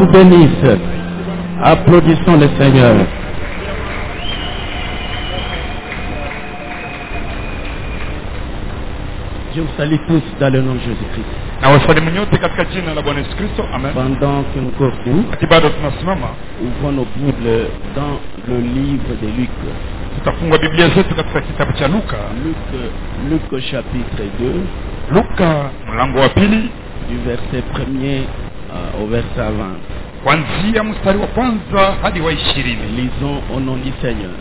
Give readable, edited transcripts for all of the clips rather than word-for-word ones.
vous bénisse. Applaudissons le Seigneur. Je vous salue tous dans le nom de Jésus-Christ. Pendant que nous courons, ouvrons nos Bibles dans le livre de Luc. Luc chapitre 2. Du verset 1er au verset 20. Lisons au nom du Seigneur.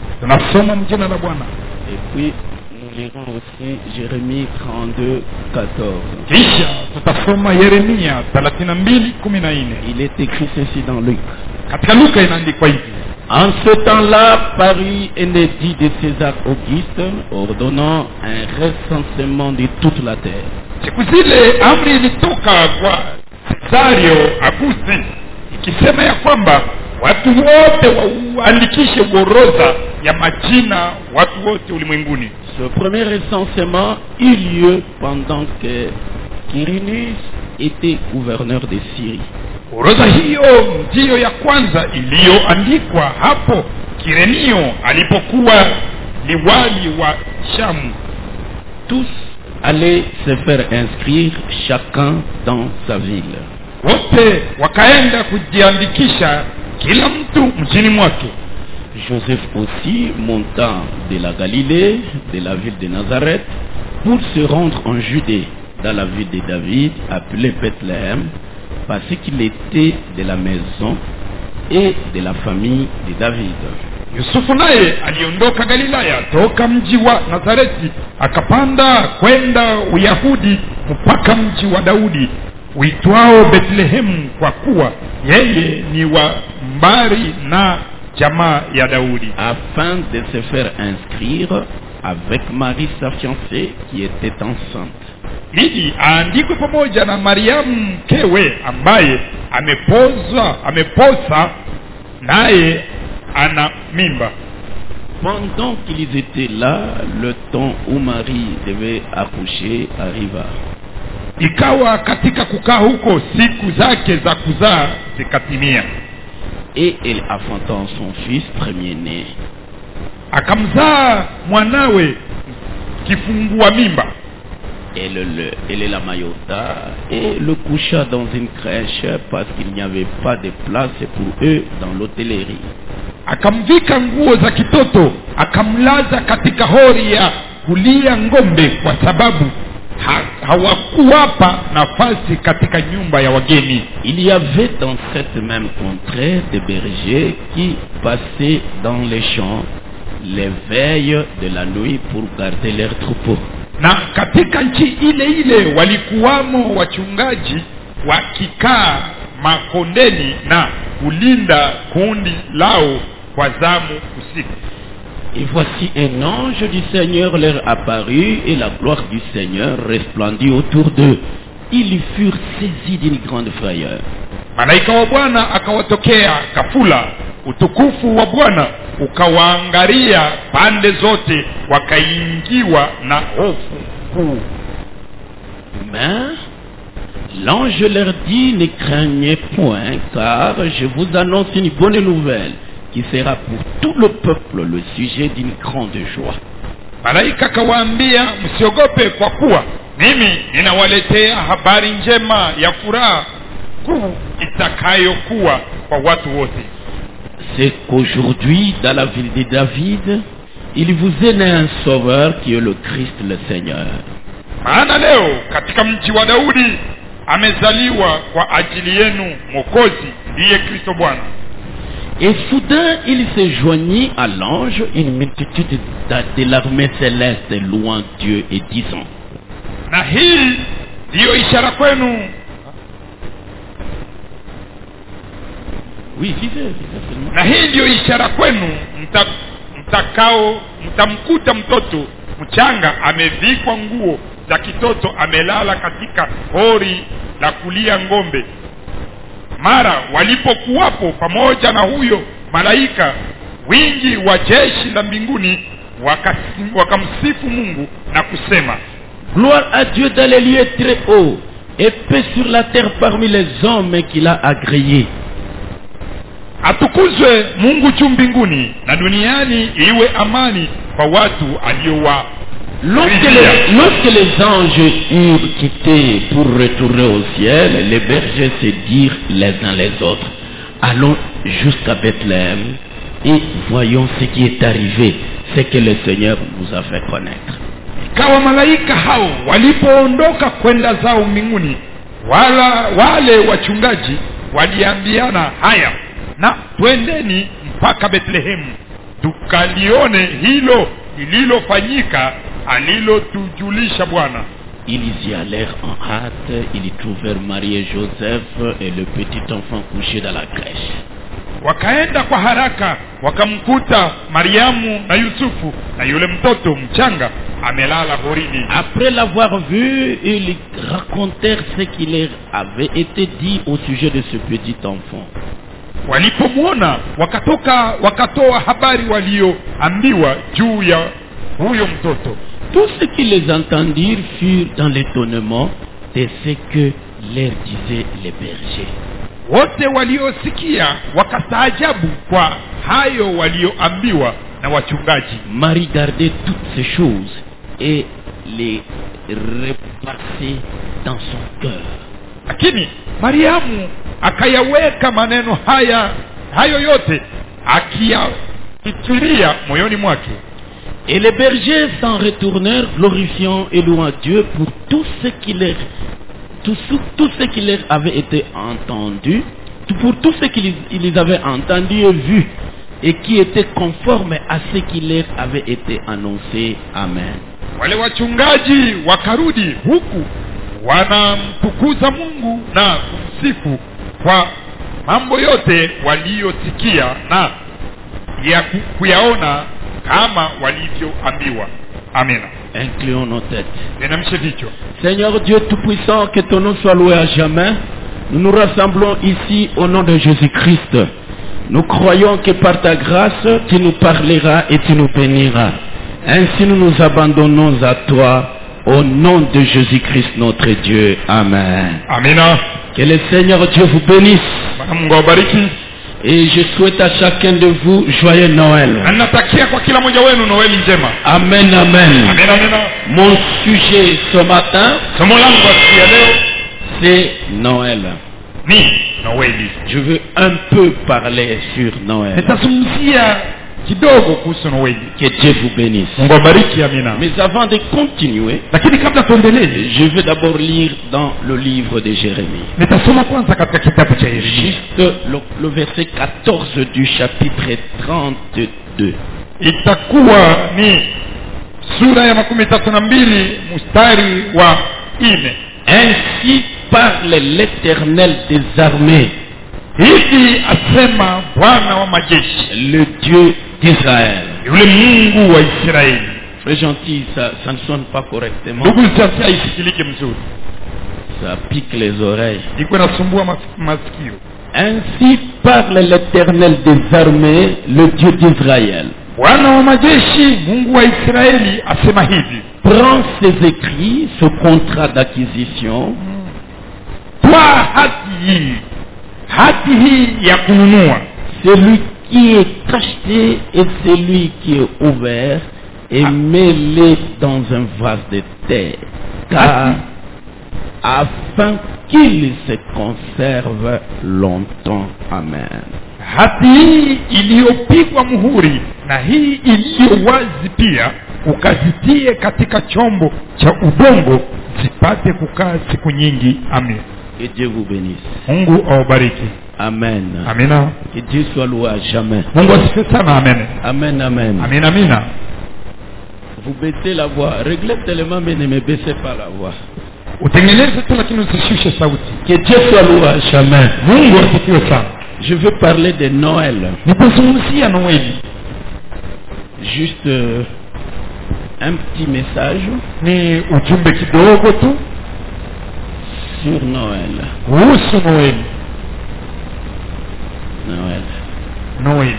Et puis nous lirons aussi Jérémie 32, 14. Il est écrit ceci dans Luc. En ce temps-là, parut un édit de César Auguste ordonnant un recensement de toute la terre. Ikisema ya kwamba watu wote waandikishe orodha ya majina watu wote ulimwenguni. Ce premier recensement eut lieu pendant que Quirinius était gouverneur de Syrie. Orodha hiyo ndiyo ya kwanza iliyoandikwa hapo Kirenio alipokuwa liwali wa Shamu. Tous allaient se faire inscrire chacun dans sa ville. Wote wakaenda kujiandikisha kila mtu mjini mwake. Joseph aussi monta de la Galilée, de la ville de Nazareth, pour se rendre en Judée, dans la ville de David, appelée Bethléem, parce qu'il était de la maison et de la famille de David. Yusufu naye aliondoka Galilaya toka mji wa Nazareti akapanda kwenda Uyahudi mpaka mji wa Daudi uitwao Bethlehem, kwa kuwa yeye ni wa mbari na jamaa ya Daudi, afin de se faire inscrire avec Marie sa fiancée qui était enceinte. Ili aandikwe pamoja na Mariamu mkewe ambaye ameposa naye ana mimba. Pendant qu'ils étaient là, le temps où Marie devait accoucher arriva. Ikawa katika kukaa huko siku zake za kuzaa zikatimia. Et elle enfanta son fils premier-né. Akamzaa mwanawe kifungua mimba. Elle la maillota et le coucha dans une crèche parce qu'il n'y avait pas de place pour eux dans l'hôtellerie. Akamvika nguo za kitoto, akamlaza katika hori ya kulia ngombe kwa sababu hawakuwapa nafasi katika nyumba ya wageni. Il y avait dans cette même contrée des bergers qui passaient dans les champs les veilles de la nuit pour garder leurs troupeaux. Na katika nchi ile ile walikuwamo wachungaji wakikaa makondeni na kulinda kundi lao kwa zamu usiku. Et voici un ange du Seigneur leur apparut et la gloire du Seigneur resplendit autour d'eux. Ils furent saisis d'une grande frayeur. Malaika wa Bwana akawatokea ghafula, utukufu wa Bwana ukawaangalia pande zote, wakaingiwa na hofu kuu. Mais l'ange leur dit: ne craignez point, car je vous annonce une bonne nouvelle qui sera pour tout le peuple le sujet d'une grande joie. Malaika kawaambia, msiogope, kwa kuwa mimi ninawaletea habari njema ya furaha kuu itakayokuwa kwa watu wote. C'est qu'aujourd'hui, dans la ville de David, il vous est né un sauveur qui est le Christ le Seigneur. Maana leo katika mji wa Daudi amezaliwa kwa ajili yenu Mwokozi, ndiye Kristo Bwana. Et soudain, il se joignit à l'ange une multitude de l'armée céleste louant Dieu et disant: na hii ndiyo ishara kwenu. Oui, na hii ndiyo ishara kwenu, mtamkuta mtoto mchanga amevikwa nguo za kitoto, amelala katika hori la kulia ngombe. Mara walipokuwapo pamoja na huyo malaika, wingi wa jeshi la mbinguni wakamsifu Mungu na kusema: gloire à Dieu dans les lieux très hauts et paix sur la terre parmi les hommes qu'il a agréés. atukuzwe Mungu juu mbinguni, na duniani iwe amani kwa watu aliowa. Lorsque les anges eurent quitté pour retourner au ciel, les bergers se dirent les uns les autres: allons jusqu'à Bethléem et voyons ce qui est arrivé, ce que le Seigneur nous a fait connaître. Ikawa malaika hao walipoondoka kwenda zao mbinguni, wale wachungaji waliambiana, haya na twendeni mpaka Bethlehemu tukalione hilo lililofanyika alilotujulisha Bwana. Ils y allèrent en hâte, ils y trouvèrent Marie et Joseph et le petit enfant couché dans la crèche. Wakaenda kwa haraka wakamkuta Mariamu na Yusufu na yule mtoto mchanga amelala horini. Après l'avoir vu, ils racontèrent ce qui leur avait été dit au sujet de ce petit enfant. Walipomwona wakatoa habari walioambiwa juu ya huyo mtoto. Tous ceux qui les entendirent furent dans l'étonnement de ce que leur disaient les bergers. Wote waliosikia wakastaajabu kwa hayo walioambiwa na wachungaji. Marie gardait toutes ces choses et les repassait dans son cœur. Lakini Mariamu akayaweka maneno hayo yote akiyafikiria moyoni mwake. Et les bergers s'en retournèrent, glorifiant et louant Dieu pour tout ce qui leur avait été entendu, pour tout ce qu'ils avaient entendu et vu, et qui était conforme à ce qui leur avait été annoncé. Amen. Wale wachungaji wakarudi huku wanamtukuza Mungu na kumsifu kwa mambo yote waliyosikia na ya kuyaona kama walivyoambiwa. Amina. Inclinons nos têtes. Seigneur Dieu Tout-Puissant, que ton nom soit loué à jamais. Nous nous rassemblons ici au nom de Jésus-Christ. Nous croyons que par ta grâce, tu nous parleras et tu nous béniras. Ainsi nous nous abandonnons à toi au nom de Jésus-Christ notre Dieu. Amen. Amina. Que le Seigneur Dieu vous bénisse. Et je souhaite à chacun de vous joyeux Noël. Amen, amen. Mon sujet ce matin, c'est Noël. Je veux un peu parler sur Noël. Que Dieu vous bénisse. Mais avant de continuer, je veux d'abord lire dans le livre de Jérémie. Juste le verset 14 du chapitre 32. Ainsi parle l'Éternel des armées, le Dieu d'Israël. Très gentil, ça ne sonne pas correctement. Ça pique les oreilles. Ainsi parle l'Éternel des armées, le Dieu d'Israël. Prends ces écrits, ce contrat d'acquisition. Celui qui est caché et celui qui est ouvert, et mets-les dans un vase de terre, car afin qu'il se conserve longtemps. Amen. Hati hii iliyopigwa muhuri na hii iliyo wazi pia ukazitie katika chombo cha udongo zipate kukaa siku nyingi. Amen. Que Dieu vous bénisse. Mungu awabariki. Amen. Amina. Que Dieu soit loué à jamais. Mungu asifiwe sana. Amen. Amen, amen. Amina, amina. Vous baissez la voix. Réglez tellement, mais ne me baissez pas la voix. Utengeneze tu lakini usishushe sauti. Que Dieu soit loué à jamais. Mungu asifiwe sana. Je veux parler de Noël. Nitazungumzia Noeli. Juste un petit message. Ni ujumbe kidogo tu sur Noël. Kuhusu Noeli. Noël. Noeli.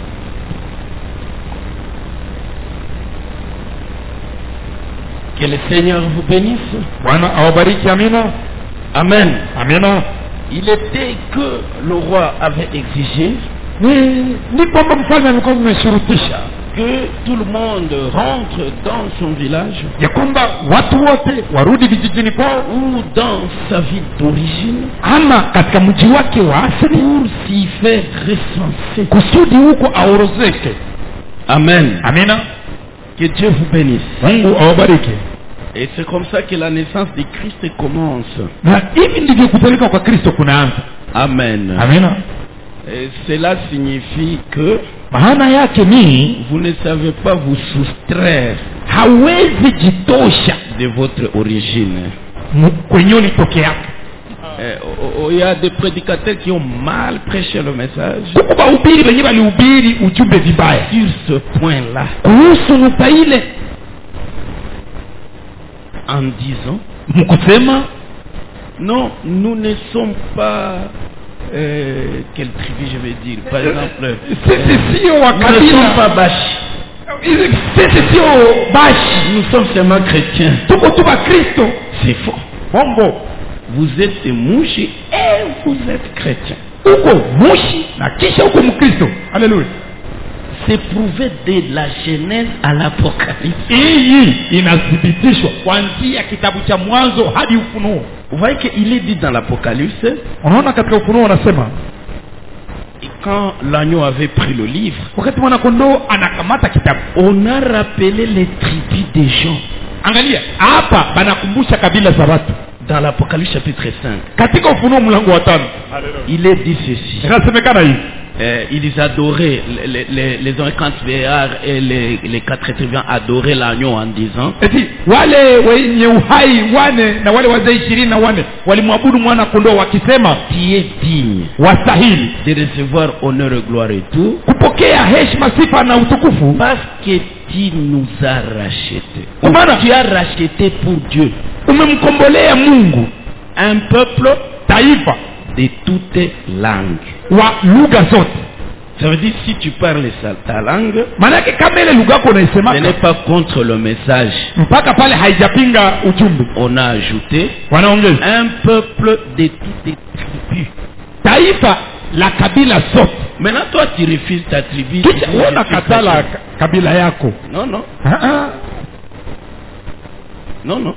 Que le Seigneur vous bénisse. Bwana awabariki. Amina. Amen. Amina. Il était que le roi avait exigé ni kwamba mfalme alikuwa ameshurutisha que tout le monde rentre dans son village ya kwamba watu wote warudi vijijini kwao ou dans sa ville d'origine ama katika mji wake wa asili pour s'y faire recenser. kusudi huko aorozeke. Amen. Amina. Que Dieu vous bénisse. Mungu awabariki. Et c'est comme ça que la naissance de Christ commence. Na hivi ndivyo kuzalika kwa Kristo kunaanza. Amen. Amina. Et cela signifie que maana yake ni vous ne savez pas vous soustraire hawezi jitosha de votre origine. kwenye ulitokea. Il y a des prédicateurs qui ont mal prêché le message kuko bahubiri wenye walihubiri ujumbe vibaya sur ce point-là kuhusu nukta ile en disant mkusema non, nous ne sommes pas quelle tribu je vais dire par exemple nous ne sommes pas Bashi, nous sommes seulement chrétiens. C'est faux. Bongo. Vous êtes mouchi et vous êtes chrétien. Uko mouchi na kisha uko mkristo. Haleluya. C'est prouvé de la Genèse à l'Apocalypse. Hii inathibitishwa kuanzia kitabu cha Mwanzo hadi Ufunuo. Vous voyez qu'il est dit dans l'Apocalypse. Unaona katika Ufunuo wanasema et quand l'agneau avait pris le livre, wakati mwana kondoo anakamata kitabu, on a rappelé les tribus des gens. Angalia, hapa banakumbusha kabila za watu. Dans l'Apocalypse chapitre 5. Katika Ufunuo mlango wa 5. Il est dit ceci. Inasemekana hivi. Ils adoraient les 50 vieillards et les 4 écrivains adoraient l'agneau en disant eti wale wenye uhai wane na wale wazee 24 walimwabudu mwana kondoo wakisema qui est digne wastahili de recevoir honneur et gloire et tout kupokea heshima sifa na utukufu parce que tu nous as rachetés. Tu as racheté pour Dieu umemkombolea Mungu un peuple taifa de toutes langues. Wa lugha zote. Ça veut dire si tu parles ta langue, manake kama ile lugha yako unaisemaka, ce n'est pas contre le message. Mpaka pale haijapinga ujumbe. On a ajouté wanaongeza un peuple de toutes tribus. Taifa la kabila zote. Maintenant toi tu refuses ta tribu. Kisha unakatala kabila yako. Non non. Non non.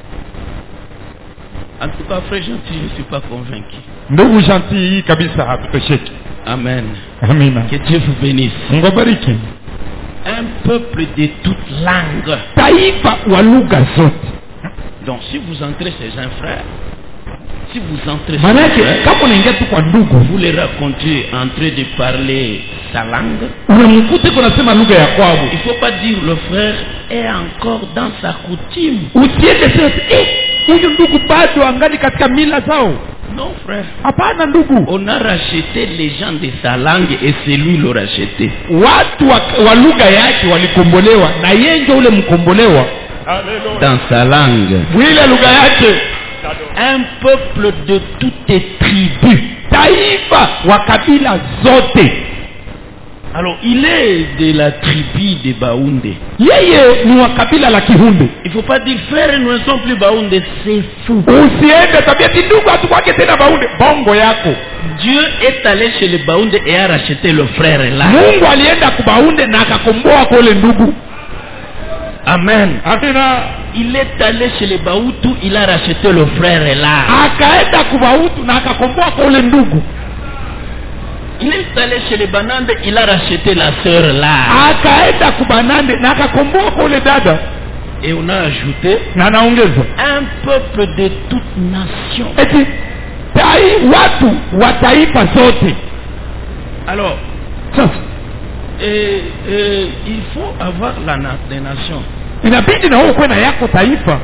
En tout cas, frère gentil, je ne suis pas convaincu. Ndugu gentil kabisa hatutosheki. Amen. Amina. Que Dieu vous bénisse. Mungu abariki. Un peuple de toutes langues. Taifa wa lugha zote. Donc si vous entrez chez un frère, si vous entrez manake kama unaingia tu kwa ndugu, vous les racontez en train de parler sa langue, unamkuta kunasema lugha ya kwao. Il faut pas dire le frère est encore dans sa coutume. Usiende sasa huyu ndugu bado angali katika mila zao. Non frère. Hapana ndugu. On a racheté les gens de sa langue et c'est lui l'a racheté. Watu wa lugha yake walikombolewa na yeye ndio ule mkombolewa. Dans sa langue. Ile lugha yake. Un peuple de toutes les tribus. Taifa wa kabila zote. Alors il est de la tribu de Baoundé. Yeye ni wa kabila la Kihunde. Il faut pas dire frère nous ne sommes plus Baoundé, c'est fou. Usiende tabia ndugu hatukwake tena Baoundé. Bongo yako. Dieu est allé chez les Baoundé et a racheté le frère là. Mungu alienda ku Baoundé na akakomboa kule ndugu. Amen. Amina. Il est allé chez les Baoutou, il a racheté le frère là. Akaenda ku Baoutou na akakomboa kule ndugu. Il est allé chez les Banande, il a racheté la sœur là. Akaenda ku Banande na akakomboa kule dada. Et on a ajouté na naongeza un peuple de toute nation. Eti watu wa taifa zote. Alors il faut avoir des nations. Inabidi na wewe uwe na yako taifa.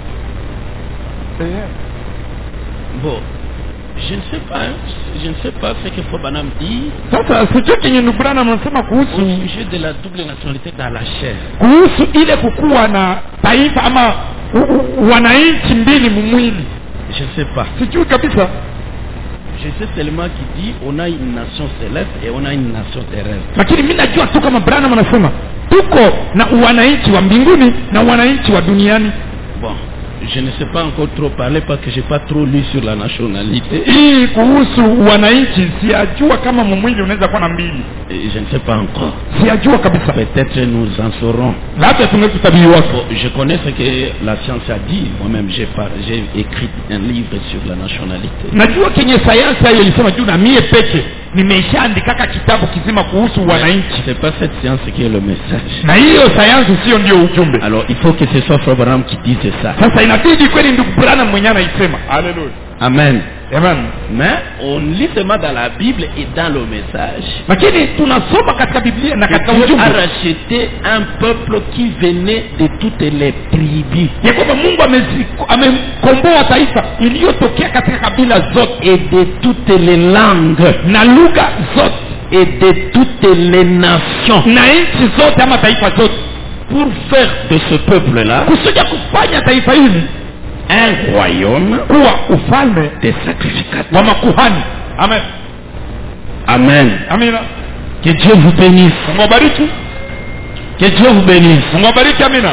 Bon, je ne sais pas ce que Fobanam dit. Sasa sijui kinyi Branham anasema kuhusu sujet de la double nationalité dans la chair. Kuhusu ile kukuwa na taifa ama wananchi mbili mwili. Je ne sais pas. Sijui kabisa. Je sais seulement qu'il dit on a une nation céleste et on a une nation terrestre. Lakini mimi najua tu kama Branham anasema tuko na wananchi wa mbinguni na wananchi wa duniani. Bon. je ne sais pas encore trop parler parce que j'ai pas trop lu sur la nationalité. hii kuhusu wananchi siyajua kama mwili unaweza kuwa na mbili. Et je ne sais pas encore. Siyajua kabisa. Peut-être nous en saurons. Labda tungetutabiriwa. Je connais ce que la science a dit. Moi-même j'ai écrit un livre sur la nationalité. Najua kenye sayansi hiyo ilisema juu na mie peke nimeshaandika kitabu kizima kuhusu wananchi. C'est pas cette science qui est le message. Na hiyo sayansi sio ndio ujumbe. Alors il faut que ce soit Frère Branham qui dise ça. Sasa inabidi kweli ndugu Branham mwenyewe anaisema. Haleluya. Amen. Amen. Mais on lit seulement dans la Bible et dans le message. Lakini tunasoma katika Biblia na katika Dieu ujumbe. a racheté un peuple qui venait de toutes les tribus. Ya kwamba Mungu amekomboa taifa iliyotokea katika kabila zote et de toutes les langues na lugha zote et de toutes les nations na nchi zote ama taifa zote, pour faire de ce peuple-là kusudia kufanya taifa hili un royaume kuwa ufalme des sacrificateurs. wa makuhani. Amen. Amen. Amina. Que Dieu vous bénisse. Mungu abariki. Que Dieu vous bénisse. Mungu abariki. Amina.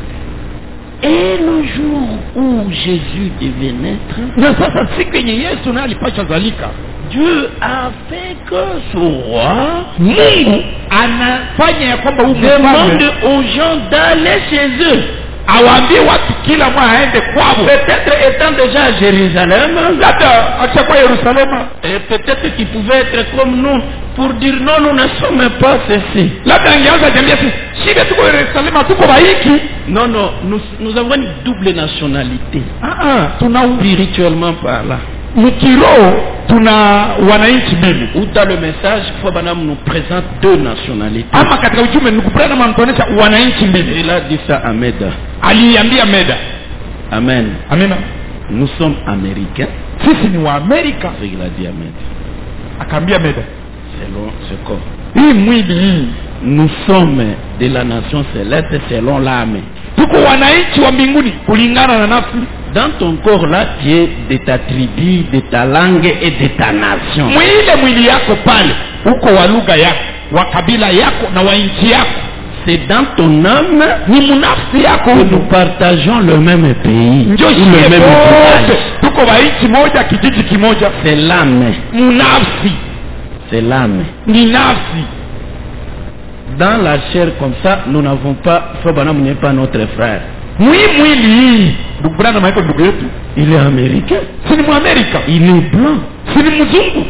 Et le jour où Jésus devait naître, Na sasa siku yenye Yesu naye alipasha zalika, Dieu a fait que ce roi Mungu anafanya ya kwamba huyu demande mfalme aux gens d'aller chez eux. awaambie watu kila mmoja aende kwao. Peut-être étant déjà à Jérusalem, Labda akishakuwa Yerusalema, et peut-être qu'il pouvait être comme nous pour dire non, nous ne sommes pas ceci. labda angeanza jambia sisi shida tuko Yerusalema, tuko baiki. Non, non, nous avons une double nationalité. Tuna Spirituellement parlant. mkiroho tuna wananchi mbili. Ou dans le message, Frère Branham nous présente deux nationalités. Ama katika ujumbe ndugu Branham anatuonyesha wananchi mbili. Il a dit ça à Meda. Aliambia Meda. Amen. Amina. Nous sommes américains. Sisi ni wa Amerika. C'est ce qu'il a dit à Meda. Akaambia Meda. Selon ce corps. Hii mwili hii. Nous sommes de la nation céleste selon l'âme. Tuko wananchi wa mbinguni kulingana na nafsi. Dans ton corps là, tu es de ta tribu, de ta langue et de ta nation. Mwili yako pale uko wa lugha yako, wa kabila yako na wa nchi yako. C'est dans ton âme ni munafsi yako que nous partageons le même pays, ndio le même village. Tuko wa nchi moja, kijiji kimoja. C'est l'âme. Munafsi. C'est l'âme. Ni nafsi. Dans la chair comme ça, nous n'avons pas, Frère Branham n'est pas notre frère. Mwili ndugu Branham haiko ndugu yetu. Il est américain. Si ni Mwamerika. Il est blanc. Si ni mzungu.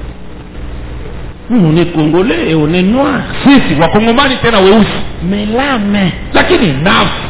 On est congolais et on est noir. Sisi wakongomani tena weusi. Mais l'âme, lakini nafsi,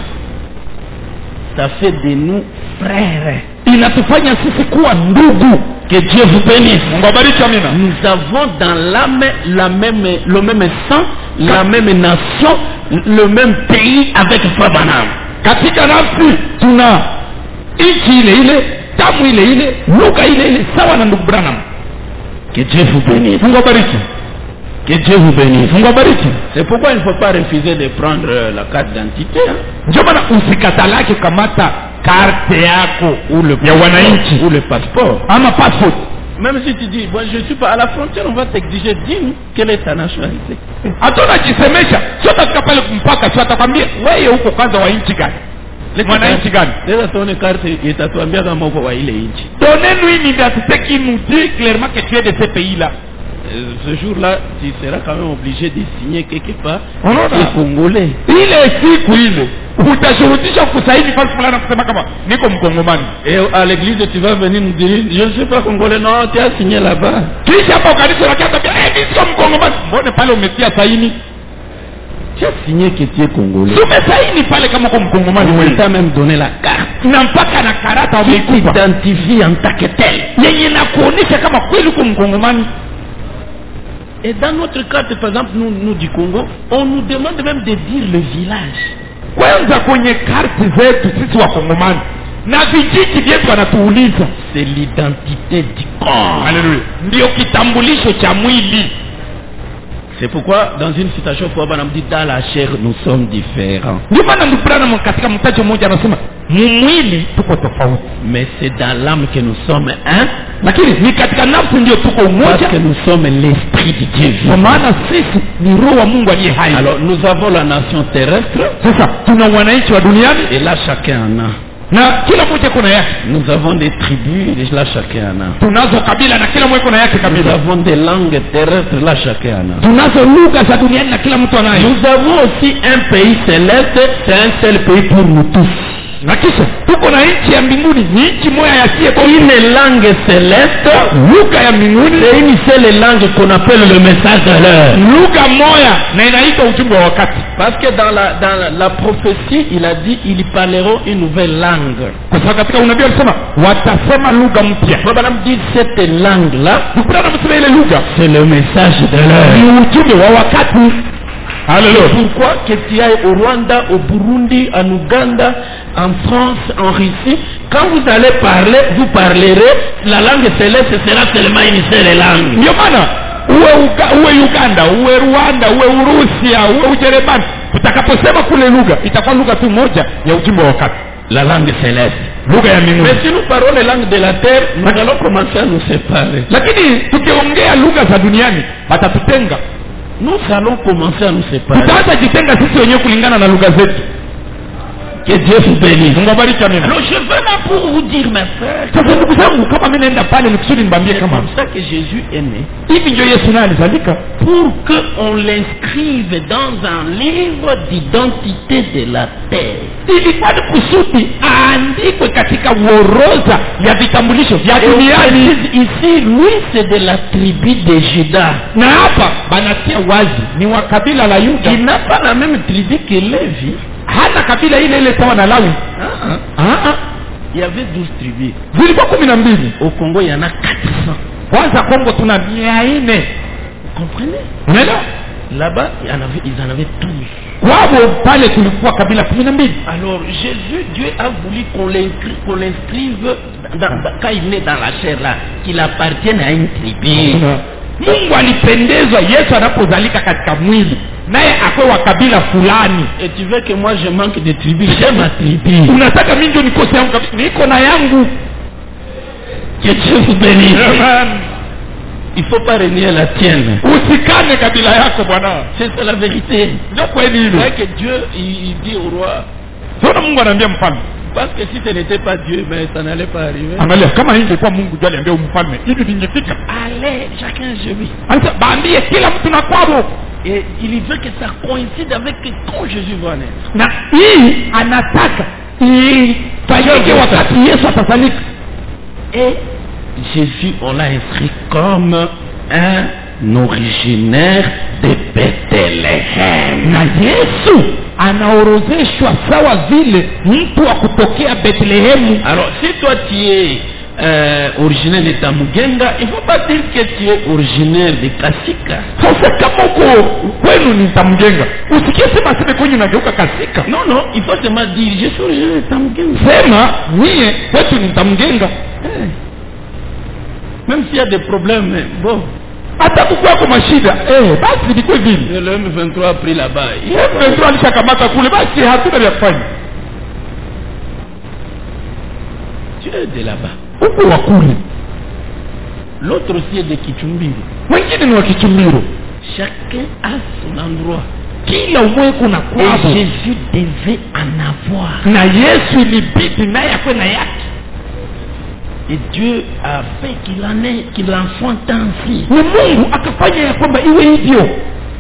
ça fait de nous frères. Inatufanya sisi kuwa ndugu. Que Dieu vous bénisse. Mungu abariki. Amina. Nous avons dans l'âme le même sang, la même nation, le même pays avec Frère Branham. Katika nafsi tuna nchi ile ile, damu ile ile, lugha ile ile, sawa na ndugu Branham. Que Dieu vous bénisse. Mungu abariki. Que Dieu vous bénisse. Mungu abariki. C'est pourquoi il ne faut pas refuser de prendre la carte d'identité. Ndio maana usikatalake kamata karte yako ya wananchi ou le passeport. Ama passport. Même si tu dis, bon, je suis pas à la frontière, on va t'exiger, dis-nous quelle est ta nationalité. Atona jisemesha, sio taka pale mpaka, sio atakwambia wewe uko kwanza wa nchi gani? Mwananchi gani? Sasa tuone carte itatuambia kama uko wa ile nchi. Donnez-nous une identité qui nous dit clairement que tu es de ce pays-là. Ce jour-là, tu seras quand même obligé de signer quelque part. Tu es congolais. Ile siku ile utashurutisha kusaini pale fulani kusema kama niko mkongomani. Et à l'église tu vas venir nous dire je ne suis pas congolais. Non, tu as signé là-bas. Kisha hapo kanisa la kiata mimi sio mkongomani. Mbona pale umetia saini? Tu as signé que tu es congolais. Tumesaini pale kama uko mkongomani. On t'a même donné la carte. Na mpaka na karata umeikupa. Identifie en tant que tel. Yenye na kuonesha kama kweli uko mkongomani. Et dans notre carte, par exemple, nous du Congo, on nous demande même de dire le village. Kwanza kwenye karti zetu sisi wa Kongomani na vijiji vyetu wanatuuliza. C'est l'identité du corps. Alléluia. Ndio kitambulisho cha mwili. C'est pourquoi dans une citation Frère Branham dit dans la chair nous sommes différents. Ndio maana ndugu Branham katika mtajo mmoja anasema mwili tuko tofauti, mais c'est dans l'âme que nous sommes un. Lakini ni katika nafsi ndio tuko umoja. Parce que nous sommes l'esprit de Dieu. Kwa maana sisi ni roho wa Mungu aliye hai. Alors nous avons la nation terrestre. Sasa tuna wananchi wa duniani. Et là chacun en a. na kila mmoja kuna yake. Nous avons des tribus, là chacun en a. Tunazo kabila na kila mmoja kuna yake Nous kabila. avons des langues terrestres, là chacun en a. Tunazo lugha za duniani na kila mtu anayo. Nous avons aussi un pays céleste, c'est un seul pays pour nous tous. Na kisha tuko na nchi ya mbinguni, ni nchi moja yasiye kwa Une langue céleste, lugha ya mbinguni, c'est une seule langue qu'on appelle le message de l'heure. lugha moja na inaitwa ujumbe wa wakati. Parce que dans la prophétie, il a dit ils parleront une nouvelle langue. Kwa sababu katika unabii alisema watasema lugha mpya. Baba me dit cette langue-là, Tukutana msema ile lugha c'est le message de l'heure. ni ujumbe wa wakati. Haleluya. Pourquoi que tu ailles au Rwanda, au Burundi, en Ouganda, en France, en Russie, quand vous allez parler, vous parlerez, la langue céleste sera seulement une seule langue. Ndio maana uwe Uganda, uwe Rwanda, uwe Urusia, uwe Ujerumani, utakaposema kule lugha itakuwa lugha tu moja ya ujumbe wa wakati, La langue céleste. lugha ya mbinguni. Mais si nous parlons les langues de la terre, nous allons commencer à nous séparer. Lakini tukiongea lugha za duniani watatutenga. Nous allons commencer à nous séparer. Tutaanza jitenga sisi wenyewe kulingana na lugha zetu. Que Dieu vous bénisse. Mungu abariki amina. Alors je vais là pour vous dire, mes frères, Sasa ndugu zangu, kama mimi naenda pale nikusudi nimbambie c'est kama comme ça que Jésus est né. hivi ndio Yesu naye alizalika, Pour qu'on l'inscrive dans un livre d'identité de la terre. ilikuwa ni kusudi aandikwe katika orodha ya vitambulisho vya Et on duniani. précise ici, lui c'est de la tribu de Juda. Na hapa banatia wazi ni wa kabila la Yuda. Il n'a pas la même tribu que Lévi. Hana kabila ile ile sawa na Lawi. Il y avait 12 tribus. Zilikuwa 12. Au Congo, il y en a 400. Kwanza Kongo tuna 400. Vous comprenez? Unaelewa? Là-bas, ils en avaient 12. Kwao pale kulikuwa kabila 12. Alors, Jésus, Dieu a voulu qu'on l'inscrive quand il est dans la chair là, qu'il appartienne à une tribu. Mungu alipendezwa Yesu anapozalika katika mwili naye akwe wa kabila fulani. Et tu veux que moi je manque de tribu? J'ai ma tribu. Unataka mimi ndio nikose yangu kabisa? Niko na yangu. Que Dieu vous bénisse. Il faut pas renier la tienne. Usikane kabila yako bwana. C'est ça la vérité. Ndio kweli C'est hilo. vrai que Dieu il dit au roi, Sasa Mungu anaambia mfalme, parce que si ce n'était pas Dieu, mais ça n'allait pas arriver. angalia kama hii ingekuwa Mungu ndiye aliambia mfalme, hivi vingefika. Allez, chacun chez lui. Anasema baambie kila mtu na kwao. Et il veut que ça coïncide avec quand Jésus va naître. Na hii anataka ifanyike wakati Yesu atazalika. Et Jésus, on l'a inscrit comme un originaire de Bethléem. Na Yesu anaorozeshwa sawa vile mtu wa kutokea Bethlehemu. Alors, si toi tu es originaire de Tamugenga, il ne faut pas dire que tu es originaire de Kasika. Sasa kama uko kwenu ni Tamugenga, usikie sema sema kwenye unageuka Kasika. Non, non, il faut seulement dire je suis originaire de Tamugenga. Sema nie kwetu ni Tamugenga. Même s'il y a des problèmes, bon. Hata kukuwa kwa mashida, basi ni kwa vile. Le M23 a pris là-bas. Petro alishakamata kule, basi hatuna vya kufanya. Tu es de là-bas. Huko wa kule. L'autre aussi est de Kichumbiro. Wengine ni wa Kichumbiro. Chacun a son endroit. Kila mmoja kuna Et kwao. Jésus devait en avoir. Na Yesu ilibidi naye akwe na yake. Et Dieu a fait qu'il enfante ainsi. Ni Mungu akafanya ya kwamba iwe hivyo.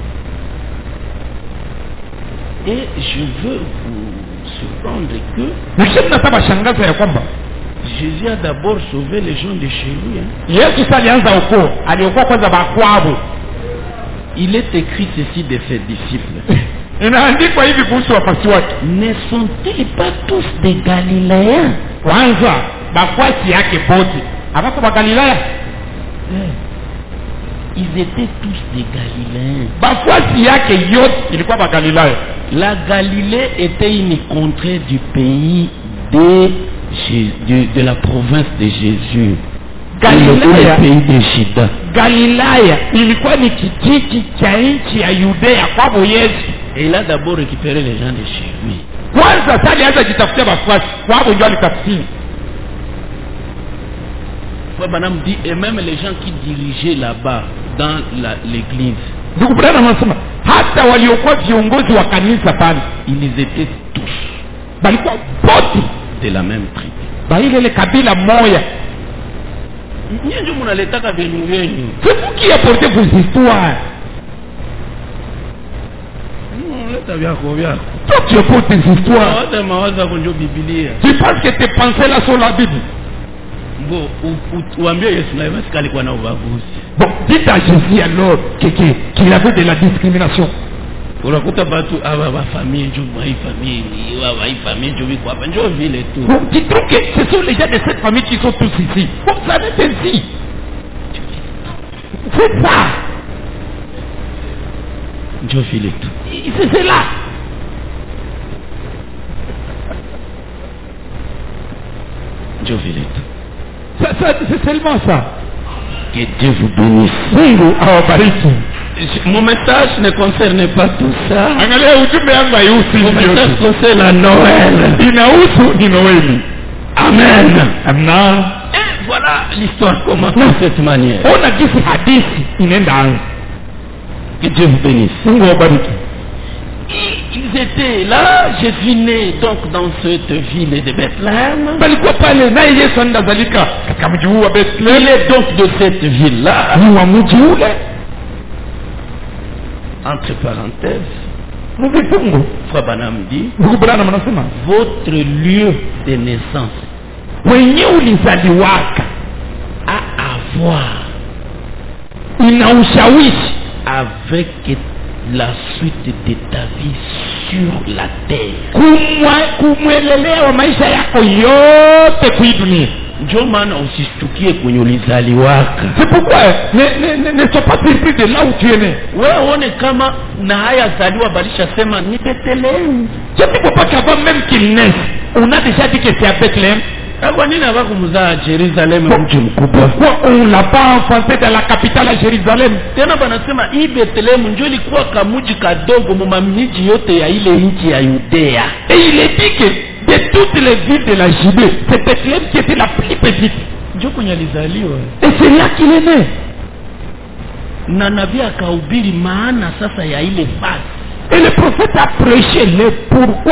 Et je veux vous surprendre que Na kisha tunataka shangaza ya kwamba Jésus a d'abord sauvé les gens de chez lui. Yesu sasa alianza ukoo, aliokuwa kwanza bakwao. Il est écrit ceci de ses disciples. Inaandikwa hivi kuhusu wafuasi wake. Ne sont-ils pas tous des Galiléens? Kwanza bafuasi yake bote abako ba Galilaya. Ils étaient tous des Galiléens. Bafuasi yake yote ilikuwa ba Galilaya. La Galilée était une contrée du pays de la province de Jésus. Galilaya, Le pays de Juda. Galilaya ilikuwa ni kijiji cha nchi ya Yudea kwa Yesu. Et il a d'abord récupéré les gens de chez lui. Kwanza sasa alianza jitafutia bafuasi kwa ndio alitafsiri. Frère Branham dit, et même les gens qui dirigeaient là-bas dans l'église, Ndugu Branham anasema hata waliokuwa viongozi wa kanisa pale, ils étaient tous. balikuwa bote de la même tribu. baile kabila moya. Nyinyi mnaletaka vyenu vyenu. C'est vous qui apportez vos histoires. Leta vyako vyako. Toi tu apportes tes histoires. Mawaza kunjo Biblia. Tu penses que tes pensées là sont la Bible. Bon, uambie Yesu na Yesu alikuwa na ubaguzi. Bon, dites à Jésus alors qu'il avait de la discrimination. Unakuta batu aba ba famille njo mwa famille ni wa famille njo biko hapa njo vile tu. Bon, dites-nous que ce sont les gens de cette famille qui sont tous ici. Bon, ça n'est ainsi. C'est ça. Njo vile tu. C'est cela. Njo vile tu. Ça, c'est seulement ça. Que Dieu vous bénisse. Mungu awabariki. Mon message ne concerne pas tout ça. Angalia ujumbe yangu haihusu Mon hivyo. message concerne la Noël. Inahusu ni Noeli. Amen. Amen. Et voilà l'histoire commence de cette manière. Ona jinsi hadithi inaenda anza. Que Dieu vous bénisse. Mungu awabariki. Ils étaient là, Jésus né donc dans cette ville de Bethléem. Balikuwa pale naye Yesu andazalika katika mji huu wa Il Bethlehem. est donc de cette ville-là. Ni wa mji ule. Entre parenthèses, Mvifungu. Frère Branham dit, Ndugu Branham anasema votre lieu de naissance wenye ulizaliwaka a à voir ina ushawishi avec la suite de ta vie sur la terre. kumwelelewa maisha yako yote kui dunia. Ndio maana usishtukie kwenye ulizaliwaka. C'est pourquoi ne sois pas surpris de là où tu es né. Wewe uone kama na haya zaliwa balisha sema ni Bethlehem. Je ne peux pas qu'avant même qu'il naisse, on a déjà dit que c'est à Bethléem. Kwa nini hawakumzaa Jerusalem mji mkubwa? Pourquoi on l'a pas enfanté dans la capitale à Jérusalem? Tena banasema hii Bethlehem ndio ilikuwa kamuji kadogo mu miji yote ya ile nchi ya Yudea. Et il est dit que de toutes les villes de la Judée, c'est Bethléem qui était la plus petite. Ndio kwenye alizaliwa. Et c'est là qu'il est né. Na nabii akahubiri maana sasa ya ile fasi. Et le prophète a prêché le pourquoi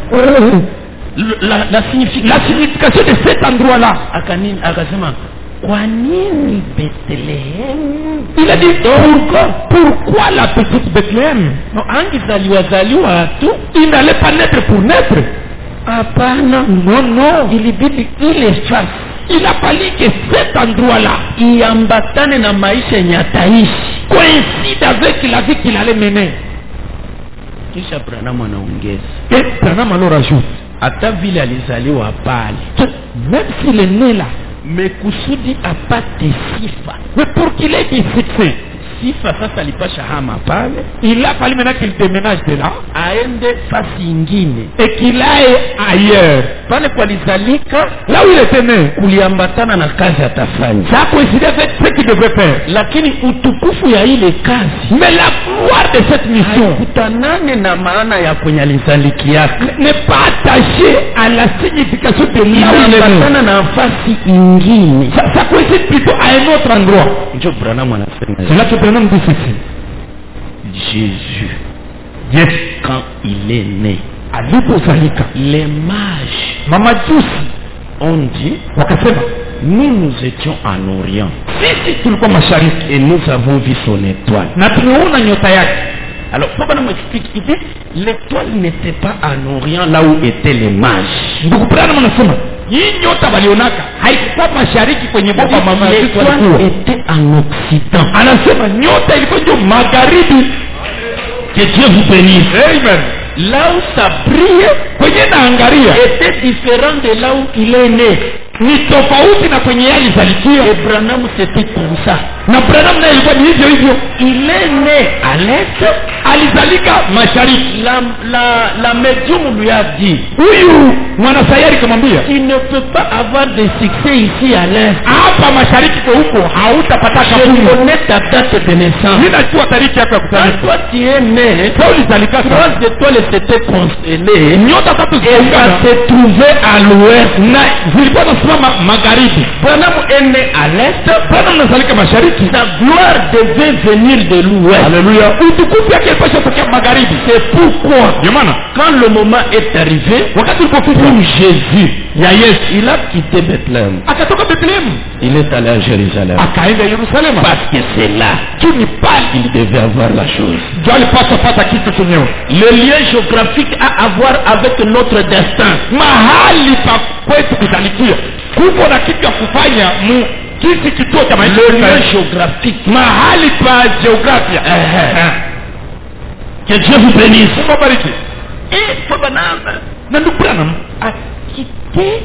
la signification de cet endroit-là. Akasema kwa nini Bethlehem? Il a dit pourquoi la petite Bethléem? No, angizaliwa tu, il n'allait pas naître pour naître. Hapana, non, ilibidi ile fasi. Il a fallu que cet endroit-là iambatane na maisha yenye ataishi, coïncide avec la vie qu'il allait mener. Kisha Branham anaongeza. Et Branham alors ajoute, hata vile alizaliwa pale, même s'il est né là, mais kusudi apate sifa, mais pour qu'il ait du succès, sifa sasa alipasha hama pale, il a fallu maintenant qu'il déménage de là, aende fasi ingine, et qu'il aille ailleurs. Pale kwa lizalika, là où il était né, kuliambatana na kazi atafanya. Ça coïncidait avec ce qu'il devait faire. Lakini utukufu ya ile kazi, mais la gloire de cette mission, kutanane na maana ya kwenye lizalikiaka, n'est pas attaché à la signification de là où il est né. Na nafasi ingine. Ça coïncide plutôt à un autre endroit. Ndio Branham anasema. C'est là que Branham dit ceci. Jésus, yes, quand il est né, les mages, mamajusi ont dit, wakasema, nous étions en Orient, sisi tulikuwa mashariki, et nous avons vu son étoile. Na tumeona nyota yake. Alors, pourquoi on m'explique? Il dit, l'étoile n'était pas en Orient, là où étaient les mages. Ndugu Branham anasema, hii nyota walionaka haikuwa mashariki kwenye bomba mama yetu. L'étoile était en Occident. Anasema nyota ilikuwa ndio magharibi. Que Dieu vous bénisse. Amen. Là où ça brille, kwenye naangalia, était différent de là où il est né. Ni tofauti na kwenye yeye alizalikiwa. Et Branham c'était comme ça. Na Branham naye ilikuwa ni hivyo hivyo. Il est né à l'est, alizalika mashariki. La médium lui a dit, huyu mwanasayari kamwambia, tu ne peux pas avoir de succès ici à l'est. Hapa mashariki kwa huko hautapata kaburi. Je connais ta date de naissance. Ninajua tariki yako ya kuzaliwa. Toi tu es né, toi ulizalika, trois étoiles s'étaient constellées. Nyota tatu zikaungana se trouver à l'ouest. Na zilikuwa zinasimama magharibi. Branham est né à l'est, Branham anazalika mashariki. mashariki. Sa gloire devait venir de l'ouest. Haleluya. Utukufu yake ilipaswa kutokea magharibi. C'est pourquoi, Ndio maana quand le moment est arrivé, wakati ulipofika pour Jésus, ya Yesu il a quitté Bethléem. akatoka Bethlehem Il est allé à Jérusalem. akaenda Yerusalemu. Parce que c'est là Tu ni pale qu'il devait avoir la chose. ndio alipaswa pata kitu chenyewe. Le lien géographique a à voir avec notre destin. Mahali pa kwetu kuzalikia kuko na kitu ya kufanya mu kisi kituo cha maisha. Le lien géographique. Mahali pa geografia. Que Dieu vous bénisse. Mungu abariki. Et Fabanam Na ndugu Branham a quitté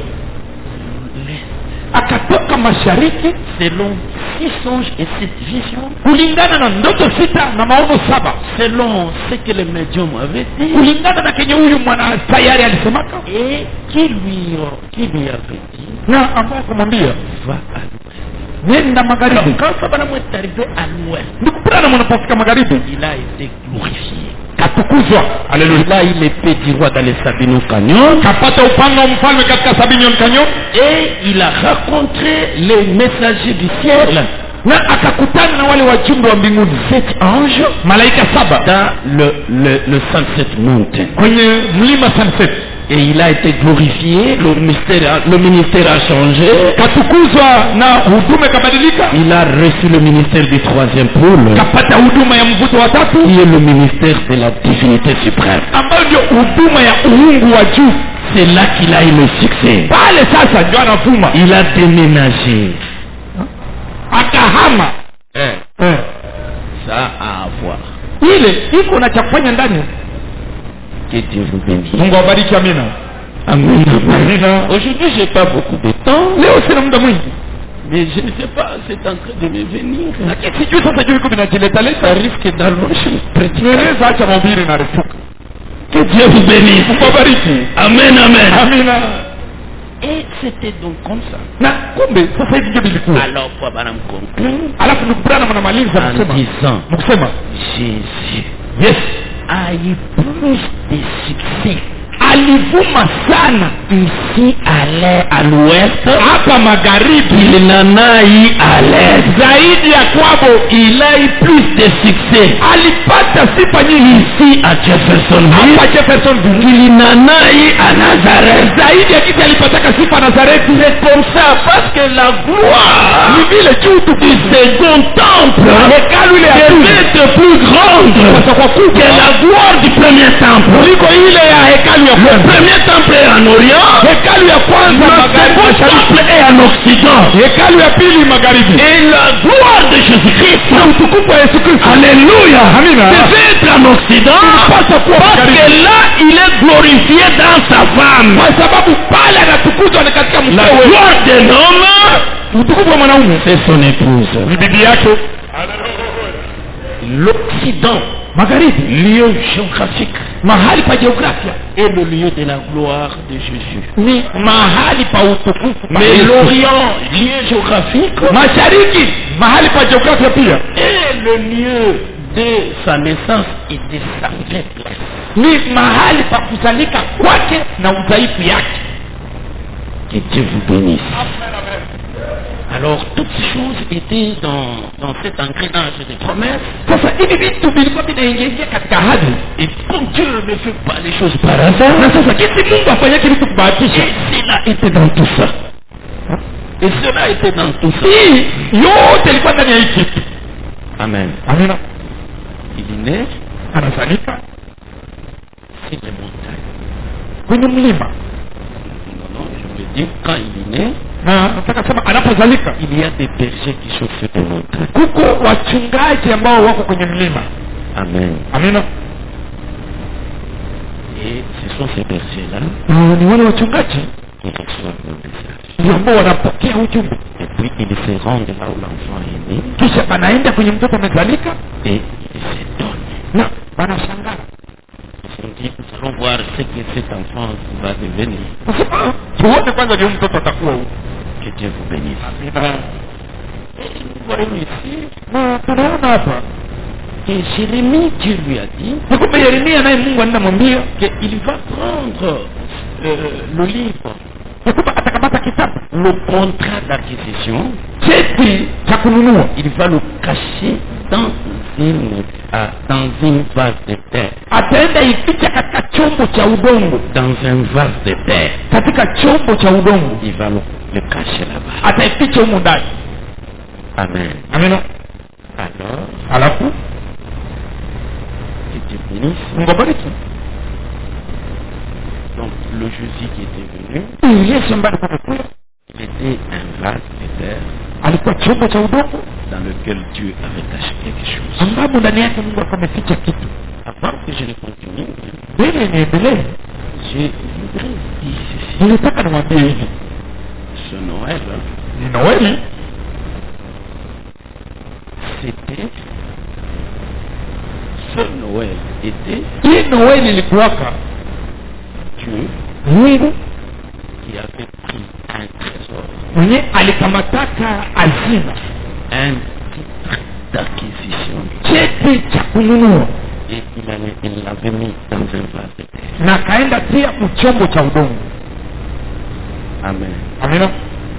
akatoka mashariki selon 6 songes et 7 visions, kulingana na ndoto 6 na maono 7, selon ce que les médiums avaient dit, kulingana na kenye huyu mwana tayari alisemaka, et qui lui avait dit, na ambaye kumwambia va à l'ouest. nenda magharibi. Quand Fabanam est arrivé à l'ouest, Ndugu Branham anapofika magharibi il a été glorifié. katukuzwa. Haleluya. Il a eu l'épée du roi dans les Sabino Canyon, Kapata upanga wa mfalme katika Sabinion Canyon, et il a rencontré les messagers du ciel, na akakutana na wale wajumbe wa mbinguni 7 anges, malaika 7 dans le Sunset Mountain. kwenye mlima Sunset. Et il a été glorifié, le ministère a changé. Katukuzwa na huduma ikabadilika. Il a reçu le ministère du 3e pôle, Kapata huduma ya mvuto wa tatu qui est le ministère de la divinité suprême. ambayo ndio huduma ya uungu wa juu. C'est là qu'il a eu le succès. Pale sasa ndio anavuma. Il a déménagé. Akahama. Ça a à voir. Ile iko na cha kufanya ndani. Que Dieu vous bénisse. Mungu awabariki. Amina. Amen. Amina. Aujourd'hui, j'ai pas beaucoup de temps, Leo sina muda mwingi. mais je ne sais pas, c'est en train de me venir. Lakini sijui sasa juu iko vinajileta Ça leta. risque d'allonger le prédicat. Nieleza acha mahubiri na refuka. Que Dieu vous bénisse. Mungu awabariki. Amen, amen. Amina. Et c'était donc comme ça. Na kumbe sasa hivi ndio bilikuwa. Alors, pour Madame conclut, Alafu ndugu Branham anamaliza en kusema disant, mkusema Jésus yes, a eu plus de succès alivuma sana ici à l'ouest hapa magharibi qu'il n'en a eu à l'est. zaidi ya kwabo. Il a eu plus de succès Alipata sifa nyingi ici à Jeffersonville hapa Jeffersonville qu'il n'en a eu à Nazareth. zaidi ya kiti alipataka sifa Nazareti. C'est comme ça parce que la gloire Ni vile juu tu du second temple hekalu ile ya pili devait être plus grande kwa que kubwa la gloire du premier temple. kuliko ile ya hekalu ya Le kwanza. premier temple est en Orient, Hekalu ya kwanza le magharibi second mashariki, temple est en Occident. hekalu ya pili magharibi. Et la gloire de Jésus-Christ, Na utukufu wa Yesu Kristo alléluia, Amina. devait être en Occident Ilipaswa kuwa parce magharibi. que là il est glorifié dans sa femme. Kwa sababu pale anatukuzwa ni katika La mkewe. gloire de l'homme, Utukufu wa mwanaume c'est son épouse. ni bibi yake. L'Occident, Magharibi lieu géographique, mahali pa jiografia est le lieu de la gloire de Jésus. ni mahali pa utukufu pa Mais Yesu. l'Orient, lieu géographique, Mashariki mahali pa jiografia pia est le lieu de sa naissance et de sa faiblesse. ni mahali pa kuzalika kwake na udhaifu yake. Que Dieu vous bénisse. Alors, toutes ces choses étaient dans cet engrenage de promesses. Sasa hivi vitu vilikuwa vinaingia katika ahadi, Et comme Dieu ne fait pas les choses par hasard, na sasa jinsi Mungu afanyake vitu kubahatisha, et cela était dans tout ça. Et cela était dans tout ça. hii yote ilikuwa ndani ya hii kitu. Amen. Amina. Il est né Anazalika sur les montagnes. kwenye mlima, Non, je voulais dire, quand il est né, na nataka sema anapozalika il y a des bergers qui sont sur les montagnes. kuko wachungaji ambao wako kwenye mlima. Amen. Amina. Et ce sont ces bergers-là Na ni wale wachungaji qui reçoivent le message. ndio ambao wanapokea ujumbe, Et puis ils se rendent là où l'enfant est né kisha banaenda kwenye mtoto amezalika et ils s'étonnent. na wanashangaa. Ils se disent, nous allons voir ce que cet enfant va devenir. Nasema tuone kwanza ndio mtoto atakuwa huyu. Que Dieu vous bénisse. Amina. Et nous voyons ici Na tunaona hapa que Jérémie, Dieu lui a dit ni kwamba Yeremia naye Mungu anamwambia qu'il va prendre le livre, ya kwamba atakamata kitabu le contrat d'acquisition cheti cha kununua, il va le cacher dans une vase de terre. ataenda ificha katika chombo cha udongo, Dans un vase de terre. katika chombo cha udongo Il va le cacher là-bas. ataificha humo ndani. Amen. Amina. Alors, Alafu qui te bénisse. Mungu abariki. Donc, le Jésus qui était venu, Yesu ambaye alikuwa il était un vase de terre alikuwa chombo cha udongo dans lequel Dieu avait caché quelque chose. ambapo ndani yake Mungu alikuwa ameficha kitu. Avant que je ne continue, Mbele niendelee, je voudrais dire ceci. nilitaka niwaambie hivi, Ce Noël, ni Noeli, c'était... Ce Noël était hii Noeli ilikuwaka Dieu Mungu qui avait pris un trésor, mwenye alikamataka hazina, un titre d'acquisition, cheti cha kununua, et il l'avait mis dans un vase de terre. na akaenda pia mchombo cha udongo. Amen. Amina.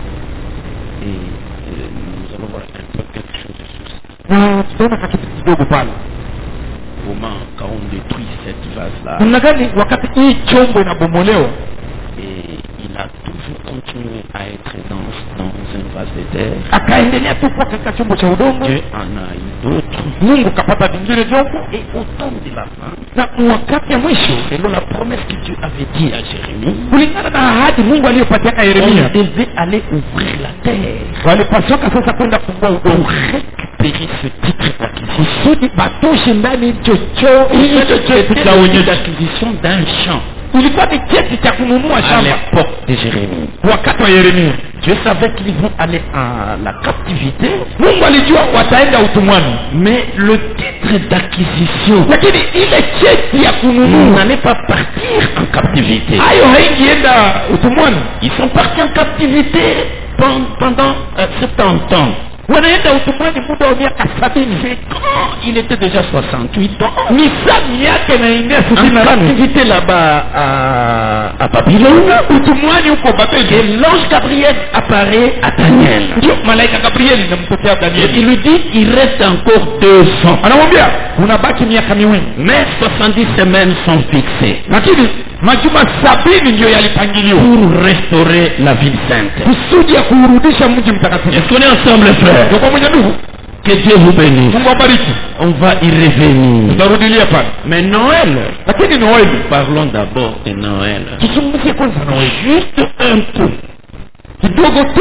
Et nous allons voir un peu quelque chose sur ça. Na tutaona kakitu kidogo pale, Comment, quand on détruit cette vase-là, namna gani wakati hii chombo inabomolewa, et il a toujours continué à être dans un vase de terre. akaendelea tu kuwa katika chombo cha udongo. Dieu en a eu d'autres. Mungu kapata vingine vyombo, Et au temps de la fin, na wakati ya mwisho, selon la promesse que Dieu avait dit à Jérémie, kulingana na ahadi Mungu aliyopatiaka Yeremia, on devait aller ouvrir la terre walipaswaka sasa kwenda kufungua pour udongo récupérer ce titre d'acquisition. kusudi batoshe ndani hicho cheti cha wenyeji. D'acquisition d'un champ Ilikuwa ni cheti cha kununua à shamba l'époque de Jérémie. wakati wa Yeremia. Dieu savait qu'ils vont aller à la captivité, Mungu alijua wataenda utumwani, mais le titre d'acquisition lakini ile cheti ya kununua n'allait pas partir en captivité. hayo haingienda utumwani. Ils sont partis en captivité pendant 70 ans. Wanaenda utumwani muda wa miaka 70. C'est quand il était déjà 68 ans. Ni saa miaka inaingia En 68 captivité là-bas à Babylone. utumwani huko Babeli. Et l'ange Gabriel apparaît à Daniel. Ndio malaika Gabrieli namtokea Et Danieli, il lui dit, il reste encore 2 ans. anamwambia unabaki miaka miwili, Mais 70 semaines sont fixées lakini majuma 70 ndio yalipangiliwa pour restaurer la ville sainte. kusudi ya kuurudisha mji mtakatifu. Est-ce qu'on est ensemble, frères? Ndio kwa mwenye ndugu, Que Dieu vous bénisse. Mungu abariki. On va y revenir. Tutarudilia pale, Mais Noël, lakini Noeli, parlons d'abord de Noël. tuzungumzie kwanza Noeli Juste un peu. kidogo tu.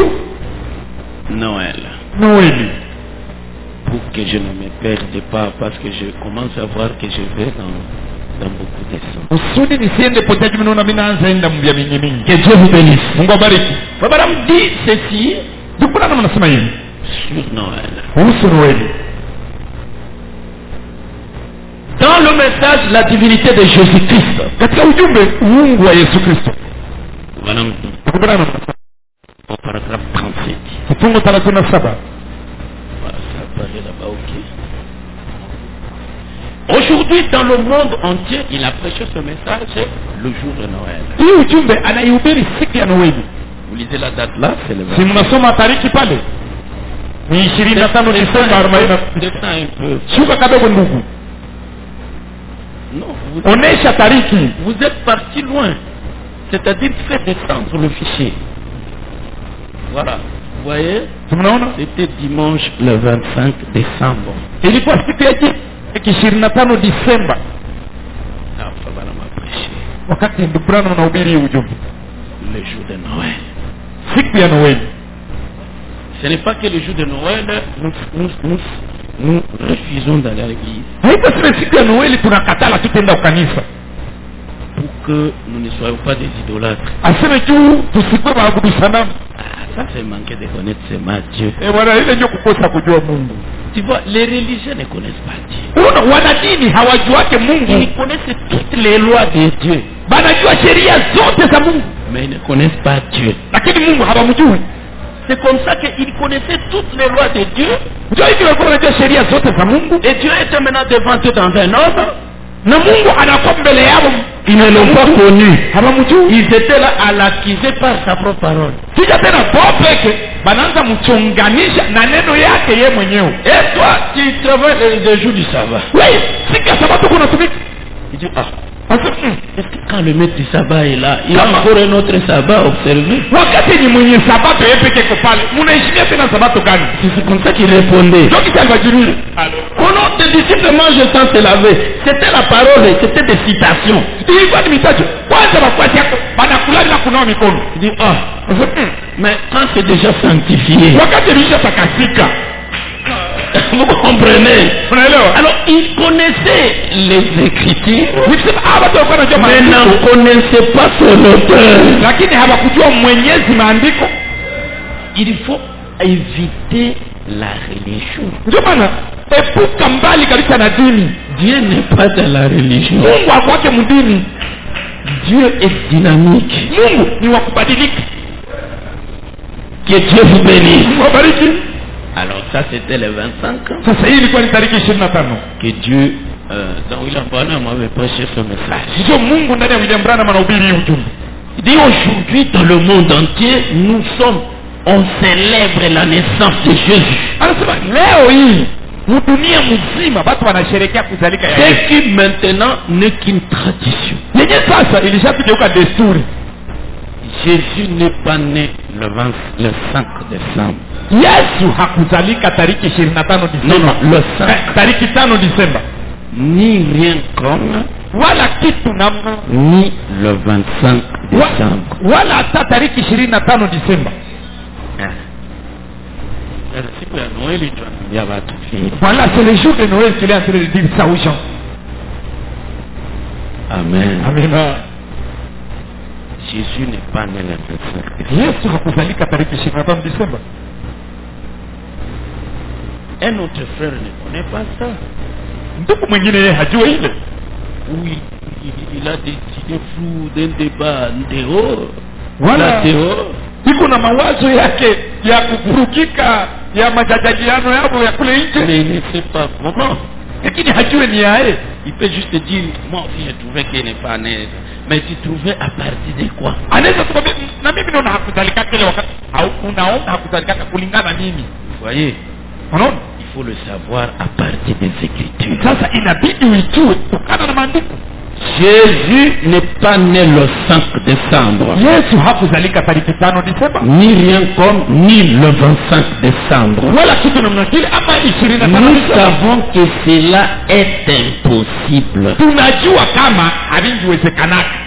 Noël. Noeli, Pour que je ne me perde pas, parce que je commence à voir que je vais dans beaucoup de sens. kusudi nisiende potea juu, naona mimi naanza enda mbia mingi mingi. Que Dieu vous bénisse. Mungu abariki. Abraham dit ceci Dukuna nama nasema hivi sur Noël. kuhusu Noeli, Dans le message, la divinité de Jésus-Christ. katika ujumbe uungu wa Yesu Kristo. Voilà, Dukuna nama au paragraphe 37. kifungu 37. Voilà, ça apparaît là-bas, ok. Aujourd'hui, dans le monde entier, il a prêché ce message le jour de Noël. Hii ujumbe anaihubiri siku ya Noeli. Vous lisez la date là, c'est le Si 20. mnasoma tariki pale ni 25 Disemba 40. Descends un peu. Shuka kadogo ndugu, Non, onesha tariki. vous êtes parti loin. C'est-à-dire, faites descendre le fichier. Voilà. Vous voyez, Si mnaona c'était dimanche le 25 décembre. ilikuwa siku ya 25 Disemba Ah, voilà, m'a prêché. wakati ndugu Branham anahubiri hii ujumbe, Le jour de Noël. siku ya Noeli. Ce n'est pas que le jour de Noël, nous refusons d'aller à l'église Haiko sile siku ya Noeli tunakatala tutenda ukanisa, pour que nous ne soyons pas des idolâtres. aseme juu tusikuwe waabudu sanamu. Ah, ça c'est manquer de connaître seulement Dieu. Bwana, ile ndio kukosa kujua Mungu. Tu vois, les religieux ne connaissent pas Dieu. Unaona, wanadini hawajuake Mungu, Ils connaissent toutes les lois de Dieu, banajua sheria zote za Mungu, mais ils ne connaissent pas Dieu. lakini Mungu hawamjui. C'est comme ça qu'ils connaissaient toutes les lois de Dieu. Ndio hivi walikuwa wanajua sheria zote za Mungu, Et Dieu était maintenant devant eux dans un ordre. na Mungu anakuwa mbele yao, Ils ne l'ont pas connu. hawamjui. Ils étaient là à l'accuser par sa propre parole. Sija tena bo peke banaanza mchonganisha na neno yake yeye mwenyewe. Et toi, tu travailles les jours du sabbat. Wewe siku ya sabato kuna tumika. Il dit, est-ce que quand le maître du sabbat est là, il y a encore un autre sabbat observé? Wakati ni mwenye sabato yeye peke yake pale, mnaheshimia tena sabato gani? C'est comme ça qu'il répondait. Donc il va dire, alors, tes disciples mangent sans se laver. C'était la parole, c'était des citations. ilikuwa ni mitajo. Kwanza wafuasi yako wanakula bila kunawa mikono. Il dit, mais quand c'est déjà sanctifié, wakati bisha takasika, vous comprenez? Alors, il connaissait les Écritures, mais n'en connaissait pas son auteur. Lakini hawakujua mwenyezi maandiko. Il faut éviter la religion. Ndio maana epuka mbali kabisa na dini. Dieu n'est pas dans la religion. Mungu hakwake mdini. Dieu est dynamique. Mungu ni wa kubadilika. Que Dieu vous bénisse. Wabariki. Alors ça c'était le 25 ans. Sasa hii ilikuwa ni tariki 25. Que Dieu dans William Branham avait prêché ce message. Ndio Mungu ndani ya William Branham anahubiri ujumbe. Il dit aujourd'hui dans le monde entier on célèbre la naissance de Jésus. Anasema leo hii dunia mzima watu wanasherehekea kuzalika ya Yesu. Ce qui maintenant n'est qu'une tradition. Yenye sasa ilishapigeuka desturi. Jésus n'est pas né le 5 décembre. Yesu hakuzalika tariki 25 Disemba. Non, le 5. Tariki 5 Disemba. Ni rien comme wala kitu namna ni le 25 décembre. Wala hata tariki 25 Disemba. Siku ya Noeli ndio watu vile. Voilà, c'est le jour de Noël qu'il est en train de dire ça aux gens. Amen. Amen. Jésus n'est pas né le 25 décembre. Yesu hakuzalika tariki 25 Disemba. Un autre frère ne connaît pas ça. Ndugu mwingine yeye hajui ile. Oui, il a décidé flou d'un débat dehors. Voilà. Dehors. Iko na mawazo yake ya kuvurukika ya majadiliano yao ya kule nje. Mais il ne sait pas comment. Lakini hajui ni yae. Il peut juste dire, moi aussi j'ai trouvé qu'il n'est pas né. Mais tu trouvais à partir de quoi? Anaweza kusema na mimi naona hakuzalika kile wakati au unaona hakuzalika kulingana nini? Voyez? Unaona? Il faut le savoir à partir des Écritures. Sasa inabidi ujue kutokana na maandiko. Jésus n'est pas né le 5 décembre. Yesu hakuzalika tariki 5 Disemba. Ni rien comme ni le 25 décembre. Wala kitu namna kile ama 25. Nous savons que cela est impossible. Tunajua kama haviwezekanaka.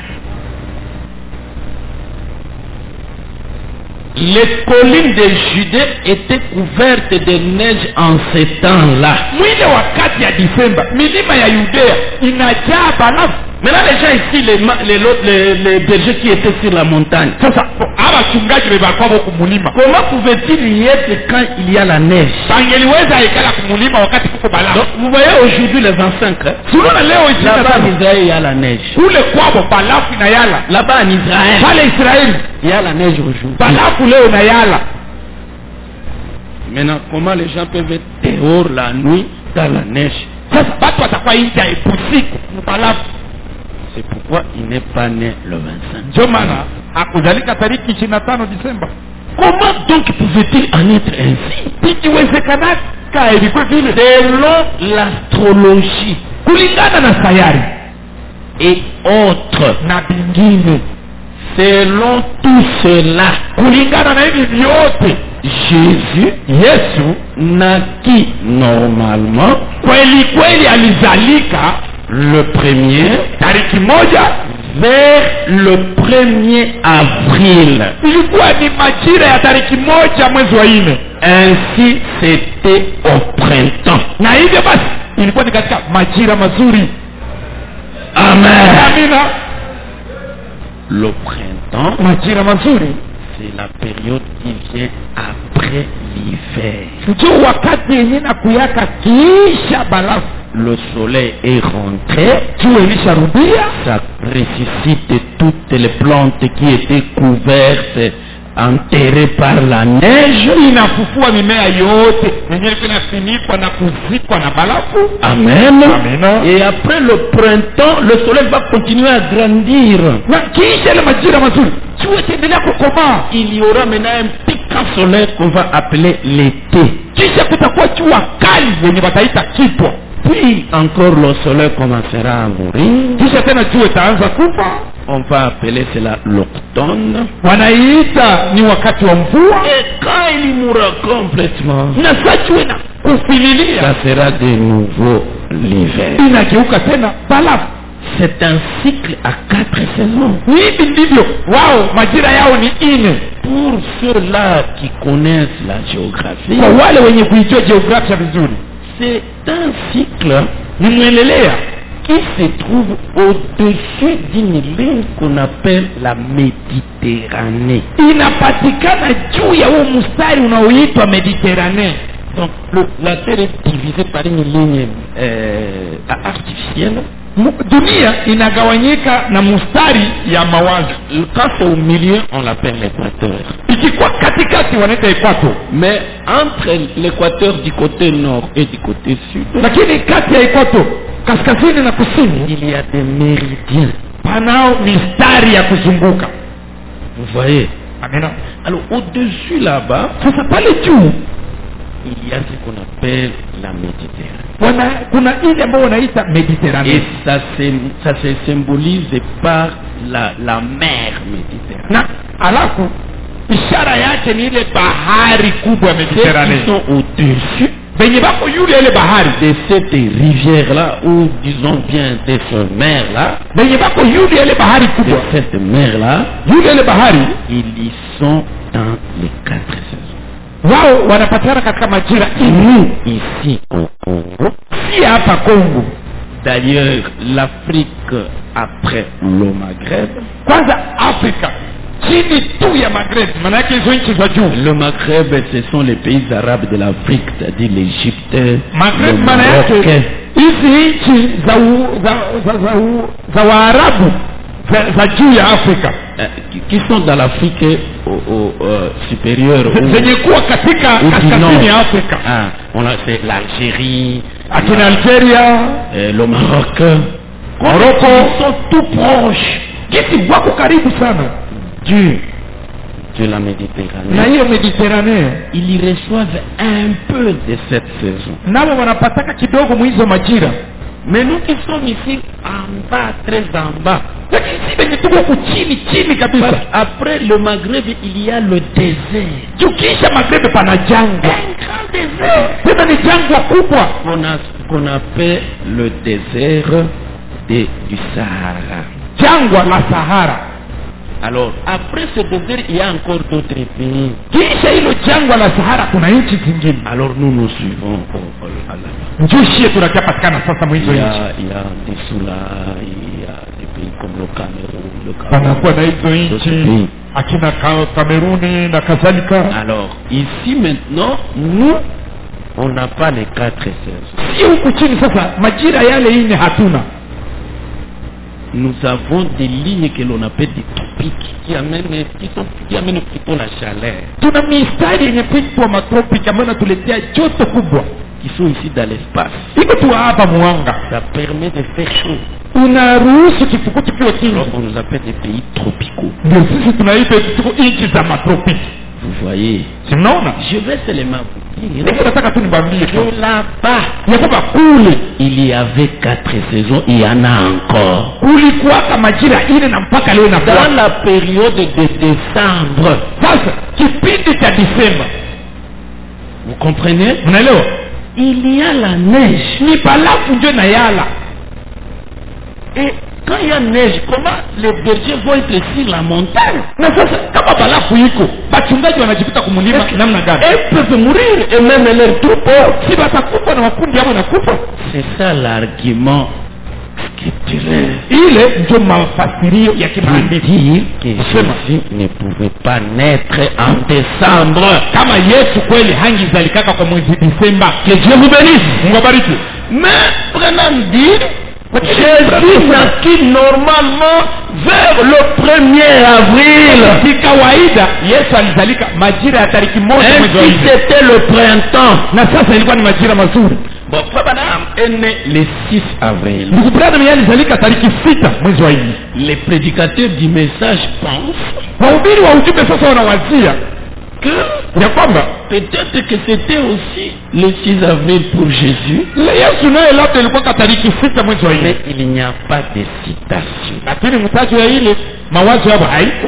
Les collines de Judée étaient couvertes de neige en ce temps-là. Mwile wakati ya Disemba, milima ya Yudea inajaa barafu. Maintenant les gens ici, les bergers qui étaient sur la montagne. Sasa abachungaji walikuwa kumulima. Comment pouvait-il y être quand il y a la neige? Bangeliweza ikala kumulima wakati kuko barafu. Donc vous voyez aujourd'hui le 25. Tunaona leo là-bas en Israël il y a la neige. Kule kwabo barafu inayala. Là-bas en Israël. Pale Israeli il y a la neige aujourd'hui. Barafu leo inayala. Maintenant comment les gens peuvent être dehors la nuit dans la neige? Sasa watu watakuwa nje usiku barafu. C'est pourquoi il n'est pas né le 25. Ndio maana hakuzalika tariki 25 Disemba. Comment donc pouvait-il en être ainsi? Ikiwezekanaka ilikuwa vile selon l'astrologie, kulingana na sayari et autres na bingine. Selon tout cela, kulingana na hivi vyote, Jésus, Yesu naquit normalement, kweli alizalika le premier tariki moja vers le 1er avril. Ilikuwa ni majira ya tariki moja mwezi wa 4. Ainsi c'était au printemps. Na hivyo basi ilikuwa ni katika majira mazuri. Amen. Amina. Le printemps, majira mazuri, c'est la période qui vient après l'hiver. ndio wakati yenyewe na kuyaka kisha barafu. Le soleil est rentré, ça ressuscite toutes les plantes qui étaient couvertes, enterrées par la neige. Inafufua mimea yote yenyewe inafunikwa na kuzikwa na barafu. Amen. Amen. Et après le printemps, le soleil va continuer à grandir. Na kisha ile majira mazuri, jua itaendelea kukomaa. Il y aura maintenant un piquant soleil qu'on va appeler l'été. Kisha kutakuwa jua kali yenye wataita kipwa. Puis encore le soleil commencera à mourir. Kisha tena jua itaanza kufa. On va appeler cela l'automne. Wanaiita ni wakati wa mvua. Et quand il mourra complètement, Na sasa jua na kufililia, ça sera de nouveau l'hiver. inageuka tena balafu. C'est un cycle à 4 saisons. Hivi ndivyo wao majira yao ni 4. Pour ceux-là qui connaissent la géographie, Kwa wale wenye kuijua jiografia vizuri, c'est un cycle ni mwelelea qui se trouve au-dessus d'une ligne qu'on appelle la Méditerranée. inapatikana juu ya huo mstari unaoitwa Mediterranee. Donc la Terre est divisée par une ligne artificielle. Dunia inagawanyika na mstari ya mawazo. Quand c'est au milieu, on l'appelle l'équateur. Ikikuwa katikati wanaita ekwato, Mais entre l'équateur du côté nord et du côté sud, lakini kati ya ekwato kaskazini na kusini il y a des méridiens. panao mistari ya kuzunguka. Vous voyez? Amina. Alors au-dessus là-bas, Sasa pale juu il y a ce qu'on appelle la Méditerranée. kuna ile ambayo wanaita Mediterranee. Et ça se symbolise par la mer Méditerranée. Na alafu ishara yake ni ile bahari kubwa ya Ceux Mediterranee. qui sont au-dessus Benye bako yule ile bahari, de cette rivière-là, ou disons bien de cette mer-là, benye bako yule ile bahari de kubwa, cette mer-là, yule ile bahari ils y sont dans les 4 saisons. wao wanapatikana katika majira Nous, ici au Congo, si hapa Kongo. d'ailleurs l'Afrique après le Maghreb, Kwanza Afrika chini tu ya Maghreb, maana yake hizo nchi za juu. le Maghreb ce sont les pays arabes de l'Afrique, c'est-à-dire l'Égypte, le Maghreb maana Maroc, yake hizi nchi za Waarabu za juu ya Afrika qui sont dans l'Afrique supérieure zenye kuwa katika ou du kaskazini nord. ya Afrika, C'est l'Algérie, akina Algeria, le Maroc. Morocco, Ils sont tout proches kiti wako karibu sana de la na Méditerranée. hiyo Mediterranee. Ils y reçoivent un peu de cette saison. Nao wanapataka kidogo mwizo majira, Mais nous qui sommes ici en bas, très en bas, lakini si benye tuko chini kabisa. parce après le Maghreb, il y a le désert. Tukisha Maghreb pana jangwa, Un grand désert tena ni jangwa kubwa qu'on appelle le désert du Sahara. jangwa la Sahara. Alors, après ce désert, il y a encore d'autres pays. Kisha hilo jangwa la Sahara kuna nchi zingine. Alors, nous nous suivons à la Njushie tunapatikana sasa mwizo il y nchi, a des Soula, il y a des pays comme le Cameroun, panakuwa na hizo d'autres nchi pays. akina Kameruni na kadhalika. Alors, ici maintenant, nous, on n'a pas les 4 saisons. Sio huku chini sasa, majira yale ine hatuna. Nous avons des lignes que l'on appelle des tropiques qui amènent plutôt la chaleur, Tuna mistari yenye kuitwa matropiki ambayo inatuletea joto kubwa, qui sont ici dans l'espace. iko tu hapa mwanga, Ça permet de faire chaud. unaruhusu kifukutu kiwe kingi. Alors, on nous appelle des pays tropicaux. Ndio sisi tunaita tuko nchi za matropiki. Vous voyez, Simnaona, je vais seulement vous dire ndio nataka tu nibambie tu que là-bas, ya kwamba kule il y avait 4 saisons, il y en a encore. kulikuwaka majira ine na mpaka leo Dans inakuwa. la période de décembre, Sasa kipindi cha Disemba, vous comprenez, mnaelewa, il y a la neige. ni balafu ndio na yala. Et quand il y a neige, comment les bergers vont être sur la montagne? Na sasa kama balafu iko, bachungaji wanajikuta kumulima namna gani? Ils peuvent mourir et même leurs troupeaux. Si batakufa na makundi yao nakufa. C'est ça l'argument scripturaire. Ile ndio mafasirio ya Pour kimaandiko dire que Jésus ne pouvait pas naître en décembre. kama Yesu kweli hangizalikaka kwa mwezi Disemba. Que Dieu vous bénisse. Mungu abariki. Mais prenons dire, Jésus naquit normalement vers le 1er avril. Si kawaida Yesu alizalika majira ya tariki moja Et mwezi wa si nne. c'était le printemps. Na sasa ilikuwa ni majira mazuri. Bon, Frère Branham est né le 6 avril. Ndugu Branham yeye alizalika tariki 6 mwezi wa 4. Les prédicateurs du message pensent Wahubiri wa ujumbe sasa wanawazia que ya kwamba peut-être que c'était aussi le 6 avril pour Jésus. Yesu naye labda ilikuwa tariki 6 mwezi wa 4. Mais il n'y a pas de citation. Lakini mtajo ya ile mawazo hapo haiko.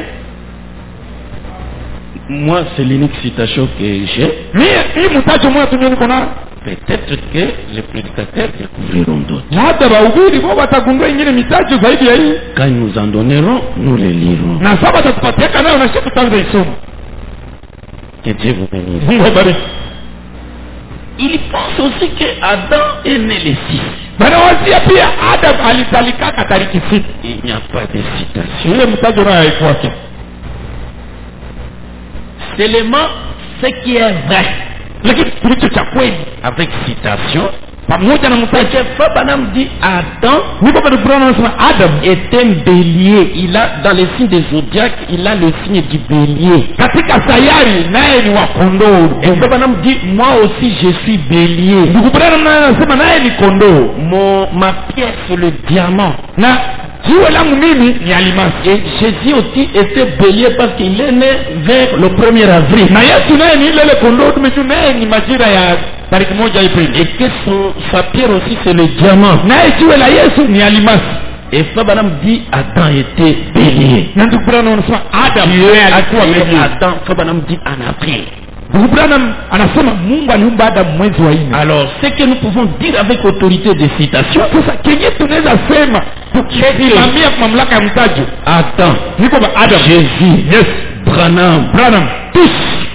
Moi, c'est l'unique citation que j'ai. Mimi mtajo mmoja tu niko na. Peut-être que les prédicateurs découvriront d'autres. Labda wahubiri wao watagundua ingine mitajo zaidi ya hii. Quand ils nous en donneront, nous les lirons. Na saba tutapatia nayo na sisi tutaanza isoma. Que Dieu vous bénisse. Mungu abariki. Il pense aussi que Adam est né le 6. Wanawazia pia Adam alizalika tariki 6. Il n'y a pas de citation. Ile mtajo nayo haiko. Seulement ce qui est vrai. Lakini kilicho cha kweli Avec citation. pamoja na Parce mtajo que Frère Branham dit Adam niko kwa Branham anasema Adam est un bélier. Il a dans les signes des zodiaques, il a le signe du bélier. katika sayari naye ni wa kondoo. Et Frère Branham dit moi aussi je suis bélier. Ndugu Branham naye anasema naye ni kondoo. Ma pierre c'est le diamant. Na jiwe langu mimi ni alimasi. Et Jésus aussi était bélier parce qu'il est né vers le 1er avril. Na Yesu naye ni ile kondoo tumejua naye ni majira ya tariki 1 Aprili. Et que sa pierre aussi c'est le diamant. Naye jiwe la Yesu ni alimasi. Et Frère Branham dit Adam était bélier. Na ndugu Branham anasema Adam yeye alikuwa bélier. Adam, Frère Branham dit en avril. Ndugu Branham anasema Mungu aliumba Adam mwezi wa 4. Alors, ce que nous pouvons dire avec autorité de citation, Sasa kenye tunaweza sema tukisimamia mamlaka ya mtajo Adam, niko ba Adam, Jésus, yes, Branham, Branham, tous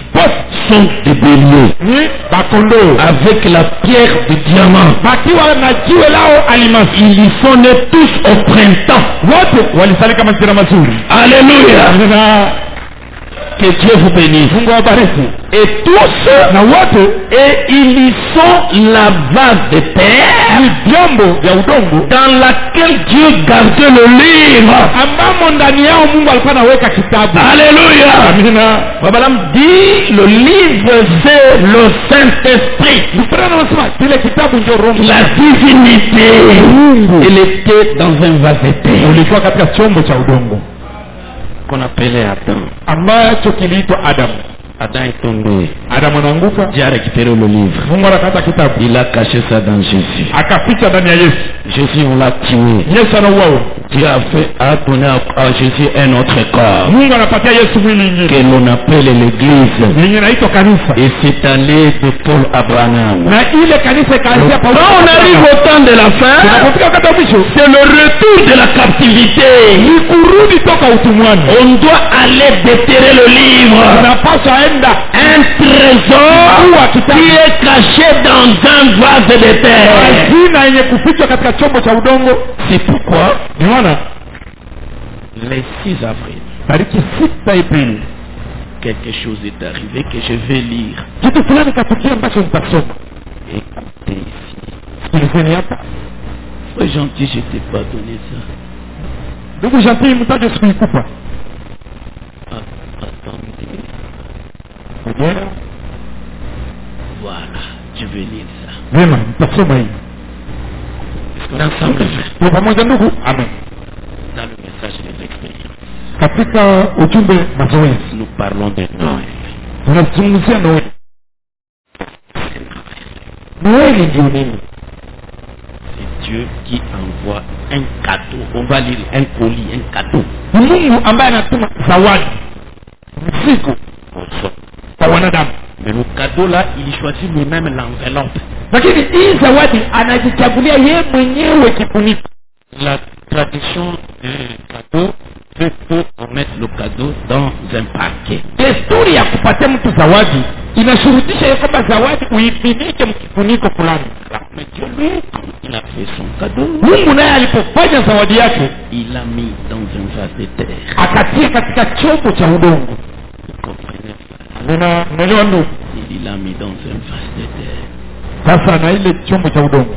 sont des béliers ni bakondoo avec la pierre de diamant. bakiwa na jiwe lao alimasi. Ils y sont nés tous au printemps. Wote walizalika majira mazuri. Alléluia. Na Que Dieu vous bénisse. Mungu awabariki. Et tous, Na wote et ils y sont la vase de terre ni vyombo vya udongo dans laquelle Dieu gardait le livre. ambamo ndani yao Mungu alikuwa anaweka kitabu. Alléluia. Amina. Abraham dit le livre c'est le Saint-Esprit, Biblia inasema kile kitabu ndio Roho. la divinité. Il était dans un vase de terre Ulikuwa katika chombo cha udongo qu'on appelait Adam. ambacho kiliitwa Adam. Adam est tombé. Adam anaanguka, Dieu a récupéré le livre. Mungu anakata kitabu, Il a caché ça dans Jésus. akaficha ndani ya Yesu. Jésus, on l'a tué. Yesu anauawa, Dieu a donné à Jésus un autre corps Mungu anapatia Yesu mwili mwingine que l'on appelle l'église. yenye inaitwa kanisa, Et c'est allé de Paul à Branham. na ile kanisa ikaanzia Paulo. Quand on arrive au temps de la fin, Tunapofika wakati wa mwisho, c'est le retour de la captivité. ni kurudi toka utumwani. On doit aller déterrer le livre. Tunapaswa enda Un trésor qui est caché dans un vase de terre. hazina yenye kufichwa katika chombo cha udongo. C'est pourquoi Niona le 6 avril, tariki 6 Aprili quelque chose est arrivé que je vais lire. kitu fulani katukia ambacho nitasoma. Écoutez ici. Sikilizeni hapa. Sois gentil, je t'ai pas donné ça. Ndugu Jean-Pierre, mtaje sikuikupa. Attendez. Ngojea. Voilà, je vais lire ça. Vema, nitasoma hii. Est-ce qu'on est ensemble, frère? Kwa pamoja ndugu? Amen. Dans le message de l'expérience, Katika ujumbe mazoezi nous parlons de Noël. tunazungumzia Noeli. Noeli ndio nini? C'est Dieu qui envoie un cadeau. On va lire un colis, un cadeau. Ni Mungu ambaye anatuma zawadi, mzigo kwa wanadamu. Mais le cadeau là, il choisit lui-même l'enveloppe. Lakini hii zawadi anajichagulia yeye mwenyewe kifuniko. La tradition du cadeau veut qu'on mette le cadeau dans un paquet. Desturi ya kupatia mtu zawadi inashurutisha ya kwamba zawadi uifinike mkifuniko fulani. Mais Dieu lui, il a fait son cadeau. Mungu naye alipofanya zawadi yake Il l'a mis dans un vase de terre. akatia katika chombo cha udongo. Vous comprenez? Unaelewa ndugu? Il l'a mis dans un vase de terre. Sasa na ile chombo cha udongo.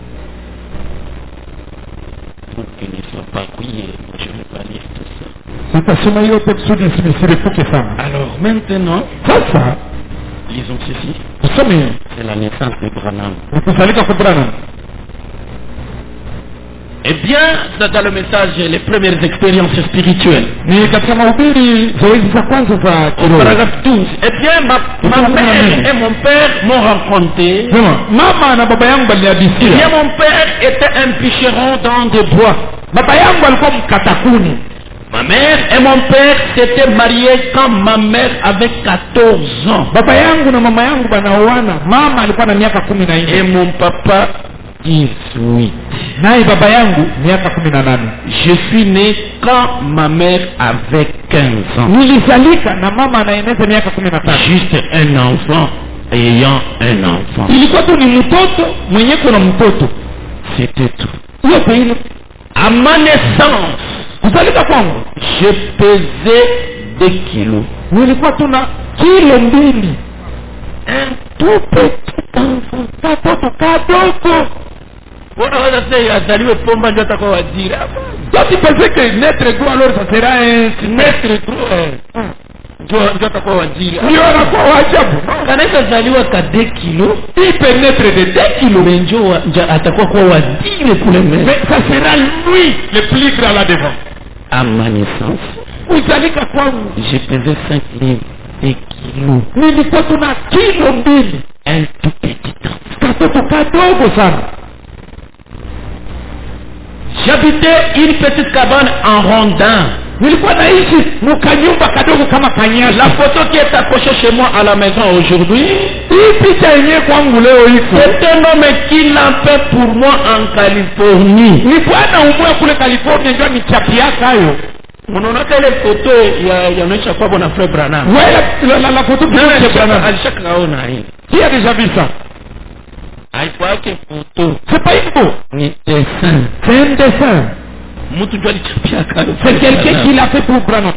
Pour qu'il ne soit pas brouillé, moi je ne vais pas lire tout ça. Sitasoma hiyo kusudi nisiripuke sana. Alors maintenant, Sasa Lisons ceci. tusome C'est la naissance de Branham. kuzalika kwa Branham. Eh bien, dans le message, les premières expériences spirituelles. Ni katika mahubiri zoezi za kwanza za kiroho. Paragraphe 12. Eh bien, ma mère et mon père m'ont rencontré. Sema, mama na baba yangu Eh bien, baliniadisia. mon père était un bûcheron dans des bois. Baba yangu alikuwa mkatakuni. Ma mère et mon père s'étaient mariés quand ma mère avait 14 ans. Baba yangu na mama yangu banaoana. Mama alikuwa na miaka 14. Et mon papa 18. Naye baba yangu miaka 18. Je suis né quand ma mère avait 15 ans. Nilizalika na mama anaeneza miaka 15. Juste un enfant ayant un enfant. Ilikuwa tu ni mtoto mwenye kuna mtoto. C'était tout. Hiyo ile. À ma naissance, Kuzalika kwangu je pesais 2 kilos. nilikuwa tuna kilo 2. Un tout petit enfant. Katoto kadogo. Unaweza sasa azaliwe pomba ndio atakuwa waziri. Toi tu pensais que naître gros alors ça sera un Maître gros. Ndio atakuwa waziri. ndio anakuwa wajabu. Kanaweza zaliwa ka 2 kilos. Il peut naître de 2 kilos. Mais ndio atakuwa kwa waziri kule mbele. Mais ça sera lui le plus grand là devant. À ma naissance, Kuzalika kwangu je pesais 5 livres. 2 kilos. nilikuwa tuna kilo 2. Un tout petit enfant. Katoto kadogo sana. J'habitais une petite cabane en rondin. Nilikuwa naishi mkanyumba kadogo kama kanyasi. La photo qui est accrochée chez moi à la maison aujourd'hui, Hii picha yenyewe kwangu leo iko. c'est un homme qui l'a fait pour moi en Californie. Ni bwana umwe kule California ndio nichapiaka hayo. Unaona ile photo yaonyesha kwa bwana Fred Branham. Wewe la photo de Branham. Alishakaona hii. Qui a déjà vu ça? Haikuwake photo. C'est pas une photo. Ni dessin. C'est un dessin. Mtu ndio alichapia kale. C'est quelqu'un qui l'a fait pour Branham.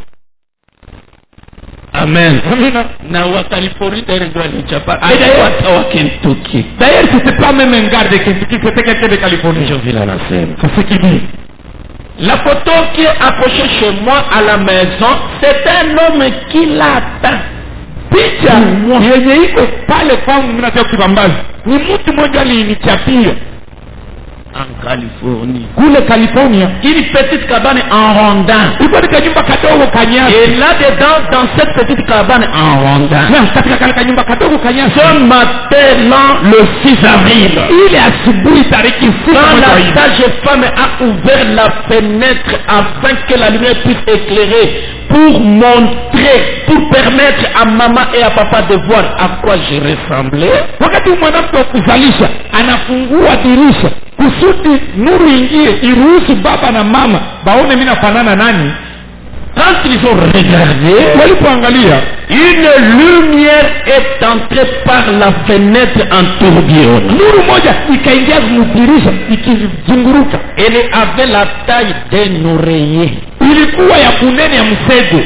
Amen. Amina. Na wa Californie ndio alichapa. Et d'ailleurs, Hata wa Kentucky. D'ailleurs, c'était pas même un gars de Kentucky, c'était quelqu'un de Californie. Je vis la scène. C'est ce qu'il dit. La photo qui est accrochée chez moi à la maison, c'est un homme qui l'attend. Picha yenye iko pale kwangu mimi nataka kibambazi. Ni mtu mmoja alinichapia En Californie. kule California. Une petite cabane en rondin. Iko ni kanyumba kadogo kanyasi. Et là-dedans, dans cette petite cabane en rondin, Na katika kale kanyumba kadogo kanyasi. ce matin-là, le 6 avril, Ile asubuhi tariki 6 quand mwezi wa la nne. sage femme a ouvert la fenêtre afin que la lumière puisse éclairer, pour montrer, pour permettre à maman et à papa de voir à quoi je ressemblais, Wakati mwanamke wa kuzalisha anafungua dirisha kusudi nuru ingie iruhusu baba na mama baone mimi nafanana nani. quand ils ont regardé, Walipoangalia une lumière est entrée par la fenêtre en tourbillon. nuru moja ikaingia mdirisha ikizunguruka. Elle avait la taille d'un oreiller. Ilikuwa ya kunene ya msego.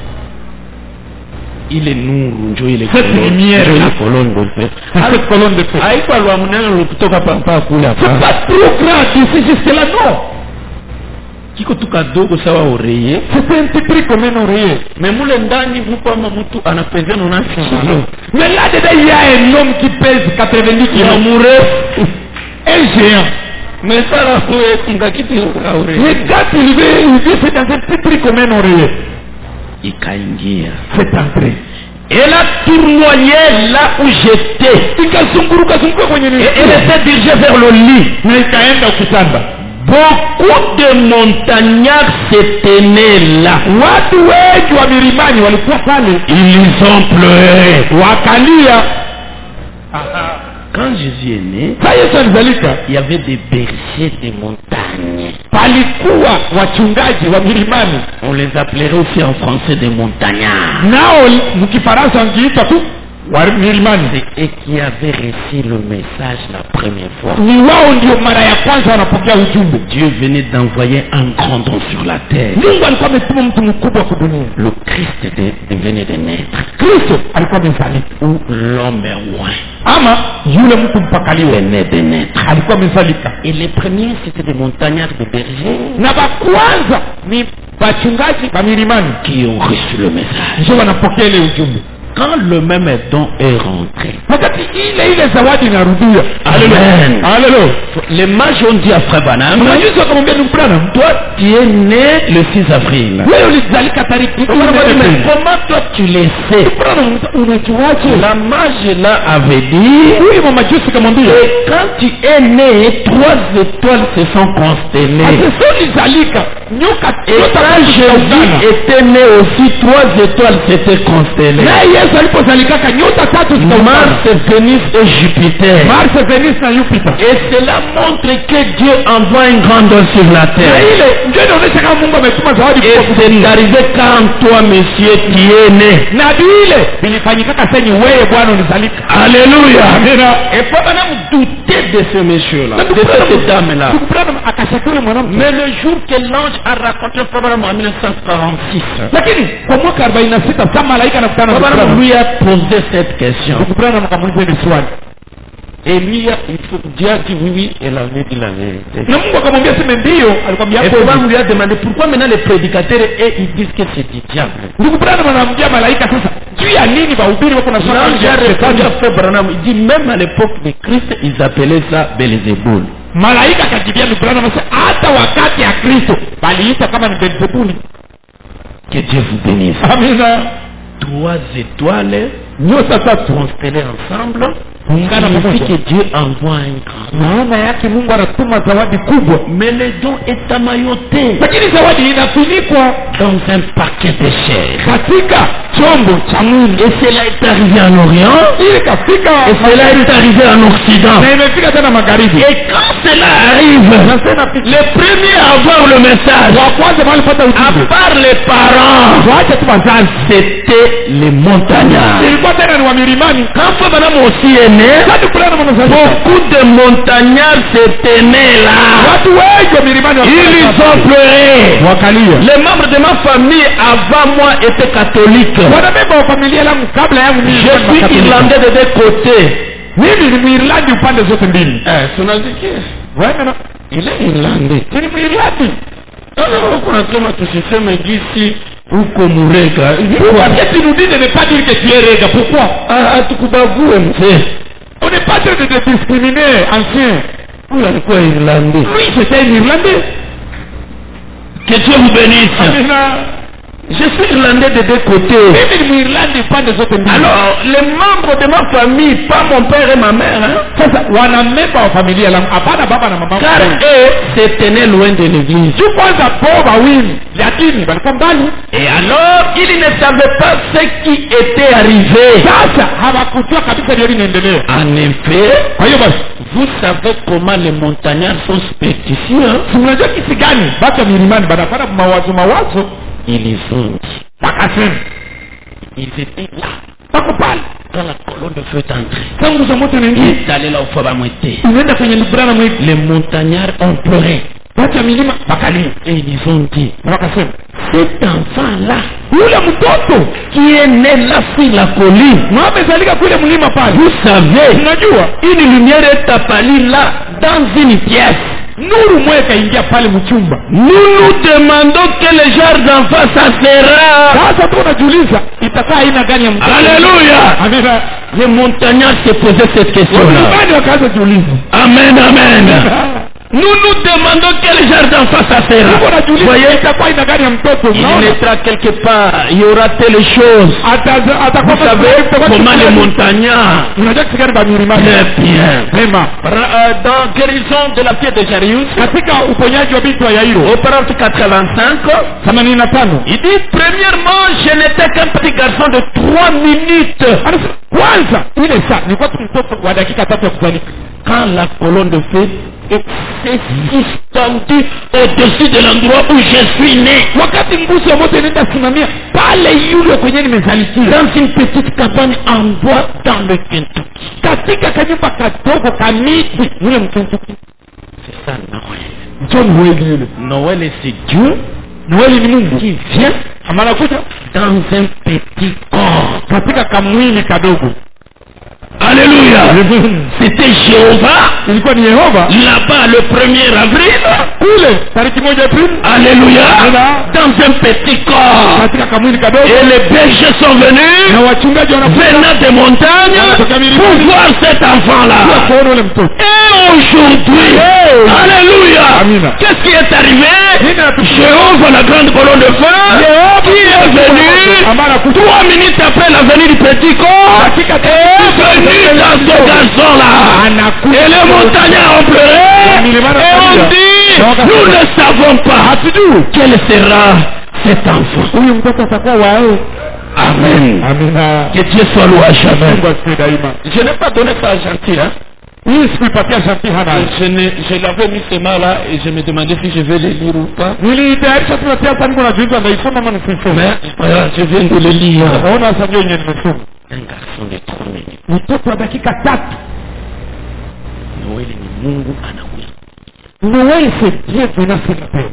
Ile nuru njo ile Cette lumière njo ile là. colonne de feu. Cette colonne de feu. Haikuwa lwa mnene kutoka papa kule C'est hapa. pas trop grand d'ici jusque là, non. Kiko tu kadogo sawa oreiller. C'est un petit prix comme un oreiller. Mais mule ndani mko ama mtu anapezea 90 kilo. Mais là dedans il y a un homme qui pèse 90 Ni kilos. mrefu. Un géant. Mais sala huwe kinga kiti ya oreiller. Mais quand il vit c'est dans un petit prix comme un oreiller. Ikaingia. C'est entré. Elle a tournoyé là où j'étais. Ikazunguruka zunguka kwenye Et elle était dirigée vers le lit. na ikaenda ukitanda. Beaucoup de montagnards se tenaient là. Watu wengi wa milimani walikuwa pale Ils ont pleuré. wakalia. Quand Jésus est né, Sasa Yesu alizalika, il y avait des bergers des montagnes. palikuwa wachungaji wa milimani, On les appellerait aussi en français des montagnards. nao mkifaransa wangeitwa tu wa milimani. C'est eux qui avaient reçu le message la première fois. Ni wao ndio mara ya kwanza wanapokea ujumbe. Dieu venait d'envoyer un grand don sur la terre. Mungu alikuwa ametuma mtu mkubwa kwa dunia. Le Christ venait de naître. Kristo alikuwa amezalika, Ou l'homme roi ama yule mtu mpakaliwe venait de naître. alikuwa amezalika. Et les premiers, c'était des montagnards, des bergers Na bakwanza ni wachungaji wa milimani qui ont reçu le message. ndio wanapokea ile ujumbe. quand le même don est rentré. Amen. Alléluia. Les mages ont dit à Frère Branham, toi tu es né le 6 avril. Mais comment toi tu le sais? La mage là avait dit, et quand tu es né, 3 étoiles se sont constellées. Et quand Jésus était né aussi, 3 étoiles s'étaient constellées. Mars, Vénus et Jupiter. Et cela montre que Dieu envoie un grand don sur la terre. Et c'est arrivé quand toi, monsieur, tu es né. Alléluia. Et pas douter de ce monsieur-là, de cette dame-là. Mais le jour que l'ange a raconté Abraham en 1946, Abraham lui a posé cette question. Et lui, Dieu a dit oui, elle avait dit la vérité. Et Abraham lui a demandé pourquoi maintenant les prédicateurs ils disent que c'est du diable. L'ange a répondu à Frère Branham, il dit même à l'époque de Christ, ils appelaient ça Belzéboul. Que Dieu vous bénisse. Amen. 3 étoiles constellées ensemble. Signifie que Dieu envoie un grand. Mais le don est amailloté dans un paquet de chair. Et cela est arrivé en Orient. Et cela est arrivé en Occident. Et quand cela arrive, les premiers à avoir le message, à part les parents, c'était les montagnards. Quand Madame aussi est né, beaucoup de montagnards s'étaient nés là. Ils ont pleuré. Les membres de ma famille avant moi étaient catholiques. Je suis irlandais de 2 côtés. Il est irlandais. Pourquoi tu nous dis de ne pas dire que tu es rega? Pourquoi? On n'est pas en train de te discriminer, ancien. Pourquoi irlandais? Oui, c'était un irlandais. Que Dieu vous bénisse. Amen. Je suis irlandais de 2 côtés. Alors, les membres de ma famille, pas mon père et ma mère, car eux s'étaient nés loin de l'église. Et alors, ils ne savaient pas ce qui était arrivé. En effet, vous savez comment les montagnards sont superstitieux. Ils ont dit. Ils étaient là. Quand la colonne de feu est entrée. Ils est allé là où Fabam était. Les montagnards ont pleuré. Et ils ont dit, cet enfant-là, qui est né là sur la colline, vous savez, une lumière est apparue là dans une pièce. Nous nous demandons quel genre d'enfant ça sera. Alléluia. Les montagnards se posaient cette question-là. Amen, amen. Nous nous demandons quel genre d'enfant ça sera. Vous voyez, il naîtra quelque part, il y aura telle chose. Vous savez comment les montagnards. Très bien. Dans guérison de la pierre de Jarius, au paragraphe 85, il dit premièrement, je n'étais qu'un petit garçon de 3 minutes. Quand la colonne de feu s'est suspendue au-dessus de l'endroit où je suis né, dans une petite cabane en bois dans le Kentucky. C'est ça Noël. Noël, c'est Dieu. Noël qui vient dans un petit corps. Alléluia. C'était Jéhovah. ilikuwa ni Yehova Là-bas le 1er avril. kule tariki 1 Aprili. Alléluia. Dans un petit corps. katika kamwili kadogo. Et les bergers sont venus. na wachungaji venant des montagnes pour voir cet enfant-là. Et aujourd'hui, alléluia, qu'est-ce qui est arrivé? Jéhovah, la grande colonne de feu, qui est venu 3 minutes après la venue du petit corps, est venu dans ce garçon-là. Et les montagnards ont pleuré et ont dit, nous ne savons pas quel sera cet enfant. Amen. Que Dieu soit loué à jamais. Je n'ai pas donné ça à Gentil, hein. Je l'avais mis ce mal-là et je me demandais si je vais le lire ou pas. Mais je viens de le lire. Un garçon de 3 minutes. Noël ni Mungu anakuja. Noël c'est Dieu venant sur la terre.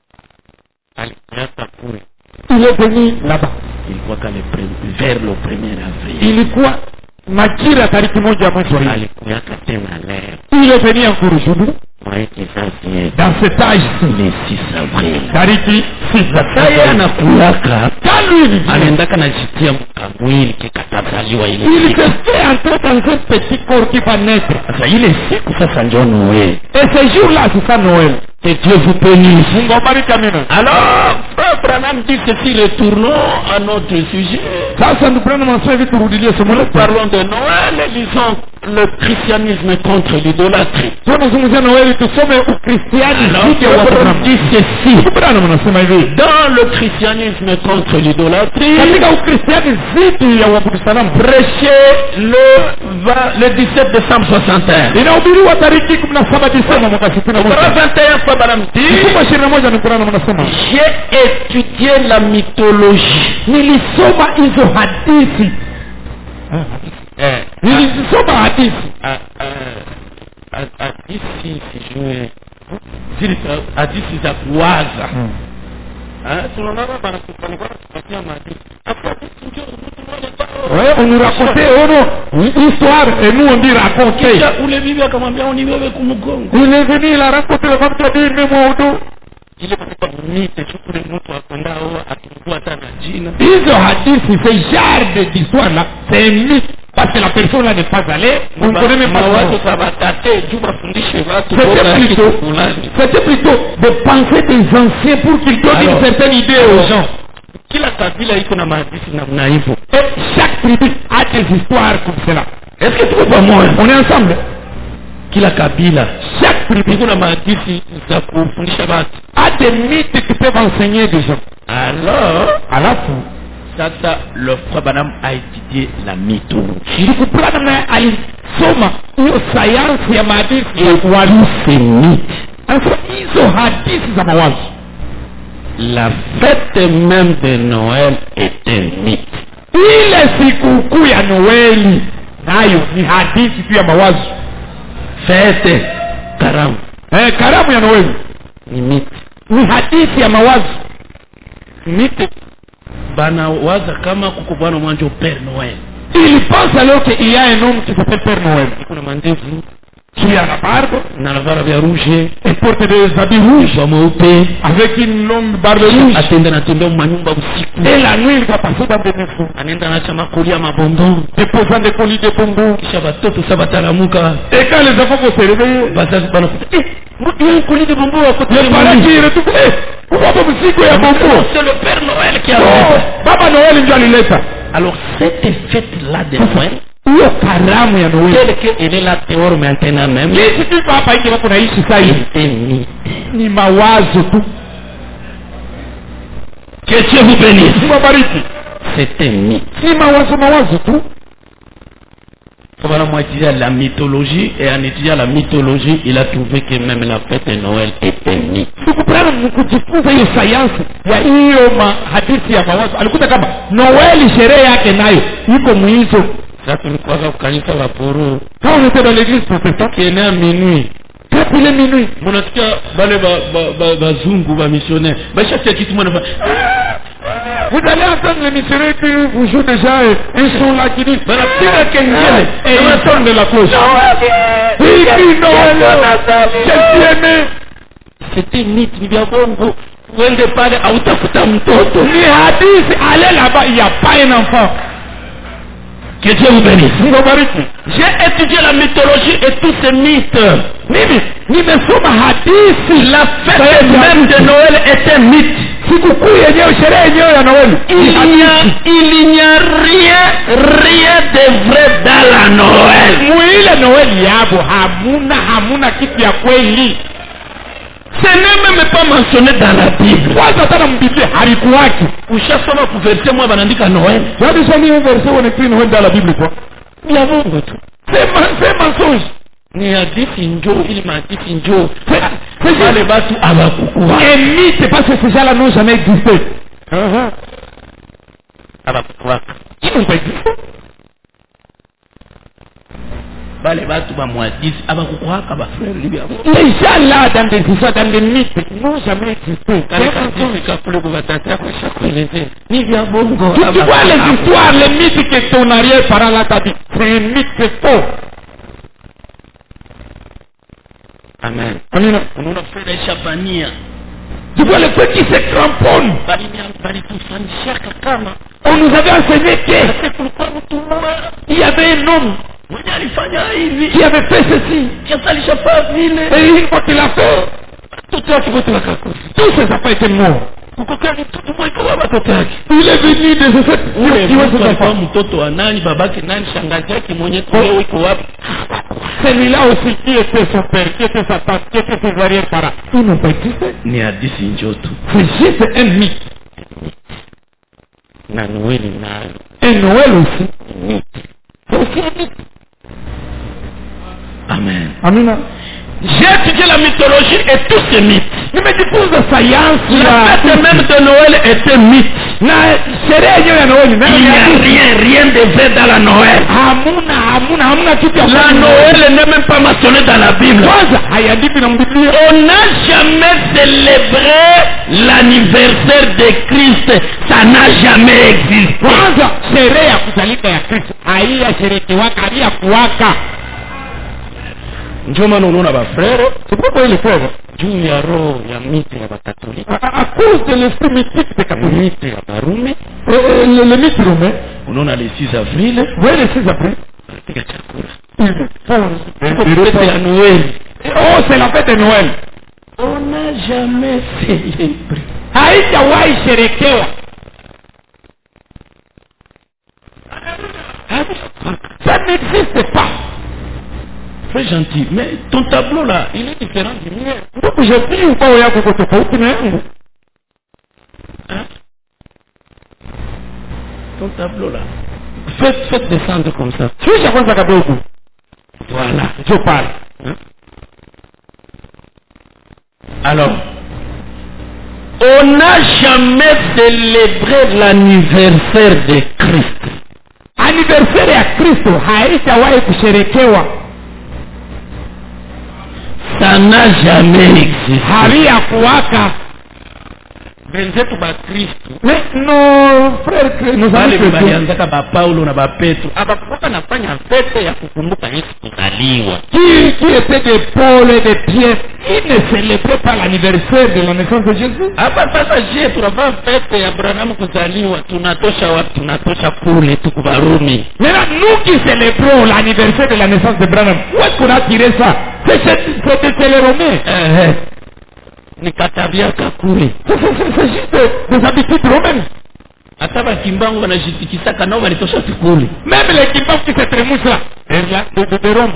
Il est venu là-bas. Ilikuwa vers le 1er avril. Ilikuwa majira tariki 1 mwezi wa pili. Il est venu encore aujourd'hui. Dans cet âge-ci, le 6 avril. tariki 6 Sasa anakulaka. Kalui. Anaendaka na jitia mkamwili kikatazaliwa ile. Il était entré dans un petit corps qui va naître. Sasa ile siku sasa ndio Noël. Et ce jour-là, c'est ça Noël. Que Dieu vous bénisse. Alors, Frère Branham dit ceci, retournons à notre sujet. Nous parlons de Noël, disons le christianisme contre l'idolâtrie. Alors, dit ceci. Dans le christianisme contre l'idolâtrie, prêchez le 17 décembre 61. Le 21 fois Branham dit, j'ai étudié la mythologie. Nilisoma hizo hadithi. Nilisoma hadithi. Hadithi za kuwaza. On nous racontait une histoire et nous on dit raconter. Il est venu, il a raconté le même chose, il m'a hizo hadithi, ce genre d'histoire là, c'est un mythe. Parce que la personne là n'est pas allée, on ne connaît même pas. C'était plutôt de penser des anciens pour qu'ils donnent une certaine idée aux gens. Et chaque tribu a des histoires comme cela. Est-ce que tu peux pas moi? On est ensemble. Kila kabila, chaque tribu a des mythes qui peuvent enseigner des gens. Alors, à la fin, ça, le frère Branham a étudié la mythologie. La fête même de Noël est un mythe. Ile sikukuu ya Noeli nayo ni hadithi tu ya mawazo. Fête karamu. Karamu ya Noeli ni mythe. Ni hadithi ya mawazo. Mythe bana waza kama kuko bwana mwanjo Père Noël. Il pense alors qu'il y a un homme qui s'appelle Père Noël. Kuna mandevu, qui a la barbe, na la barbe rouge, et porte des habits rouges, avec une longue barbe rouge. Et la nuit il va passer dans des maisons, déposant des colis de bonbons. Et quand les enfants vont se réveiller, il y a un colis de bonbons à côté. Les parents qui retrouvent, c'est le Père Noël qui a Baba Noël il doit lui laisser. Alors cette fête-là de Noël, tel qu'elle est la théorie maintenant même, ni mawazo tu. Que Dieu vous bénisse. C'est un mythe. Ni mawazo tu. On va étudier la mythologie, et en étudiant la mythologie, il a trouvé que même la fête de Noël est un mythe. Kujifunza hiyo sayansi ya hiyo hadithi ya mawazo, alikuta kama Noel sherehe yake nayo iko mwizo. Sasa tulikuwa kwa kanisa la Poro. Quand on était dans l'église protestante, qui est né à minuit. Quand il est minuit, munasikia bale bazungu ba missionnaire. Bashatia kitu mwana fa. Vous allez entendre les missionnaires qui vous jouent déjà, ils sont là qui disent, et ils sonnent de la cloche. Oui, Noël, Jésus aimé. C'était mythe, ni vya bongo. Uende pale hautafuta mtoto. Ni hadithi, allez là-bas, il n'y a pas un enfant. Que Dieu vous bénisse. J'ai étudié la mythologie et tous ces mythes. Nimesoma hadithi. La fête même de Noël est un mythe. Sikukuu yenyewe, sherehe yenyewe ya Noël. Il n'y a rien de vrai dans la Noël. Mwile Noël yabo hamuna kitu ya kweli. Ce n'est même pas mentionné dans la Bible. Kwanza hata mbiblia halikuwaki. Ushasoma ku verset moi banaandika Noël. Yaani sasa ni verset on écrit Noël dans la Bible quoi. Ya bongo tu. C'est mensonge. Ni hadithi njoo ili hadithi njoo. Wale watu hawakukua. Un mythe parce que ces gens-là n'ont jamais existé. Hawakukua. Ils n'ont pas existé. Bale watu ba mwadisi hawakukua kama frère libya. Les gens là dans des histoires, dans des mythes n'ont jamais existé. Ni vya bongo. Tu vois les histoires, les mythes que ton arrière-parent là t'a dit. C'est un mythe, c'est faux. Amen. Amen. On a fait les chapaniers. Tu vois le fait qui se cramponne. On nous avait enseigné qu'il y avait un homme qui avait fait ceci. Et une fois qu'il a fait, tous ses affaires étaient morts. Il est venu de ce fait. Celui-là aussi qui était son père, qui était sa tante, qui était ses arrière-parents. Ils n'ont pas existé. C'est juste un mythe. Et Noël aussi. C'est aussi un mythe. Amen. Amen. J'ai étudié la mythologie et tous ces mythes. Mais du coup, la science, la fête même de Noël est un mythe. Il n'y a rien de vrai dans la Noël. La Noël n'est même pas mentionnée dans la Bible. On n'a jamais célébré l'anniversaire de Christ. Ça n'a jamais existé. Ndio maana unaona ba frère, c'est pourquoi les frères juu ya roho ya miti ya Wakatoliki, à cause de l'esprit mythique des catholiques, miti ya Barume, le mythe roumain, unaona le 6 avril, ouais le 6 avril, piga chakula, fête ya Noël. Oh, c'est la fête de Noël. On n'a jamais célébré. Haijawahi sherekewa. Ça n'existe pas. Très gentil, mais ton tableau là, il est différent du mien. Donc j'ai pris une fois où il y a beaucoup de choses. Ton tableau là. Faites descendre comme ça. Tu sais quoi ça cadeau au bout. Voilà, je parle. Alors, on n'a jamais célébré l'anniversaire de Christ. Anniversaire ya Kristo haijawahi kusherekewa. Ça n'a jamais existé. Haria kuwaka. Benzetu ba Kristo. Mais nos frères nous avons balianzaka ba Paulo na ba Petro. Abakuwa nafanya fete ya kukumbuka Yesu kuzaliwa. Qui était de Paul et de Pierre, ils ne célébraient pas l'anniversaire de la naissance de Jésus. Hapa sasa je tunafanya fete ya Abrahamu kuzaliwa, tunatosha watu, tunatosha kule tuko Barumi. Maintenant nous qui célébrons l'anniversaire de la naissance de Abraham, où est-ce qu'on a tiré ça? C'est les Romains. Ni katabia kakule. C'est juste des habitudes romaines. Hata bakimbangu wanajitikisaka nao walitosha tukule. Même les kimbangu qui se trémoussent là, de Rome.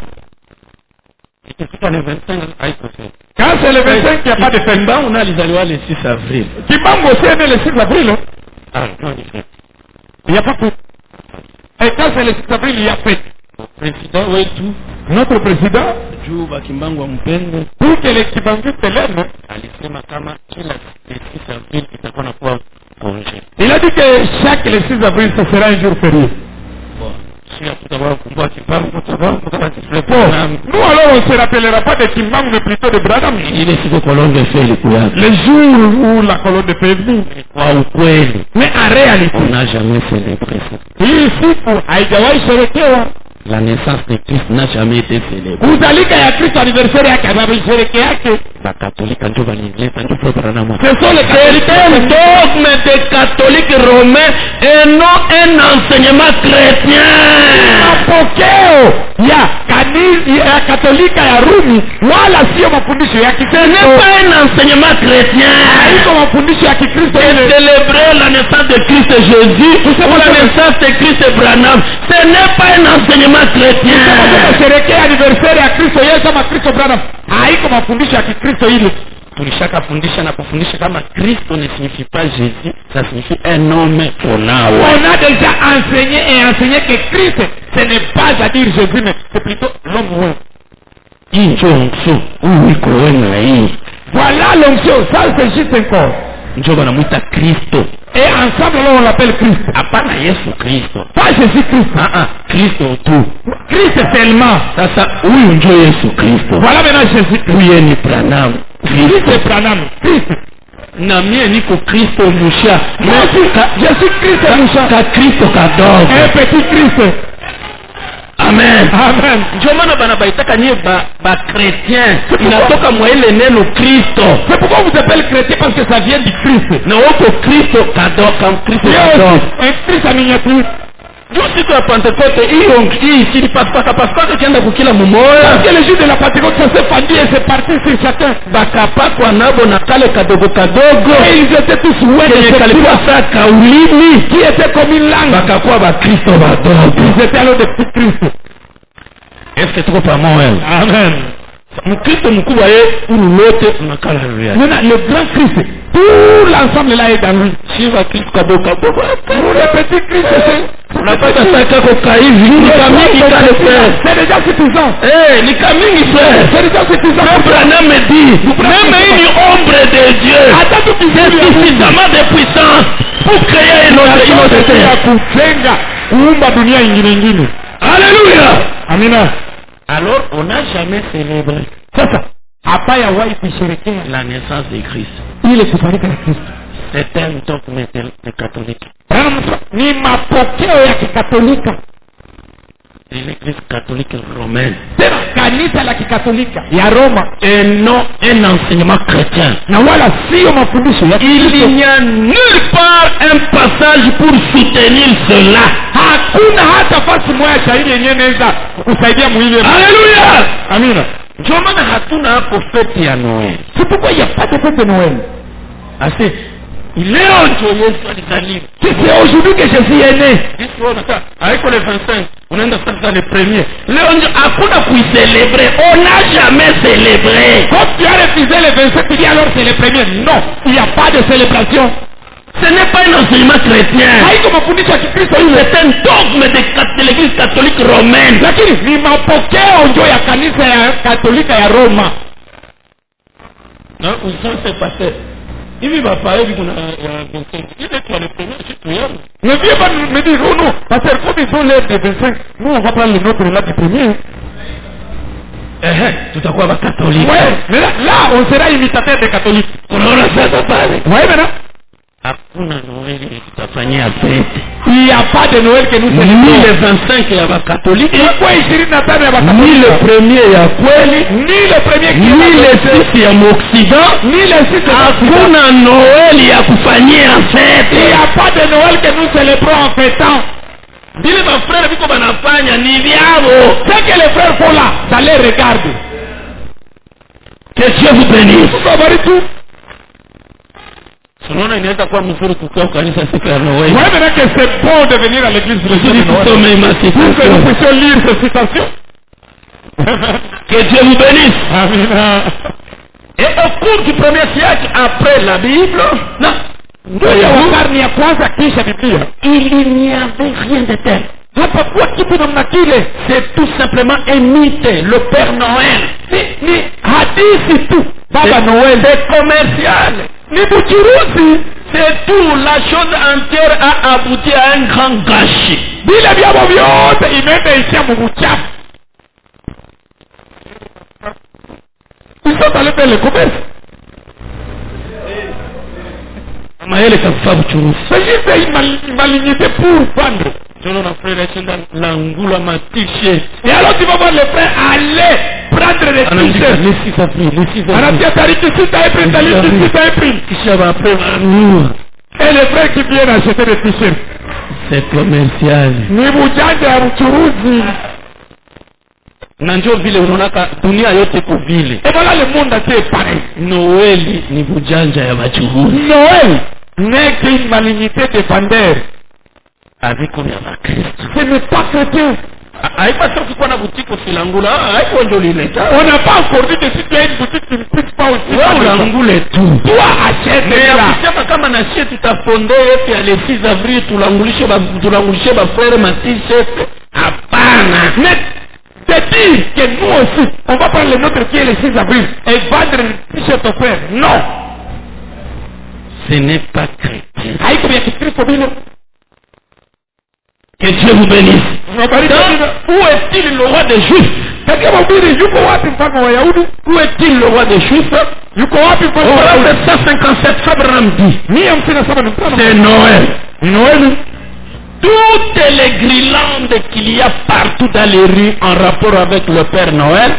Quand c'est le 25, il n'y a pas de fête. Kimbangu na alizaliwa le 6 avril. Kimbangu aussi est né le 6 avril. Ah, non, il n'y a pas de fête. Et quand c'est le 6 avril, il y a fête. Président wetu, notre président, juu bakimbangu wa mpendo, pour que les kimbangu célèbrent, alisema kama kila 6 avril itakuwa na kuwa congé. Il a dit que chaque le 6 avril, ce sera un jour férié. Bon, Nous alors on ne se rappellera pas de Kimbangu mais plutôt de Branham. Les jours où la colonne de feu est venue. Mais en réalité, on n'a jamais célébré ça. Ici, haijawahi sherekewa. La naissance de Christ n'a jamais été célébrée. Kuzalika ya Kristo anniversaire yake hawaishereke yake. La catholique ndio balileta ndio Branham. Ce sont les dogmes des catholiques romains et non un enseignement chrétien. Mapokeo ya kanisa ya Katolika ya Rumi wala sio mafundisho ya Kikristo. Ce n'est pas un enseignement chrétien. Haiko mafundisho ya Kikristo. Célébrer la naissance de Christ Jésus ou la naissance de Christ Branham, ce n'est pas un enseignement chrétien. Sherekea anniversaire ya Kristo Yesu ama Kristo Branham. Haiko mafundisho ya Kikristo ile. Tulishakafundisha na kufundisha kama Kristo ne signifie pas Jésus, ça signifie un homme fonao. On a déjà enseigné que Christ ce n'est pas à dire Jésus mais c'est plutôt l'homme. Voilà l'onction, ça c'est juste un corps. Ndio banamuita Kristo. Et ensemble là on l'appelle Christ. Hapana Yesu Kristo. Pas Jésus Christ. Kristo tu. Christ seulement. Sasa huyu ndio Yesu Kristo. Voilà maintenant Jésus Christ. Huyu ni Branham. Christ Branham. Christ. Na mie niko Kristo Musha. Je suis Christ Musha. Ka Kristo kadogo. Un petit Christ. Amen. Amen. Ndio maana banabaitaka nyie ba chrétien. Inatoka mwa ile neno Kristo. C'est pourquoi vous appelez chrétien parce que ça vient du Christ. Na wako Kristo kadogo kama Kristo kadogo. Un Christ en miniature. Ndio siku ya Pentecoste hii silipasaka Pentecoste kienda kukila mumoya. Parce que le jour de la Pentecôte ça s'est fendu et c'est parti sur chacun. Bakapakwa nabo na kale kadogo kadogo. Et ils étaient tous oués kalikuwa saa kaulimi qui était comme une langue. Bakakuwa ba Kristo badogo. Ils étaient alors des petits Christ. Est-ce que tuko pamoja? Amen. Mkristo mkubwa yeye ulote unakala ria. Maintenant le grand Christ, tout l'ensemble là est dans lui. Shiva Kristo kadogo kadogo. Pour le petit Christ c'est unapata saka kwa hivi ni kamili kale frère. C'est déjà suffisant. Ni kamili frère. C'est déjà suffisant. Branham me dit, même une ombre de Dieu. C'est suffisamment de puissance pour créer une autre terre. Kujenga kuumba dunia ingine. Alléluia. Amina. Alors on n'a jamais célébré. Sasa hapa ya wahi kusherehekea la naissance de Christ. Ile kufanyika na Kristo. C'est un dogme des catholiques. Ni mapokeo ya Kikatolika. De l'église catholique romaine. Tena kanisa la Kikatolika ya Roma. Et non un enseignement chrétien. Na wala sio mafundisho ya Kristo. Il n'y a nulle part un passage pour soutenir cela. Hakuna hata fasi moja shahidi yenyewe inaweza kusaidia mwili. Alléluia. Amina. Ndio maana hatuna hapo fete ya Noel. C'est pourquoi il n'y a pas de fête de Noël. Assez. Leo ndio Yesu alizaliwa. C'est aujourd'hui que Jésus est né. Yesu unataka haiko le 25, unaenda sasa le premier. Leo ndio hakuna kuicélébrer. On n'a jamais célébré. Quand tu as refusé le 25, tu dis alors c'est le premier. Non, il n'y a pas de célébration. Ce n'est pas un enseignement chrétien. Haiko mafundisho ya Kikristo. C'est un dogme de l'église catholique romaine. Lakini ni mapokeo ndio ya kanisa ya Katolika ya Roma. Non, où ça s'est passé? Hivi bapaye hivi kuna 25. Ile tu le premier siku yangu. Ne viens pas me dire oh non, parce que comme ils ont l'air de 25, nous on va prendre le nôtre là du premier. Tutakuwa ba catholique. Ouais, mais là on sera imitateur des catholiques. Unaona sasa pale? Ouais, maintenant. Hakuna Noël tutafanyia fete. Il n'y a pas de Noël que nous célébrons. Ni le 25 ya ba catholique. Ilikuwa 25 ya ba catholique. Ni le premier ya kweli, ni le premier qui ni le 6 ya Occident, ni le 6 ya hakuna Noël ya kufanyia fete. Il n'y a pas de Noël que nous célébrons en fêtant. Bile ba frère biko banafanya ni vyao. Ce que les frères font là, ça les regarde. Que Dieu vous bénisse. Unaona inaweza kuwa mzuri kukaa kanisa siku ya Noël. Ouais, maintenant que c'est bon de venir à l'église le jour de Noël. Pour que nous puissions lire ces citations. Que Dieu vous bénisse. Amen. Et au cours du premier siècle après la Bible, il n'y avait rien de tel. C'est tout simplement un mythe, le Père Noël. C'est commercial. C'est tout, la chose entière a abouti à un grand gâchis. vile vyavo vyote imeenda ishia mubuchafu. Ils sont allés faire le commerce. Amaele kafa buchuruzi. C'est juste une malignité pour vendre. Jono na frère chenda langula matishe. Et alors tu vas voir les frères aller prendre les t-shirts. Les 6 avril. Anatia tariki 6 April, tariki 6 April. Kisha va après nous. Et les frères qui viennent acheter des t-shirts. C'est commercial. Ni bujanja ya uchuruzi. Na njoo vile unaona dunia yote kwa vile. Et voilà le monde entier pareil. Noeli ni bujanja ya wachuruzi. Noël n'est qu'une malignité de vendeurs. Avec combien de Christ? Ce n'est pas chrétien. Haïpa sio kikuwa na boutique Filangula, haiko ndio lileta. On n'a pas encore dit que si tu as une boutique, tu ne puisses pas aussi. Ulangule tu. Toi achète là. Ukisema kama na shie tutafonde yetu ya le 6 avril tulangulishe ba frère matishe. Hapana. Mais c'est dire que nous aussi, on va prendre le nôtre qui est le 6 avril et vendre le t-shirt au frère. Non. Ce n'est pas chrétien. Haïko bien Christ bien. Que Dieu vous bénisse. Où est-il le roi des Juifs? Où est-il le roi des Juifs? Au verset 157, Abraham dit, c'est Noël. Noël. Toutes les guirlandes qu'il y a partout dans les rues en rapport avec le Père Noël,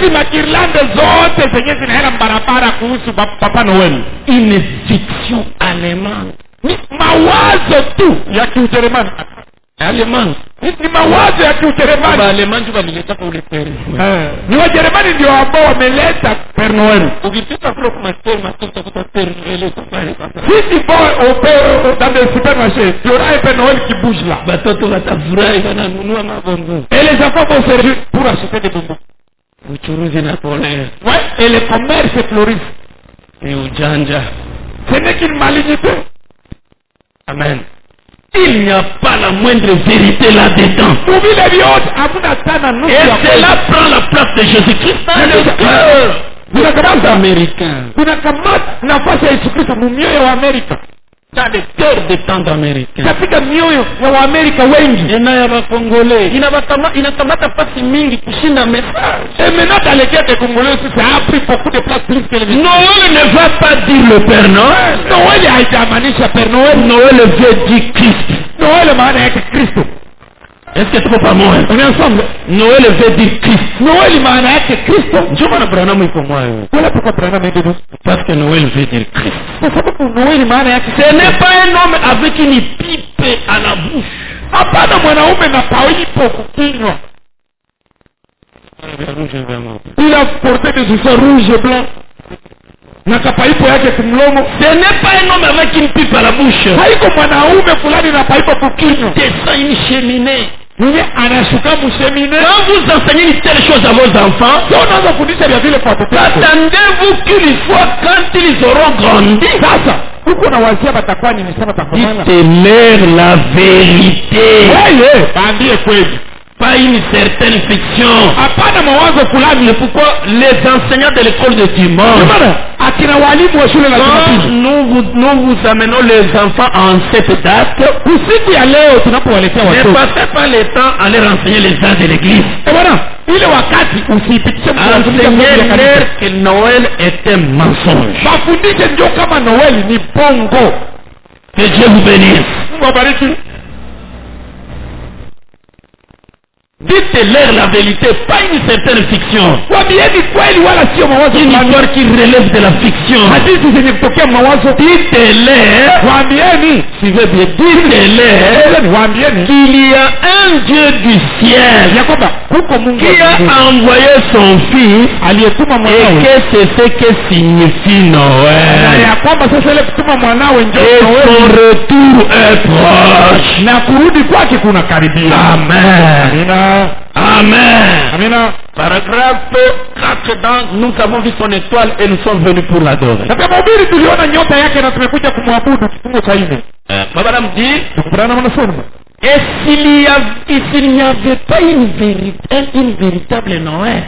une fiction allemande. Mawazo tu ya Kiujerumani. Alemani. Ni mawazo ya Kiujerumani. Ba Alemani tu wameleta kwa ule Père. Ni Wajerumani ndio ambao wameleta Père Noël. Ukipita kule kwa matoto kwa Père Noël pale sasa. Si tu vas dans des supermarchés, tu auras un Père Noël qui bouge là. Batoto watafurahi wananunua mabongo. Et les enfants vont servir pour acheter des bonbons. Uchuruzi na polea. Ouais, et le commerce fleurit. Et ujanja. Ce n'est qu'une malignité. Amen. Il n'y a pas la moindre vérité là-dedans. Et cela prend la place de Jésus-Christ dans le cœur américain. Dans le cœur des temps d'Américains. Ina ya Congolais. Inakamata pasi mingi kushinda message. Et maintenant dans les cœurs des Congolais, ça a pris beaucoup de place plus que le message. Noël ne va pas dire le Père Noël. Noël a été amanisha Père Noël. Noël veut dire Christ. Noël maana yake Kristo. Est-ce que tu peux pas moi? On est ensemble. Noël veut dire Christ. Noël maana yake Kristo. Njoo bana Branham iko moi. Voilà pourquoi Branham est dedans. Parce que Noël veut dire Christ. Kwa sababu Noël maana yake ce n'est pas un homme avec une pipe à la bouche. Hapana mwanaume na paipo kukinywa. Il a porté des chaussures rouges et blancs. Na kapaipo yake kumlomo. Ce n'est pas un homme avec une pipe à la bouche. Haiko mwanaume fulani na paipo kukinywa. Descend une cheminée. Mwenye anashuka mcheminée. Quand vous enseignez une telle chose à vos enfants, attendez-vous qu'une fois quand ils auront grandi, dites-leur la vérité. Pas une certaine fiction. Mais pourquoi les enseignants de l'école de dimanche, quand nous vous amenons les enfants en cette date, ne passez pas le temps à leur enseigner les arts de l'église. Enseignez-leur que Noël est un mensonge. Que Dieu vous bénisse. Dites-leur la vérité, pas une certaine fiction. Une histoire qui relève de la fiction. Dites-leur, suivez bien, dites-leur qu'il y a un Dieu du ciel qui a envoyé son fils et que c'est ce que signifie Noël. Et son retour est proche. Amen. Amen. Paragraphe 4 dans nous avons vu son étoile et nous sommes venus pour l'adorer. Madame dit, et s'il n'y avait pas une véritable Noël,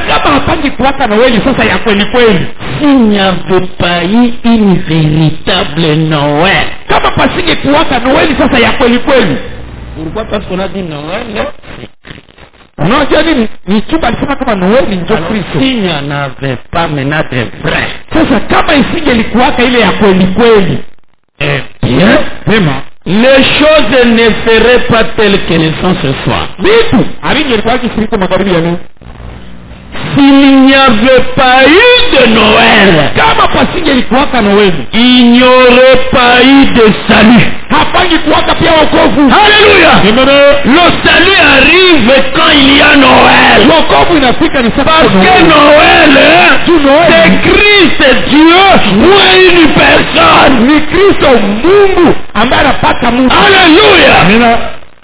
s'il n'y avait pas eu une véritable Noël, Pourquoi? Parce qu'on a dit Noël. Unajua nini? Ni chumba alisema kama Noeli ndio Kristo. S'il n'y en avait pas maintenant de vrai. Sasa kama isingelikuwaka ile ya kweli kweli, Bien. sema Les choses ne seraient pas telles qu'elles sont ce soir. vitu havingelikuwa kishiriki magharibi ya leo. S'il n'y avait pas eu de Noël, Kama pasingelikuwaka Noeli, il n'y aurait pas eu de salut. hapangekuwaka pia wokovu. Alléluia. Le salut arrive quand il y a Noël. Wokovu inafika ni Parce que Noël, c'est Christ Dieu ou une personne. ni Kristo Mungu ambaye anapata Mungu. Alléluia.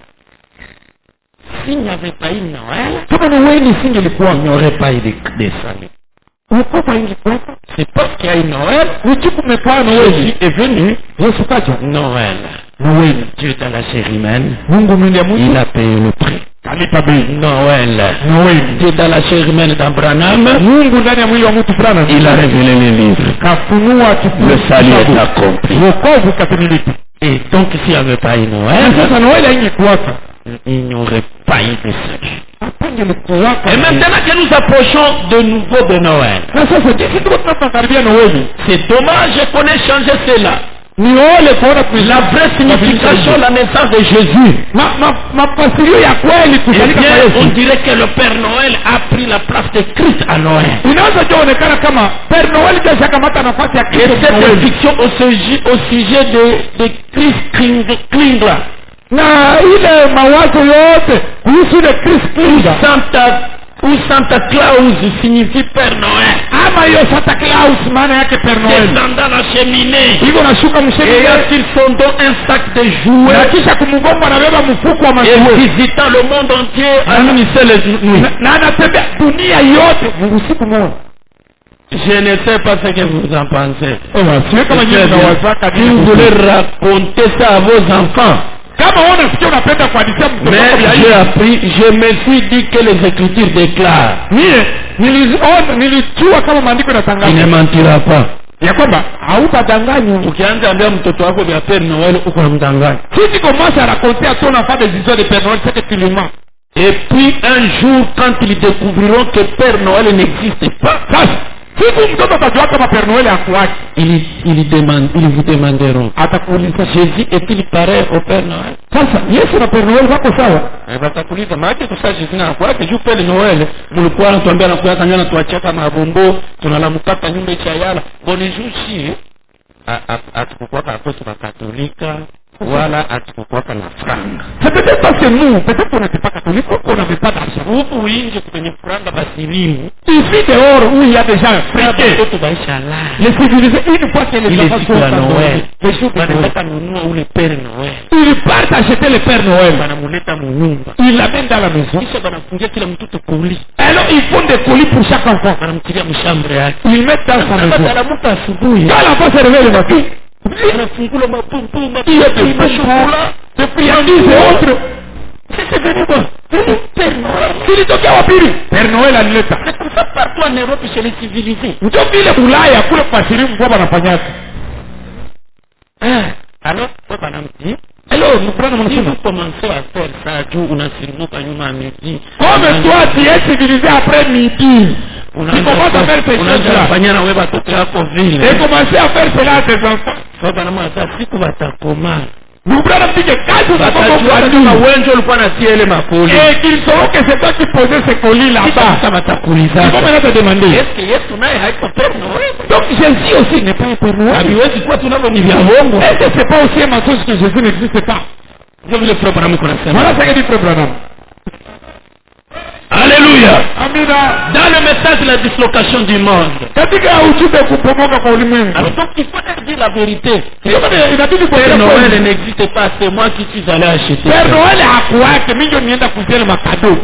S'il n'y avait pas eu Noël, Kama Noeli isingelikuwa, il n'y aurait pas eu de salut. wokovu haingekuwaka. C'est parce qu'il y a eu Noël, Uchi kumekuwa Noeli, Jésus est venu. Yesu kaja. Noël. Noeli, Dieu dans la chair humaine, Mungu mwili ya il Mungu a payé le prix. kalipa bei. Noël. Noeli, Dieu dans la chair humaine d'Abraham, Mungu ndani ya mwili wa mtu fulani il a révélé les livres. kafunua Le salut est accompli. wokovu katimiliki. Et donc s'il n'y avait pas eu Na Noël, sasa Noeli haingekuwaka, il n'y aurait pas eu de salut. hapangelikuwaka. Et maintenant que nous approchons de nouveau de Noël, na sasa jinsi tuko tunakaribia Noeli, c'est dommage qu'on ait changé cela. ni ole kuona La vraie signification, la naissance de Jésus. mafasirio ya kweli Eh kuzalika kwa bien, on Yesu. dirait que le Père Noël a pris la place de Christ à Noël. Inaweza jaonekana kama Père Noel ndio shakamata nafasi ya Et Kristo cette Noeli. fiction au sujet de Christ Klingler, Na ile mawazo yote kuhusu ile Kristo Santa Claus signifie Père Noël. ama hiyo Santa Claus maana yake Père Noel, Descendant la cheminée. hivyo nashuka Et msheni a sur son dos un sac de na jouets. kisha kumgomba anabeba mfuko wa Et maziwa visitant le monde entier en une seule nuit. na anatembea dunia yote usiku mmoja. Je ne sais pas ce que vous en pensez. Sio kama nyinyi mnawazaka Si vous voulez raconter ça à vos enfants. kama wewe unasikia unapenda kuhadithia mtoto Mais wako vya j'ai hivi. appris, je me suis dit que les Écritures déclarent. Nilijua kama maandiko Il ne yanatangaza mentira pas. ya kwamba hautadanganywa. Ukianza ambia mtoto wako vya Père Noël uko namdanganya. Si tu commences à raconter à ton enfant des histoires de Père Noël, c'est que tu lui mens. Et puis un jour, quand ils découvriront que Père Noël n'existe pas, Sasa siku mtoto atajua kama Père Noël hakuwaki, ils vous demanderont, atakuuliza Jésus est-il pareil au Père Noël? sasa Yesu na Père Noël wako sawa? Watakuuliza maana kusa Jésus na kwake juu Père Noël mlikuwa anatuambia na kuya kanyana tuachia kama bombo tunalamukata nyumba cha yala bonjour si atakuwa kwetu wa Katolika wala atakuwa na franga. C'est peut-être parce que nous, peut-être qu'on n'était pas catholique, qu'on n'avait pas d'argent. Huku nje kwenye franga basilimu Ici dehors où il y a des gens friqués, watoto baisha la les civilisés, une fois que les ile enfants siku sont ya à Noël Noël, les jours de Noël, wanataka nunua ule Père Noël ils partent acheter le Père Noël, wanamuleta munyumba ils l'amènent dans la maison. kisha wanafungia kila mtoto kuli Alors ils font des colis pour chaque enfant. wanamtilia mshambre yake Ils mettent dans sa maison. atalamuka asubuhi Quand l'enfant se réveille le matin, anafungula mapumpu il y a des chocolats, des friandises et autres. c'est venu quoi Père Noël Kilitokea wapi? Père Noël alileta. c'est comme ça partout en Europe chez les civilisés. Ndio vile Ulaya kule kwa sirimu kwa wanafanyaka. Alors kwa banamti Alors, nous prenons mon si chemin. vous commencez à faire ça juu unasirimuka nyuma ya midi Comme toi, tu es civilisé après midi. Tu commences à faire ces choses-là. fanyana wewe watoto yako vile Et commencer à faire cela à tes enfants. kwa banamata siku watakoma Nous prenons un petit cadeau dans watajua kama ton wenjo ulikuwa natia ile makoli et qu'ils sauront que c'est toi qui posais ces colis kisha là-bas. sasa watakuuliza Ils vont maintenant te demander. est-ce que Yesu naye haiko Père Noël? Donc Jésus aussi n'est pas un Père Noël. haviwezi kuwa tunavyo ni vya hongo. Est-ce que c'est pas aussi un mensonge que Jésus n'existe pas? Ndio vile Frère Branham kunasema. Voilà ce que dit Frère Branham. Alléluia. Amina. Dans le message de la dislocation du monde. Katika ujumbe kupomoka kwa ulimwengu. Alors donc il faut dire la vérité. Ndio maana inabidi Père kueleza Noël kweli. n'existe pas, c'est moi qui suis allé acheter. Père Noël hakuwake, mimi ndio nienda kuzia makado.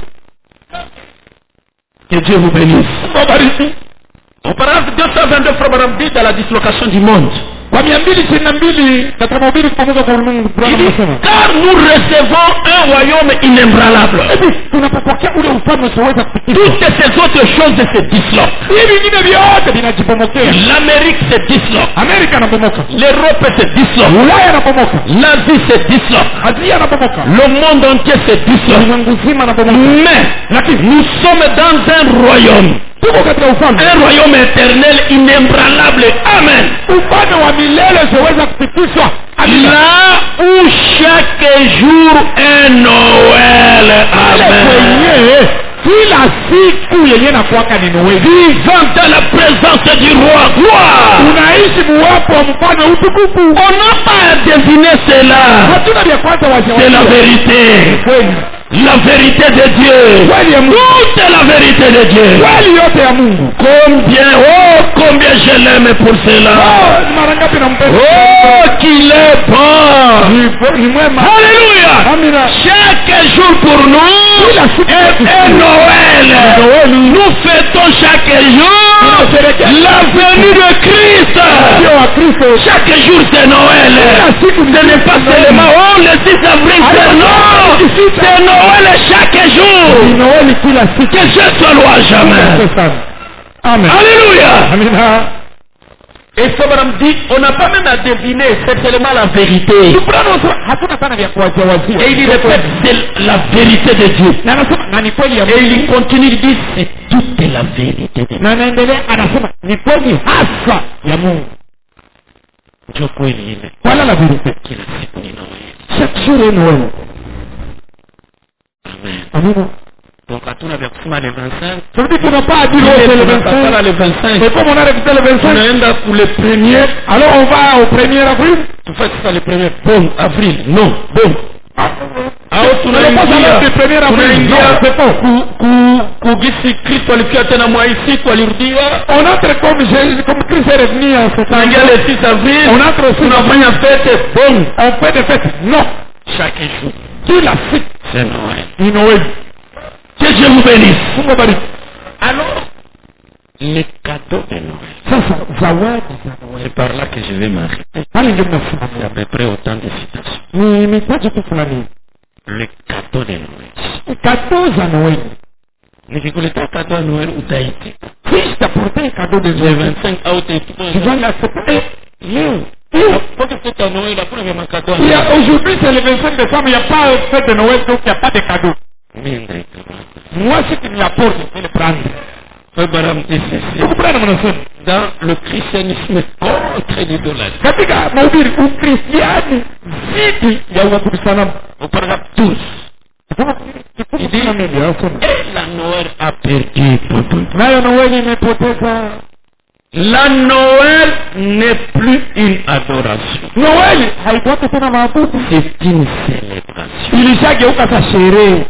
Que Dieu vous bénisse. Bariki. Au paragraphe 222, Frère Branham dit dans la dislocation du monde. kwa 222 katika mahubiri pamoja kwa ulimwengu. Car nous recevons un royaume inébranlable. Tunapopokea ule ufalme usioweza kutikiswa. Toutes ces autres choses se disloquent. Hivi vingine vyote vinajipomokea. L'Amérique se disloque. Amerika inapomoka. L'Europe se disloque. Ulaya inapomoka. L'Asie se disloque. Asia inapomoka. Le monde entier se disloque. Ulimwengu mzima inapomoka. Mais nous sommes dans un royaume. Tuko katika ufalme. Un royaume éternel inébranlable. Amen. Ufalme wa milele usioweza kutikiswa. Là où chaque jour est Noël. Amen. Kila siku yenye na kuwaka ni Noeli. Vivant dans la présence du roi. Gloire. Unaishi muwapo wa mfalme utukufu. On n'a pas à deviner cela. Hatuna vya kwanza wazi. C'est la vérité. Kweli. La vérité de Dieu. Kweli ya Mungu. Toute la vérité de Dieu. Kweli yote ya Mungu. Combien je l'aime pour cela. Mara ngapi nampenda. Qu'il est bon. Ni mwema. Alléluia. Amina. Chaque jour pour nous est Noël. Nous fêtons chaque jour la venue de Christ. Chaque jour c'est Noël. Ce n'est pas seulement le 6 avril, c'est Noël chaque jour. Que Dieu soit loué à jamais. Amen. Alléluia. Amina. Et ça me dit, on n'a pas même à deviner, c'est seulement la vérité. Et il répète, c'est la vérité de Dieu. Et il continue, il dit, c'est toute la vérité de Dieu. Voilà la vérité. Chaque jour est Noël. Amen. Donc à tout on avait kusema le 25. Ça veut dire qu'on n'a pas à dire c'est le 25. Le 25. Et comme on a révisé le 25, on a pour le 1er. Alors on va au 1er avril. Tu fais ça le 1er. Bon, avril. Non, bon. Tu n'allais pas aller le 1er avril. Non, c'est pas. Kugisi Kristo alikuwa tena mwa ici kwa lirudia. On entre comme Christ est revenu en ce temps. Le 6 avril. On entre aussi. On fait une fête. Bon. On fait des fêtes. Non. Chaque jour. Qui la fête? C'est Noël. Ni Noël. Que Dieu vous bénisse. Alors, les cadeaux de Noël. C'est par là que je vais m'arrêter. C'est à peu près autant de citations. Mais pas du tout fulani. Les cadeaux de Noël. Cadeaux à Noël. Mais je voulais pas cadeau à Noël où t'as été. Si je t'apportais un cadeau de Noël. Le 25 à où t'es été. Tu vas l'accepter. Pourquoi tu fais ta Noël après il y a un cadeau à Noël. Aujourd'hui c'est le 25 décembre, il n'y a pas de fête de Noël donc il n'y a pas de cadeau. Moi, ce qui m'apporte, je vais le prendre. Dans le christianisme contre l'idolâtrie. Katika mahubiri ukristiani zidi ya uabudu on parle tous. Il dit, et la Noël a perdu. Nayo Noël imepoteza. La Noël n'est plus une adoration. Noël haikuwa tena maabudu. C'est une célébration. Ilishageuka sa sherehe.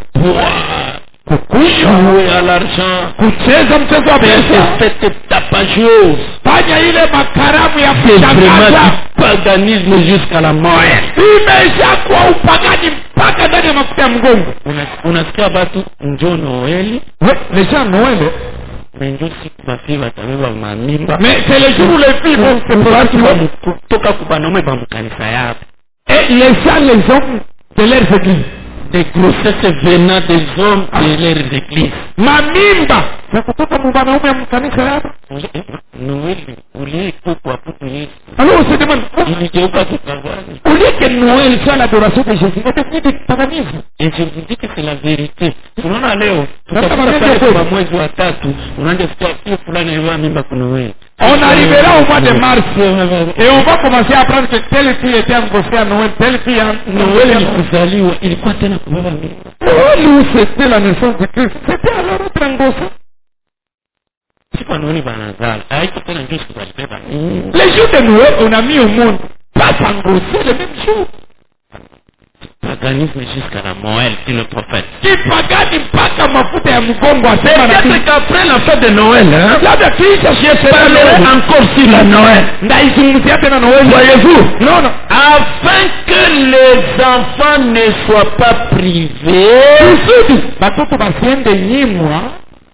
Jouer à l'argent. Kucheza mchezo wa pesa. Fête tapageuses. Fanya ile makaramu ya kushangaza. C'est vraiment du paganisme jusqu'à la mort. Imeshakuwa upagani mpaka ndani ya mafuta ya mgongo. Unasikia batu njoo Noël. Les gens Noël. Mais njoo siku bafii watabeba mamimba. Mais c'est le jour où les filles vont se préparer. Kutoka kubanaume ba mkanisa yapo. Et les gens, les hommes de leurs églises. Des grossesses venant des hommes de leurs églises. Mamimba. Na kutoka mwanaume mkanisa yapo. Noël ulie kwa putu Yesu. Alors on se demande, iligeuka kipagani. Au lieu que Noël soit l'adoration de Jésus, c'est devenu du paganisme. Et je vous dis que c'est la vérité. Unaona leo tutapata kwa mwezi wa 3 unaanza kusikia fulani yeye mimba kwa Noël. On arrivera au mois de mars et on va commencer à apprendre que telle fille était angoissée à Noël, telle fille Noël ilikuzaliwa ilikuwa tena kubeba mimba. Nous c'était la naissance de Christ. C'était alors notre angoisse. Siku Noël banazala haiko tena ndio siku walibeba. Les jours de Noël on a mis au monde pas s'engrosser le même jour. Paganisme jusqu'à la Noël, dit le prophète. Qui pagani mpaka mafuta ya mgongo asema na peut-être qu'après la fête de Noël, labda kisha je parlerai encore sur la Noël. Ndaizungumzia tena Noël. Voyez-vous? Non. Afin que les enfants ne soient pas privés. Batoto basiende nyimwa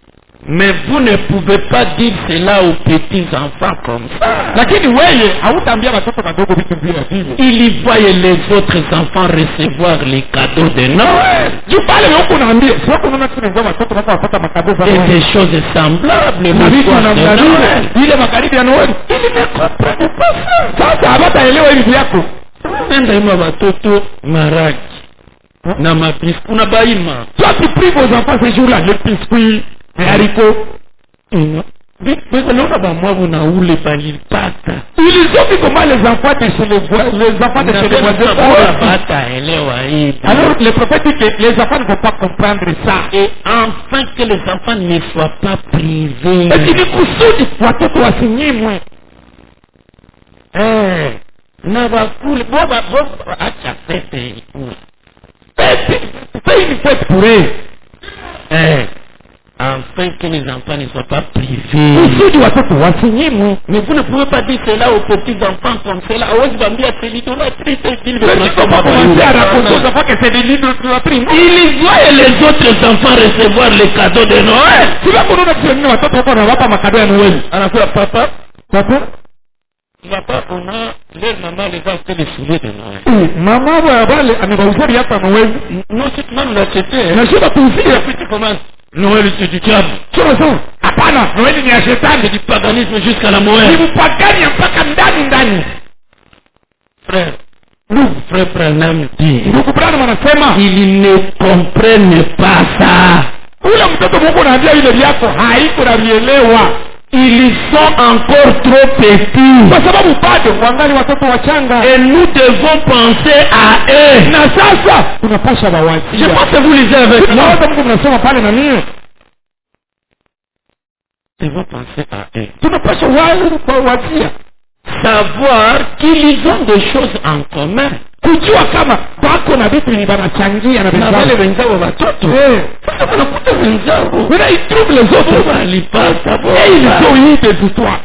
Mais vous ne pouvez pas dire cela aux petits enfants comme ça. Lakini wewe hautaambia watoto wadogo vitu vile vile. Ils voyaient les autres enfants recevoir les cadeaux de Noël. Jupale huko naambia, sio kuna tunaweza watoto wako wapata makado za Et Noël. des choses semblables le Vitu soir na de mnadile Noël. ile magharibi ya Noël. Ils ne comprennent pas ça. Sasa hawataelewa hivi yako. Nenda ima watoto maragi na mabiskuti kuna baima. Toi tu pries vos enfants ces jours-là, les biscuits, les haricots. Naona bamwavu na ule balipata. Ils ont vu comment les enfants de chez les enfants de chez les voisins. Hataelewa hii. Alors le prophète dit que les enfants ne vont pas comprendre ça. Et enfin que les enfants ne soient pas privés. Et ni kusudi watoto wasinyimwe. Na bakule boba acha fete. C'est une fête pour eux. Afin que les enfants ne soient pas privés. Kusudi watoto wasinyimwe. Mais vous ne pouvez pas dire cela aux petits enfants comme cela. Ils vont dire c'est l'idolâtrie, c'est Mais tu peux pas commencer à raconter aux enfants que c'est de l'idolâtrie. Ils voient les autres enfants recevoir les cadeaux de Noël. Tu vas qu'on a kusema watoto wako wanawapa makado ya Noël. Anakuwa papa, Papa, on a leur maman les a acheté les souliers de Noël. mama wale amewauzia viatu Noël. Non, c'est même l'acheté. Na shida kuuzia. Tu commences. Noël c'est du diable. Sio sawa. Hapana, Noël ni ya shetani. C'est du paganisme jusqu'à la Ni Noël. mpagani mpaka ndani. Frère, frère Branham dit, Ndugu Branham anasema ils ne comprennent pas ça. ule mtoto Mungu anaambia ile viatu haiko na vielewa. Ils sont encore trop petits. Kwa sababu bado wangali watoto wachanga. Et nous devons penser à eux. Na sasa tunapasha bawazia. Je pense que vous lisez avec moi. Tunaona Mungu mnasoma pale na nini? Nous devons penser à eux. Tunapasha bawazia. Savoir qu'ils ont des choses en commun. Kujua kama bako na vitu ni banachangia na Na wale wenzao. wenzao watoto. Sasa wanakuta wenzao. Wena ils trouvent les autres. Walipata Et ils ont eu des histoires.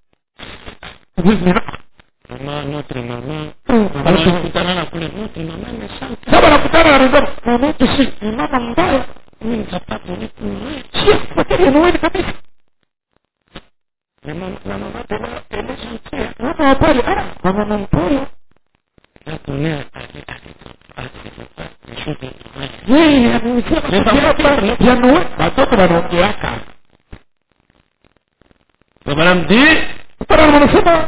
Maman, notre maman. Wanakutana na kule notre maman ne chante. Sasa nakutana na wenzao. Mama tusi, mama mbaya. Mimi nikapata niku Noël. Sio kwa Noël kabisa. La maman de là, elle est gentille. Mama wapale, mama mpole. Là, on est à des choses de Noël. Yeye anauzia ya Noël. Watoto wanaongeaka. Madame dit, Branham anasema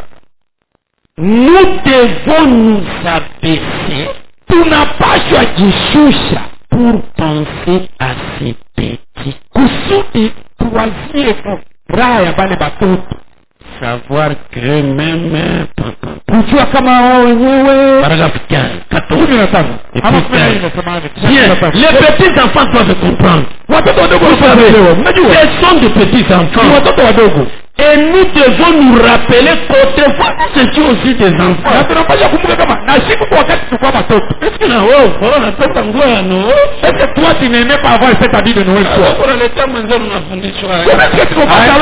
nous devons nous abaisser tunapaswa jishusha pour penser à ces petits. kusudi tuwazie raha ya bale batoto. Savoir que même Kujua kama wao wenyewe. paragraphe 15, 14. 15. Et Ama puis, kumi bien, les petits enfants doivent comprendre. watoto wadogo Vous savez, mnajua ce sont des petits ni enfants. watoto wadogo. Et nous devons nous rappeler qu'autrefois nous étions aussi des Na enfants. tunapaswa kumbuka kama na siku kwa wakati tulikuwa watoto. Est-ce que là, on a fait un goût à nous? Est-ce que toi tu n'aimais pas avoir cette habit de Noël toi? Pour le temps, nous tunafundishwa. Est-ce que tu comprends ça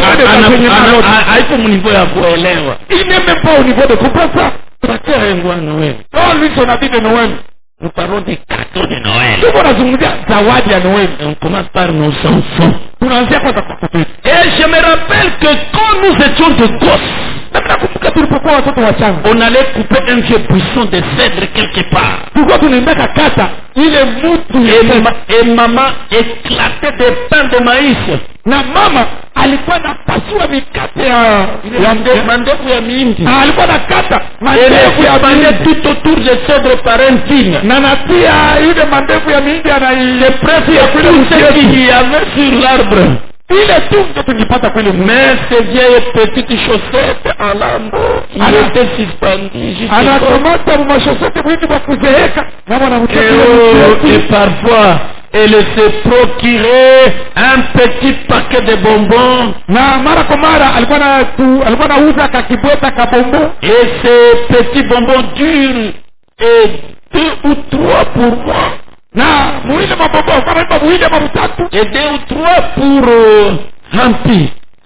Haiko mnivo ya kuelewa. Il n'est même pas au niveau de comprendre ça. Tunatia nguo ya Noël. Non, lui son habit de Noël. Nous parlons des cadeaux de Noël. Tuko nazungumzia zawadi ya Noël. Et on commence par nos enfants. Tunaanzia kwanza kwa watoto. Et je me rappelle que quand nous étions de gosses, Na tunakumbuka tulipokuwa watoto wachanga. on allait couper un vieux buisson de cèdre quelque part. Tulikuwa tunaenda kata ile mtu Et maman éclatait des pains de maïs. na mama alikuwa anapasua mikate ya Mandevu ya mihindi. alikuwa anakata Et mandevu ya les mihindi tout autour de cèdre par un fil. na natia ile mandevu ya mihindi anaiprefu ya kule Tout ce msitu qu'il y avait sur l'arbre. ile tu ndio tulipata kule Mais ces vieilles petites chaussettes en lambeaux, il était suspendu jusqu'au anakamata mashosete mwingi kwa kuzeeka na mwanamke et parfois elle se procurait un petit paquet de bonbons. na mara kwa mara alikuwa anauza kakibweta kabombo Et ces petits bonbons durent et 2 ou 3 pour moi. na muile mabombo kama muile mabutatu Et 2 ou 3 pour Hampi.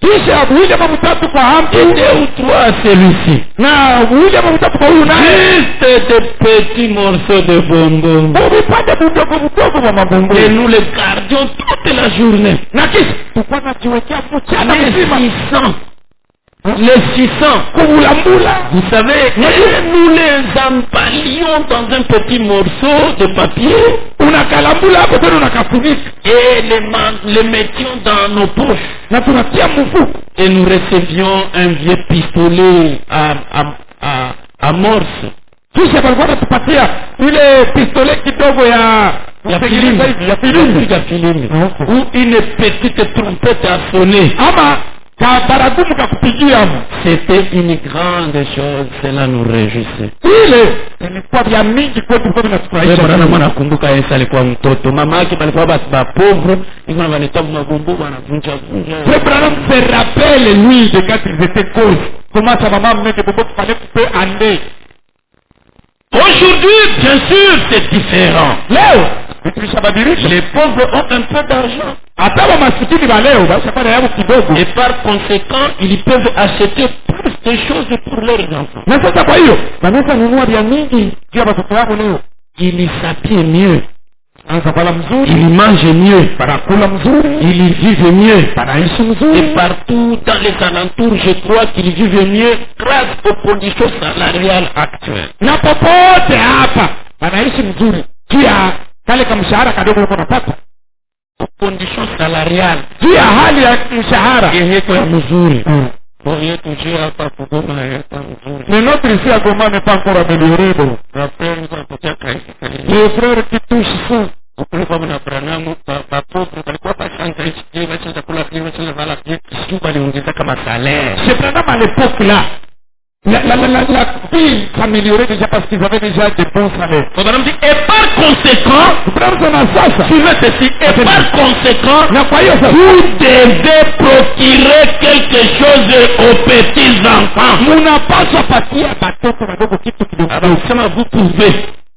kisha William mtatu kwa Hamtu et 2 ou 3 à celui-ci. na William mtatu kwa huyu naye. Juste des petits morceaux de bonbons. Vipande vidogo vidogo vya mabongo. Et nous les gardions toute la journée. Na kisha tulikuwa tunajiwekea mchana mzima. Les 600. Kumulambula. Vous savez, et nous les embalions dans un petit morceau de papier. Unakalambula hapo tena unakafunika. Et les mettions dans nos poches. Na tunatia mfuko. Et nous recevions un vieux pistolet à morse. Kisha walikuwa wanatupatia ile pistolet kidogo ya filimbi. Ou une petite trompette à sonner. Ama kabaragumu kakupigia. C'était une grande chose, cela nous réjouissait. Ile ilikuwa vya mingi kwetu kwa tunafurahisha. Bwana mwana kumbuka Yesu alikuwa mtoto. Mama yake alikuwa basi pauvre, ils ont vanité mabombo wanavunja. Abraham se rappelle lui de quand ils étaient cause. Comment sa maman mettait bobo qu'il fallait couper en deux. Aujourd'hui, bien sûr, c'est différent. Leo, les pauvres ont un peu d'argent. Et par conséquent, ils peuvent acheter plus de choses pour leurs enfants. Ils s'habillent mieux. Ils mangent mieux. Ils vivent mieux. Et partout dans les alentours, je crois qu'ils vivent mieux grâce aux conditions salariales actuelles. Aux conditions salariales. Mais notre ici à Goma n'est pas encore amélioré. Les frères qui touchent ça. C'est vraiment à l'époque là. La vie s'améliorait déjà parce qu'ils avaient déjà de bons salaires. Et par conséquent, vous devez procurer quelque chose aux petits enfants. Vous pouvez.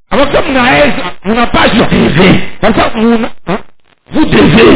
Vous devez.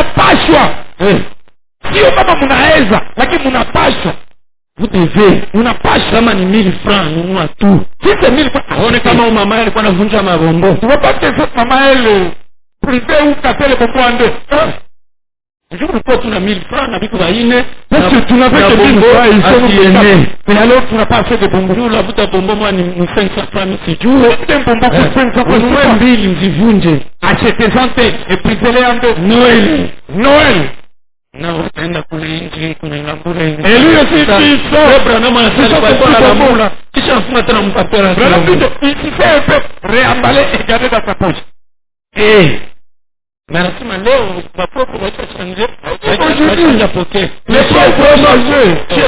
Vous devez. Kama ni 1000 francs, nunua tu. Si c'est 1000 francs. Aone kama mama alikuwa anavunja mabombo. Tu vas pas que cette maman elle privé ou casser les bonbons en deux. Je vous pose una 1000 francs na biku baine. Parce que tu n'avais que 1000 francs, ils sont aimés. Mais alors tu n'as pas assez de bonbons. Nous la buta bonbon moi ni 500 francs si tu veux. Un bonbon pour 500 francs. Nous mbili mzivunje. Achetez santé et prisez-les en deux. Noël. Et lui aussi il fait un peu réemballer et garder dans sa poche. Et merci Léo, ma propre voiture changée. Les pauvres manger.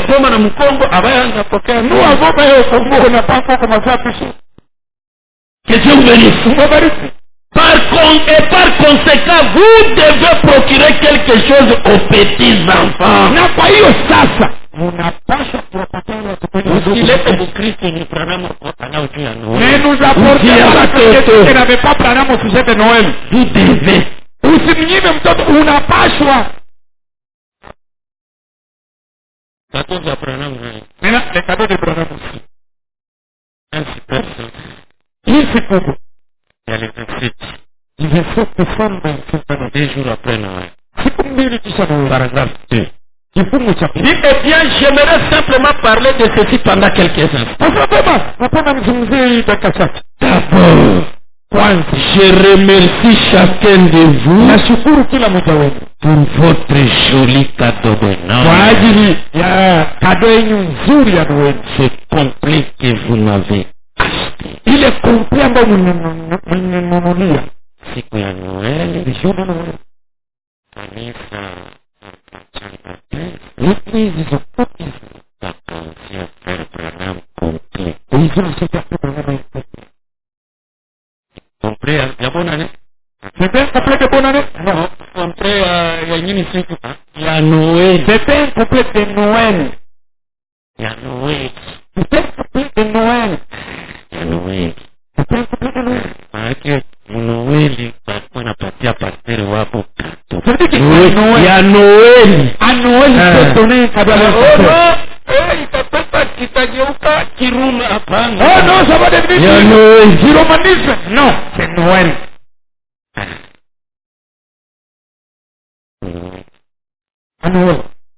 Nous avons payé au Congo, on n'a pas encore commencé à toucher. Que Dieu vous bénisse. Et par conséquent, vous devez procurer quelque chose aux petits enfants. Il est pour Christ et nous prenons mais nous apportons à quelqu'un qui n'avait pas pris au sujet de Noël. Vous devez. On n'a pas le choix. Maintenant, les cadeaux de Branham aussi. Il se coupe. Il y a les 27. Il y a 2 jours après Noël. C'est combien de temps? Paragraphe 2. Il faut me chapitre. Eh bien, j'aimerais simplement parler de ceci pendant quelques instants. D'abord, je remercie chacun de vous pour votre joli cadeau de Noël. Ce complet que vous m'avez acheté. Il est complet à mon siku ya Noel, kanisa hizi zote zitaanzia Branham complet. Complet ya bonne année. C'était un complet de bonne année? Non, complet ya nini siku ya Noel. C'était un complet de Noël. Ya Noel. C'était un complet de Noël. Ya Noel. C'était un complet de Noël. Maana Noeli walikuwa napatia pasteri wako Ça veut dire que Il y a Noël. à Noël, il peut donner un cadeau à l'autre. Oh non, ça va devenir Il y a Noël. du romanisme. Non, c'est Noël. À Noël.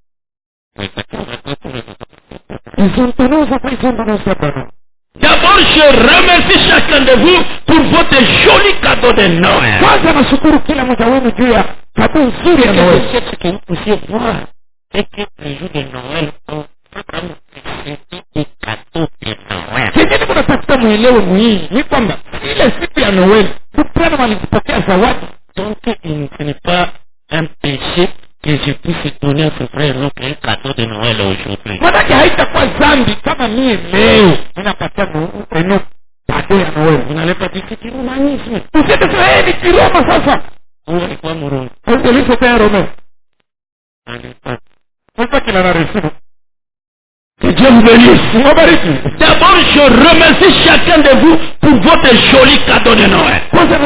Ils sont tendance, après ils sont tendance à pardon. D'abord, je remercie chacun de vous pour votre joli cadeau de Noël. Kwanza nashukuru kila mmoja wenu juu ya cadeau nzuri ya Noël. Ce que vous puissiez voir, c'est que le jour de Noël, on peut comme fêter des cadeaux de Noël. Kingine kunatafuta mwelewe muhimu ni kwamba ile siku ya Noel Bwana walipokea zawadi. Donc, ce n'est pas un péché que je puisse donner à ce frère donc un cadeau de Noël aujourd'hui. Manake haitakuwa dhambi kama mie leo ninapatia eno cadeau ya Noel. Vous n'allez pas dire que c'est humanisme. Usiende sasa ni Kiroma sasa. Vous n'allez pas mourir. Usiende sasa Roma. N'allez pas. Sasa kila na resimu. Que Dieu vous bénisse. D'abord, je remercie chacun de vous pour votre joli cadeau de Noël.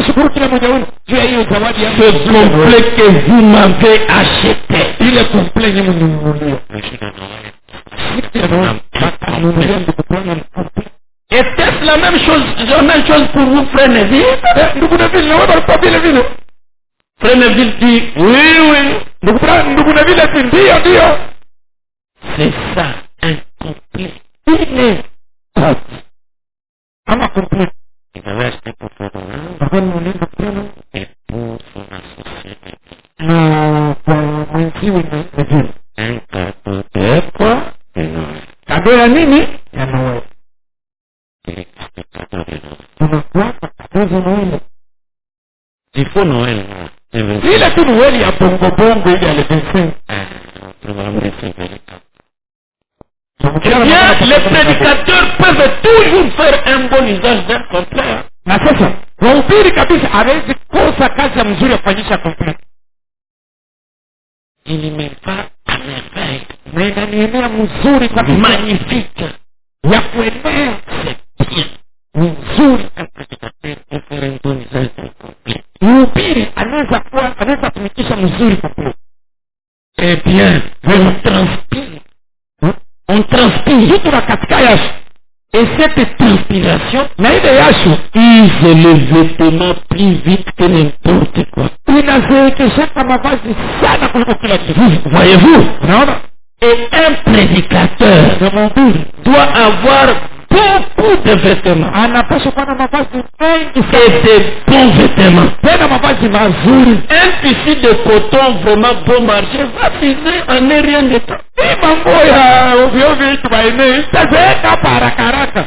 Ce complet que vous m'avez acheté. Il est complet. Était-ce la même chose pour vous, frère Neville? Frère Neville dit oui. C'est ça. Incomplet. Il est complet. Il devait acheter pour son honneur et pour son associé. Un cadeau de quoi? Cadeau ya nini? Ya Noël. Il faut Noël. Il a tout Noël, il y a bongo, il y a le dessin. Eh bien, les prédicateurs peuvent toujours faire un bon usage d'un complet. Na sasa wahubiri kabisa hawezi kosa kazi ya mzuri ya kufanyisha complet. Il n'aime pas à merveille. Na inanienea mzuri kabisa, Magnifique. ya kuenea C'est bien. mzuri. Un prédicateur peut faire un bon usage d'un complet. Mhubiri anaweza tumikisha mzuri complet. Eh bien, on transpire. On transpire. Tuna katika yashu. Et cette transpiration Na ile yashu use le vêtement plus vite que n'importe quoi. inazeekeshaka mavazi sana kuliko kila kitu. Voyez-vous? Unaona? Et un prédicateur doit avoir beaucoup de vêtements. Anapaswa kuwa na mavazi mengi Et sana. de bons vêtements. Tena mavazi mazuri. Un tissu de coton vraiment bon marché va viser en un rien de temps. Hii mambo ya ovyo ovyo tubaine itazeeka kwa haraka haraka.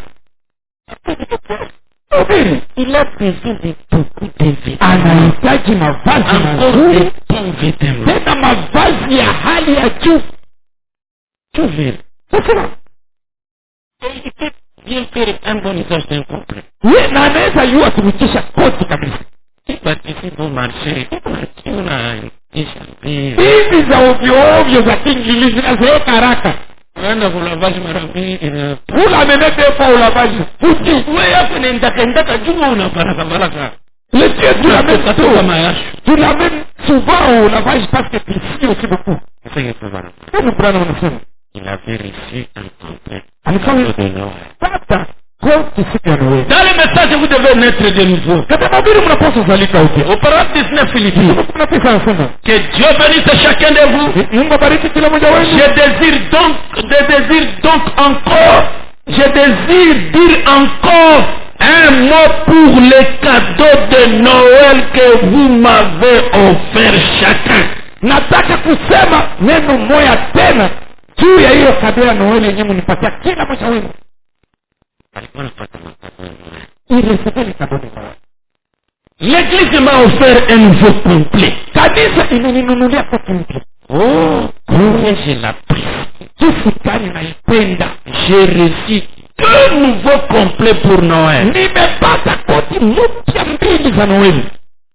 Mhubiri Il a besoin de beaucoup de vêtements. anahitaji mavazi Encore mazuri, de bons vêtements. tena mavazi ya hali ya juu. Tu veux. Sasa Et il peut bien faire un bon usage d'un complet. yeye na anaweza yua tumikisha koti kabisa. Il participe au marché. On a échappé. Hizi za ovyo ovyo za kingili zinazeeka haraka. Unaenda kulavaji mara mbili. Ula amenetepa ulavaji futi. Wewe hapo nendaka juma unabaraka baraka. Le Dieu tu l'amènes Katoka mayashu. tu l'amènes souvent au lavage parce que tu ici aussi beaucoup. C'est ce qu'il faut voir. Kama Bwana anasema Il avait reçu un complet. alifanya De Noël. pata koti siku ya Noeli. Dans le message, vous devez naître de nouveau. Katika mahubiri mnapaswa zalika upya. Au paragraphe 19, Philippiens. Kuna pesa anasema Que Dieu bénisse chacun de vous. Mungu abariki kila mmoja wenu. Je désire donc encore, je désire dire encore un mot pour les cadeaux de Noël que vous m'avez offert chacun. Nataka kusema neno moja tena juu ya hiyo kado ya Noeli yenyewe mnipatia kila mmoja wenu. Alikuwa anapata mapato ya Noël. Ile sifeli kado ni Noeli. L'église m'a offert un nouveau complet. Kanisa imeninunulia koti mpya. Oh, combien je l'apprécie. Jinsi gani naipenda. J'ai reçu deux nouveaux complets pour Noël. Nimepata koti mpya mbili za Noeli.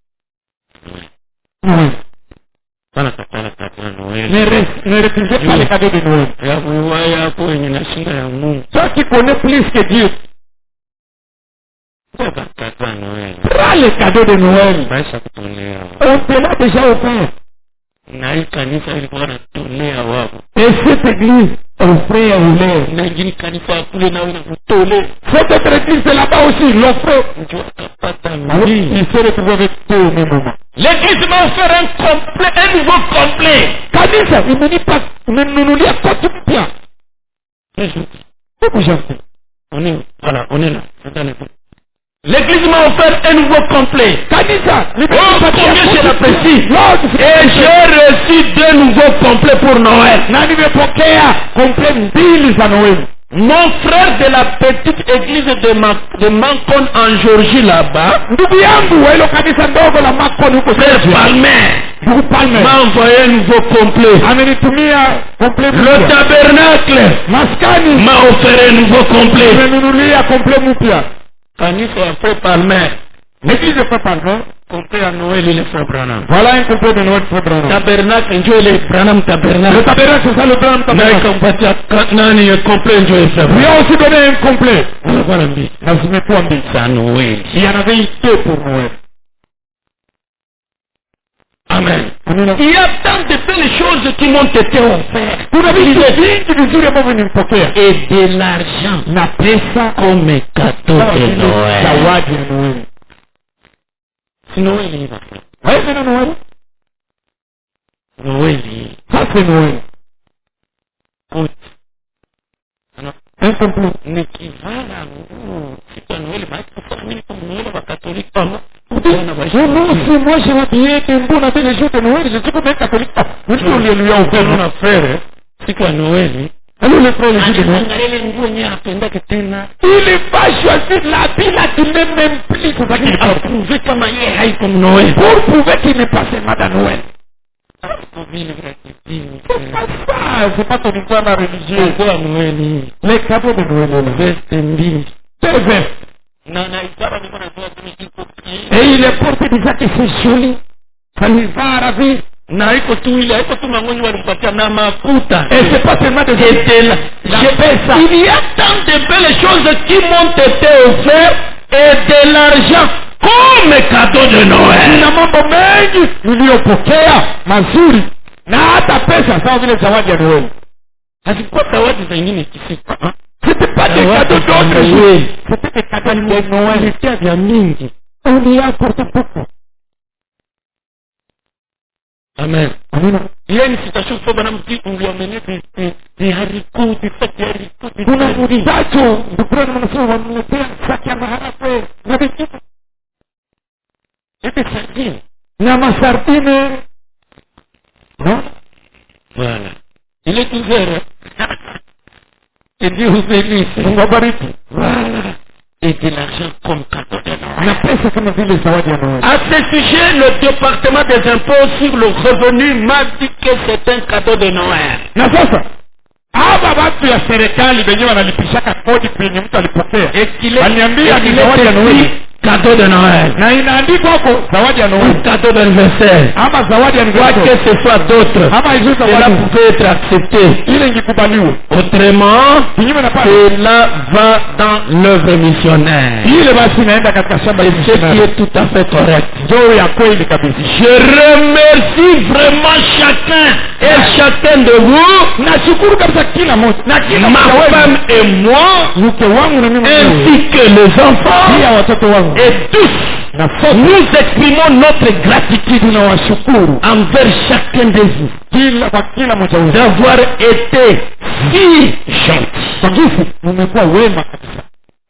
Noeli. Sana kakala kakala Noël. Nirepize pale kado de Noeli. Ya kuiwaya hapo wenye na shinda ya Mungu. Toi qui connais plus que Dieu, Kwa kakala Noël. prends le cadeau de Noël. Maisha kutolea. On te l'a déjà offert. na hii kanisa ilikuwa natolea wao. Et cette église offrait un lait. Na hii kanisa kule na wana kutolea. Cette autre église de là-bas aussi l'offrait. Ndio akapata Alors mimi. il se retrouvait avec tout au même moment. L'église m'a offert un nouveau complet. Kanisa imenunulia koti mpya. Hebu jambo. On est là. L'église m'a offert un nouveau complet. Kanisa Combien je l'apprécie. Et j'ai reçu 2 nouveaux complets pour Noël. na nimepokea komple mbili za Noeli. Mon frère de la petite église de Mancon en Georgie là-bas, Ndugu yangu wa hilo kanisa ndogo la Makon huko frère Georgia, Palmer, ndugu Palmer m'a envoyé un nouveau complet. amenitumia komple Le mpya. tabernacle Maskani m'a offert un nouveau complet. imenunulia komple mpya. Kanisa ya frère Palmer, L'église de Frère Palmer, complet à Noël il est frère Branham. voilà un komple de Noël Frère Branham. Tabernacle ndio ile Branham Le tabernacle. tabernacle, c'est ça le Branham Na tabernacle. ikampatia nani complet ndio ile frère Lui Branham. a aussi donné un complet. Voilà mbi. Na zimekuwa mbili. Ça Noël. Il y en avait eu 2 pour Noël. Amen. Amina. Il y a tant de belles choses qui m'ont été offertes. Kuna vitu vingi vizuri ambavyo nimepokea. Et de l'argent Na pesa comme cadeau kama de vile Noël. zawadi ya Noeli. Si Noël il va. Wewe na Noeli? Noël. Ça c'est Noël. Écoute. Alors, Un complet. nikivala siku ya Noël basi mimi kama Noël wa Catholique kama Non, c'est moi j'ai habillé un bon avec les jours de Noël, je suis comme un catholique. Oui, on lui a offert mon affaire. siku ya Noël. Alors les frères, les jours de Noël. Angalia nguo yenyewe apendake tena. Il va choisir l'habit là qui ne m'aime plus. C'est ça qu'il faut. Prouver kama yeye haiko Noël. Pour prouver qu'il n'est pas seulement dans Noël. C'est pas ça, c'est pas ton histoire religieuse. Kwa Noël. Les cadeaux de Noël là. Veste mbili. 2 vestes. Na isara ni mwana kwa tumikiko. Et il est porté déjà que c'est joli. Ça lui va ravir. Na haiko tu ile, haiko tu mangonyo walimpatia na mafuta. Et c'est pas seulement de Je fais ça. Il y a tant de belles choses qui m'ont été offertes et de l'argent comme cadeau de Noël. Na mambo mengi niliyopokea mazuri na hata pesa sawa vile zawadi ya Noel. Hazikuwa zawadi za ingine kisiku. C'était pas des cadeaux d'autres jours. C'était des cadeaux de Noël. Ilikuwa vya mingi. On y a apporté beaucoup. Amen. Amina. Il y a une citation pour Madame qui on lui a mené des haricots, des fêtes, des haricots, des Kuna murizacho ndukurani mnasema wamletea saki ya maharagwe na vitu des sardines. na masardine. Non? Voilà. Il est ouvert. Et Dieu vous bénisse. Mungu abariki. Voilà. Et de l'argent comme cadeau de Noël. Na pesa kama vile zawadi ya Noel. À ce sujet, le département des impôts sur le revenu m'a dit que c'est un cadeau de Noël. Na sasa hapa watu ya serikali wenyewe wanalipishaka kodi kwenye mtu alipokea. Waniambia ni zawadi ya Noel. Cadeau de Noël. Na inaandikwa hapo zawadi ya Noel. Cadeau d'anniversaire. Ama zawadi ya Quoi Noel. que ce soit d'autre, Ama hizo cela zawadi pouvait être accepté. ile ingekubaliwa. Autrement, Kinyume na pale. cela va dans l'œuvre missionnaire. Ile basi inaenda katika shamba Et la ce qui missionnaire. est tout à fait correct. Ndio ya kweli kabisa. Je remercie vraiment chacun et chacun de vous, Nashukuru kabisa kila mmoja. Na kila ma mmoja femme wewe. et moi, Mke wangu na mimi mwenyewe. ainsi que les enfants Pia watoto wangu. et tous. Na sote Nous exprimons notre gratitude tunawashukuru envers chacun de vous kila kwa kila mmoja wenu. d'avoir été si gentil. Kwa jinsi mmekuwa wema kabisa.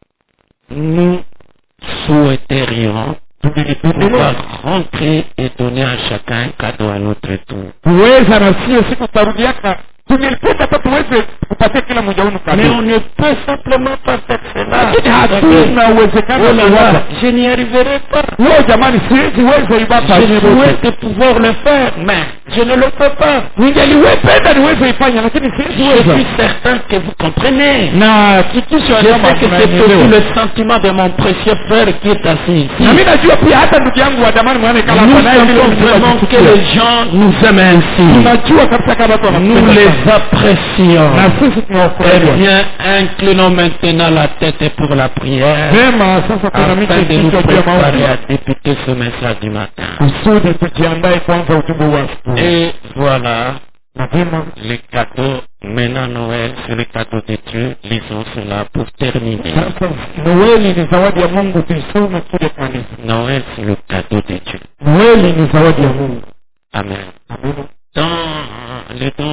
Nous souhaiterions pouvoir rentrer et donner à chacun un cadeau à notre tour. Kuweza na sio siku tarudiaka. Tungelipenda hata tuweze kupatia kila mmoja wenu Mais kado. on ne peut simplement pas faire cela. Lakini hatuna uwezekano Oh là wa là, kuweza. je n'y arriverai pas. Leo jamani siwezi weza ibada. Je souhaite pouvoir le faire, mais je ne le peux pas. Ningeliwependa niweze ifanya lakini Je siwezi weza. suis certain que vous comprenez. Na kitisho Je ya sais que c'est aussi tunaelewa. le sentiment de mon précieux frère qui est assis ici. Na mimi najua pia hata ndugu yangu wa damani mwana kala Nous hapa naye vile sentons vraiment que les gens nous aiment ainsi. tunajua kabisa kama watu Nous wanapenda les sana. apprécions. Na sisi Eh tunawafurahia. bien, inclinons maintenant la tête pour la prière Vema, sasa tunamisha afin de nous kichwa juu ya préparer maombi à débuter ce message du matin. kusudi tujiandae kwanza ujumbe wa asubuhi. Et voilà. Les cadeaux, maintenant Noël, c'est le cadeau de Dieu, lisons cela pour terminer. Noël ni zawadi ya Mungu, tuisome kule kanisa. Noël, c'est le cadeau de Dieu. Noël ni zawadi ya Mungu. Amen. Amen. Dans le don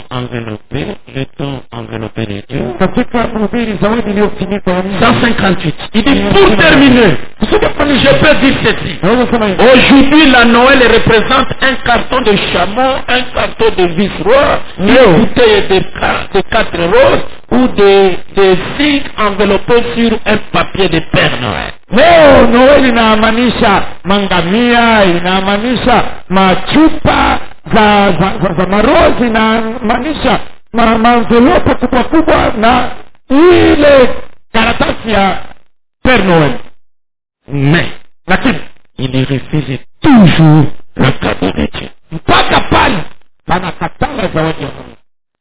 enveloppé de Dieu, Katika mhubiri zawadi iliyofunikwa ya Mungu. 158. Il dit pour terminer, je peux dire ceci. Aujourd'hui, la Noël représente un carton de chameau, un carton de vice-roi, une bouteille de 4 roses ou des signes enveloppés sur un papier de Père Noël. Leo Noel inamaanisha mangamia, inamaanisha machupa za marozi, inamaanisha maenvelope kubwa kubwa na ile karatasi ya Père Noël. Mais Lakini il refuse toujours le cadeau de Dieu. mpaka pale panakatala zawadi ya Mungu.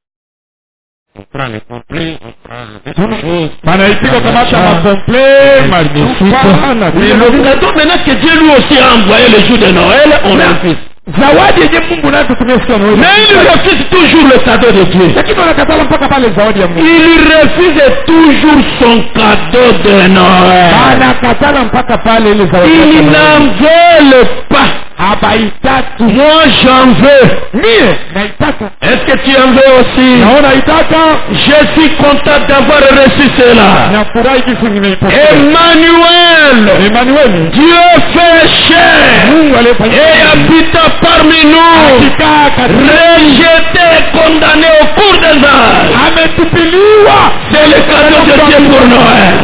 On prend le complet, on prend les choses. Panaipiga kamata makomple, machupa na Mais le cadeau maintenant que Dieu lui aussi a envoyé le jour de Noël, on refuse. zawadi yenye Mungu nayo tutumie siku ya Noel. Mais il refuse toujours le cadeau de Dieu. Lakini wanakatala mpaka pale zawadi ya Mungu. Il refuse toujours son cadeau de Noël. Anakatala mpaka pale ile zawadi. Il n'en veut pas. Habaitaki. Moi j'en veux. Mie naitaka. Est-ce que tu en veux aussi? Naona itaka. Je suis content d'avoir reçu cela. Nafurahi jinsi nimeipokea. Emmanuel, Dieu fait chair Mungu aliyefanya et habite parmi nous, rejeté et condamné au cours des âges. ametupiliwa. C'est le cadeau de Dieu pour Noël.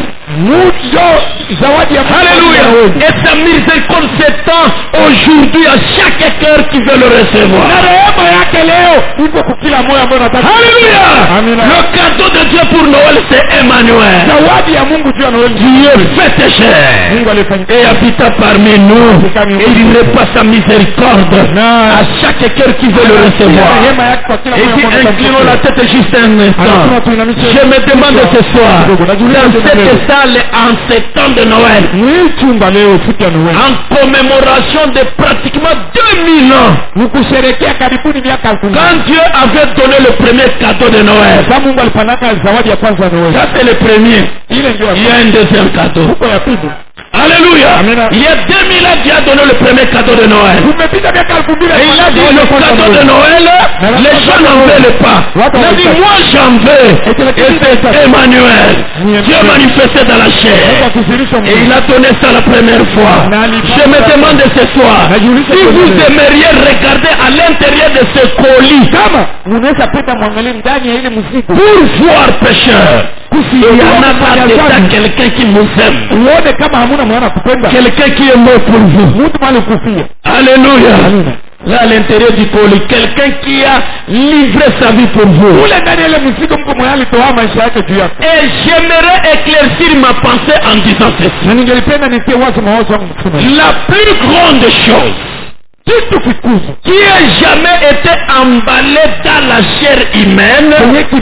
Zawadi ya Mungu. Alléluia. Et sa miséricorde s'étend aujourd'hui à chaque cœur qui veut le recevoir. Na rehema yake leo ipo kwa kila moyo ambaye anataka. Alléluia. Amina. Le cadeau de Dieu pour Noël, c'est Emmanuel. Zawadi ya Mungu juu ya Noel. Dieu fait chair Mungu alifanya. et habite parmi nous. Et il repasse sa miséricorde à chaque cœur qui veut le recevoir. Rehema yake kwa kila Et moyo puis ambaye anataka. inclinons la tête juste un instant. Je me demande ce soir, dans cette salle, en ces temps de Noël, Chumba leo siku ya Noel. en commémoration de pratiquement 2000 ans, Nikusherekea karibuni miaka 1000. quand Dieu avait donné le premier cadeau de Noël, Sasa Mungu alipanaka zawadi ya kwanza ya Noel. ça c'est le premier. Ile ndio Il y a un deuxième cadeau. ya pili. Alléluia. Amen. Il y a 2000 ans Dieu a donné le premier cadeau de Noël. Tumepita miaka 1000. Et il a dit le cadeau de Noël, les gens n'en veulent pas. Il a dit moi j'en veux. Et c'est Emmanuel. Dieu manifesté dans la chair. Et il a donné ça la première fois. Je me demande ce soir, si vous aimeriez regarder à l'intérieur de ce colis pour voir pécheur, il y en a pas dedans quelqu'un qui vous aime. Quelqu'un qui est mort pour vous. Alléluia. Là à l'intérieur du colis, quelqu'un qui a livré sa vie pour vous. Et j'aimerais éclaircir ma pensée en disant ceci. La plus grande chose qui ait jamais été emballé dans la chair humaine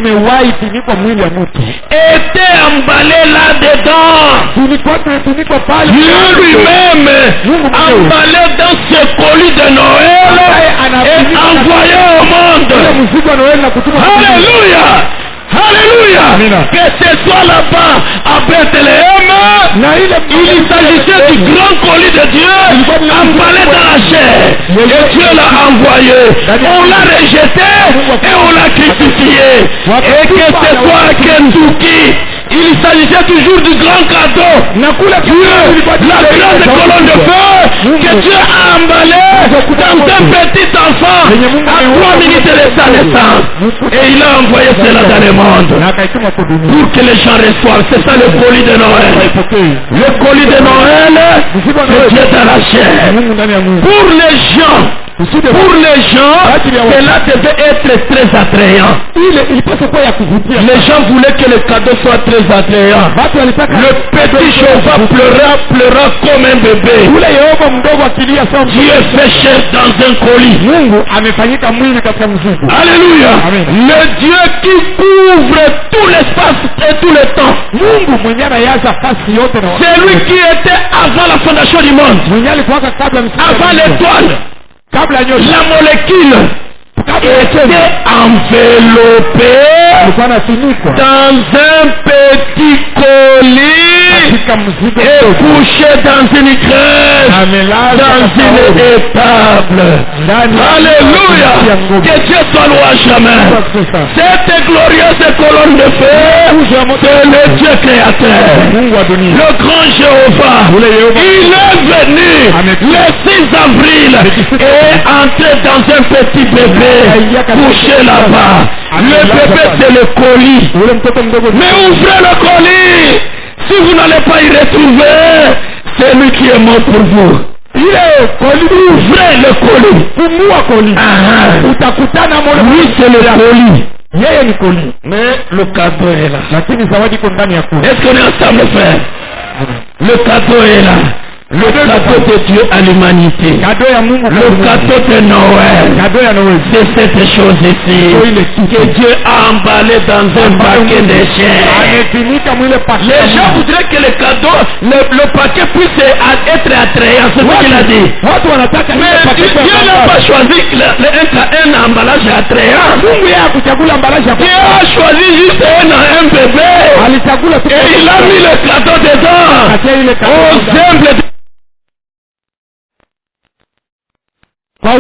était emballé là-dedans. Dieu lui-même emballé dans ce colis de Noël et envoyé au monde. Alléluia. Alléluia. Que ce soit là-bas à Bethléem, il s'agissait du grand colis de Dieu emballé dans la chair. Et Dieu l'a envoyé. On l'a rejeté et on l'a crucifié. Et que ce soit à Kentucky, il s'agissait toujours du grand cadeau. Dieu, la grande colonne de feu que Dieu a emballé dans un petit enfant à 3 minutes de sa naissance. Et il a envoyé cela dans le monde pour que les gens reçoivent. C'est ça le colis de Noël. Le colis de Noël, c'est Dieu dans la chair. Pour les gens, cela devait être très attrayant. Les gens voulaient que le cadeau soit très attrayant. Le petit cheval pleura comme un bébé. Dieu fait chair dans un colis. Alléluia. Le Dieu qui couvre tout l'espace et tout le temps. C'est lui qui était avant la fondation du monde. Avant l'étoile. La molécule. était enveloppé dans un petit colis et couché dans une crèche, dans une étable. Alléluia. Que Dieu soit loué à jamais. Cette glorieuse colonne de feu, c'est le Dieu créateur, le grand Jéhovah. Il est venu le 6 avril et entré dans un petit bébé couché là-bas. Le bébé c'est le colis. Mais ouvrez le colis. Si vous n'allez pas y retrouver, c'est lui qui est mort pour vous. Ouvrez le colis. Lui c'est le colis. Mais le cadeau est là. Est-ce qu'on est ensemble, frère? Le cadeau est là. Le cadeau de Dieu à l'humanité. Le cadeau de Noël. C'est cette chose ici que Dieu a emballé dans un paquet de chair. Les gens voudraient que le cadeau, le paquet puisse être attrayant. C'est ce qu'il a dit. Mais Dieu n'a pas choisi un emballage attrayant. Dieu a choisi juste un bébé. Et il a mis le cadeau dedans. Aux humbles. Aux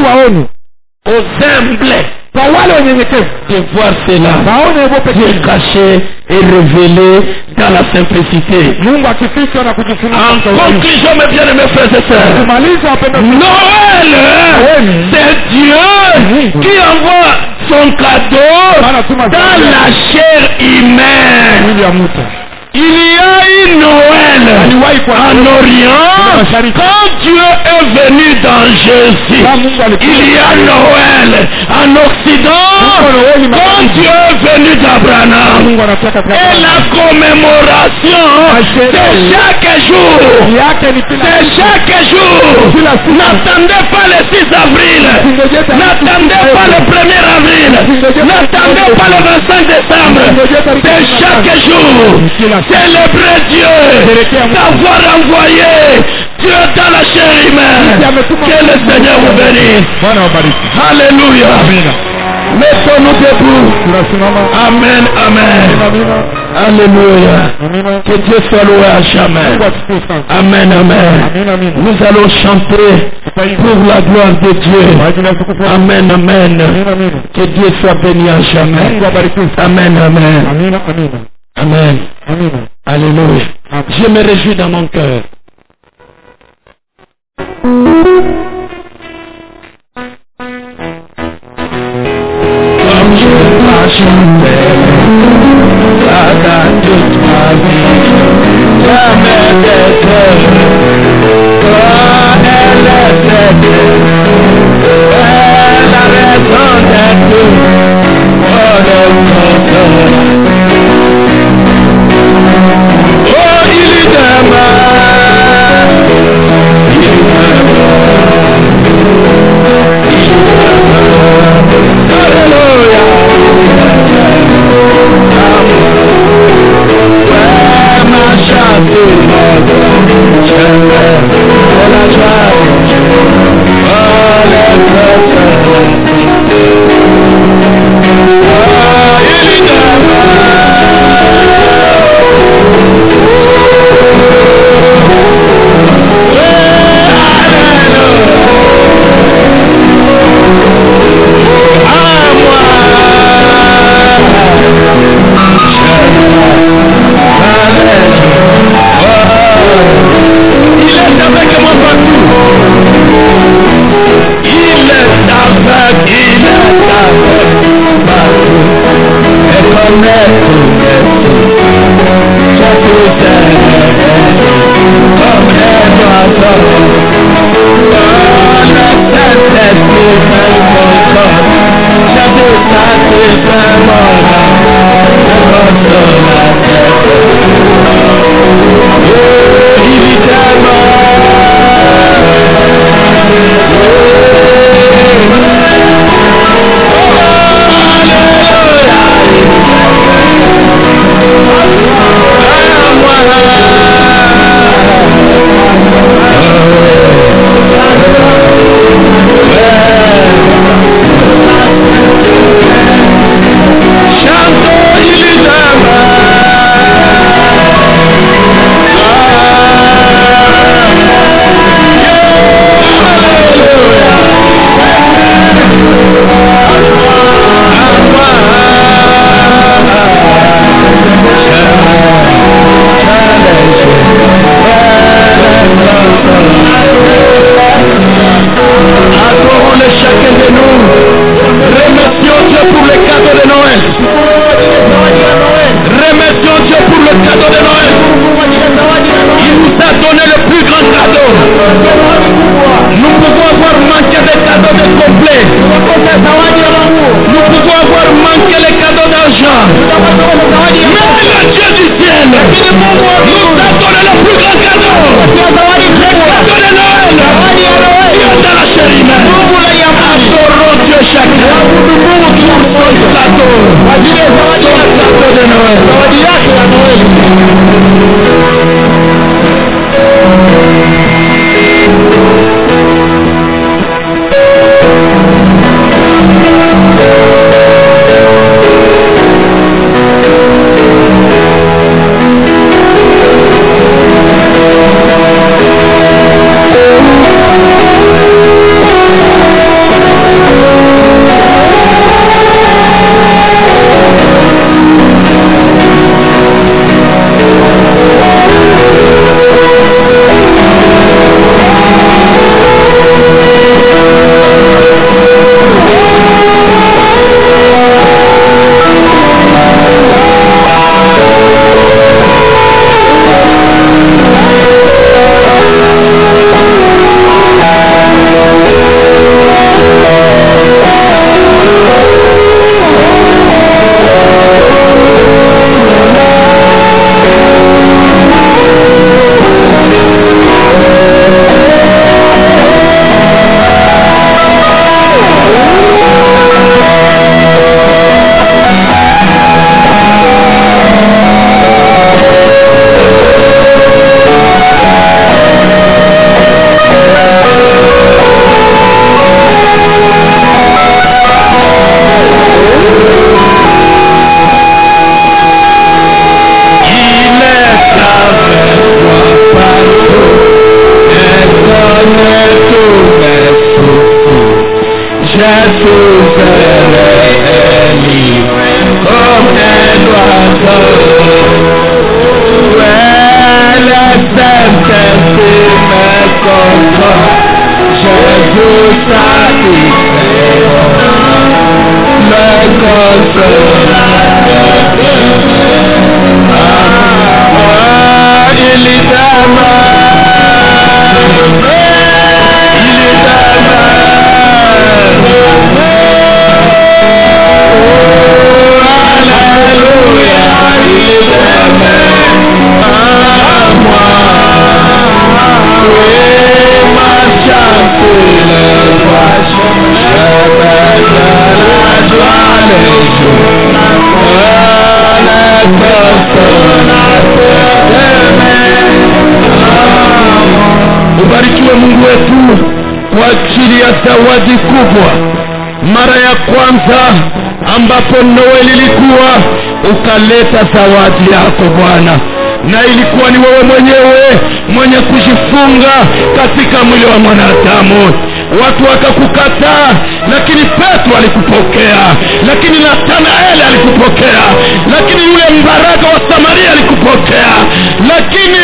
humbles de voir cela, Dieu caché et révélé dans la simplicité. En conclusion, mes bien-aimés frères et sœurs, Noël, c'est Dieu qui envoie son cadeau dans la chair humaine. Il y a eu Noël en Orient quand Dieu est venu dans Jésus. Il y a Noël en Occident quand Dieu est venu d'Abraham. Et la commémoration, c'est chaque jour. C'est chaque jour. N'attendez pas le 6 avril. N'attendez pas le 1er avril. N'attendez pas le 25 décembre. C'est chaque jour. Célébrer Dieu d'avoir envoyé Dieu dans la chair humaine. Que le Seigneur vous bénisse. Alléluia. Mettons-nous debout. Amen, amen. Alléluia. Que Dieu soit loué à jamais. Amen, amen. Nous allons chanter pour la gloire de Dieu. Amen, amen. Que Dieu soit béni à jamais. Amen, amen. Amen. Alléluia. Je me réjouis dans mon cœur. Comme je vais chanter, dans toute ma vie, jamais désolé. Toi, elle est célèbre, elle a raison d'être tout, oh le consoeur. Oh, il demeure, alléluia. Ouais, ma chance, je lève la joie, oh, les prophètes. Oh, il demeure. Noel. zawadi yake ya Noeli. Mungu wetu kwa ajili ya zawadi kubwa. Mara ya kwanza ambapo Noeli ilikuwa, ukaleta zawadi yako Bwana, na ilikuwa ni wewe mwenyewe mwenye kujifunga katika mwili wa mwanadamu. Watu wakakukataa, lakini Petro alikupokea, lakini Nathanaeli alikupokea, lakini yule mbaraka wa Samaria alikupokea, lakini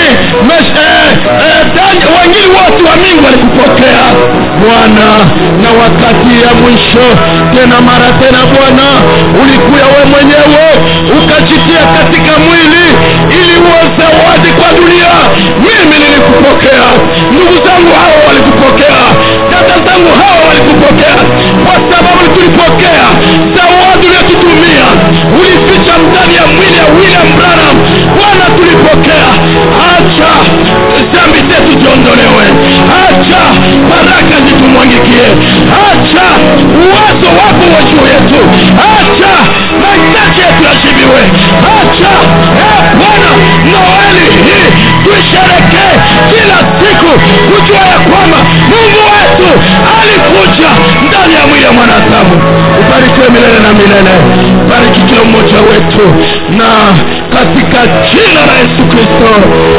wengine wote wa Mungu walikupokea Bwana. Na wakati ya mwisho tena mara tena Bwana, ulikuwa wewe mwenyewe ukajitia katika mwili ili uwe zawadi kwa dunia. Mimi nilikupokea, ndugu zangu hao walikupokea, dada zangu hao walikupokea, kwa sababu tulipokea zawadi uliyotutumia. Ulificha ndani ya mwili ya William Branham Bwana, tulipokea. Acha dhambi zetu ziondolewe, acha baraka zitumwangikie, acha uwezo wako wa juu yetu, acha mahitaji yetu yajibiwe, acha Bwana Noeli hii tuishereke kila siku, kujua ya kwamba Mungu wetu alikuja ndani ya mwili ya mwanadamu. Ubarikiwe milele na milele. Bariki kila mmoja wetu na katika jina la Yesu Kristo.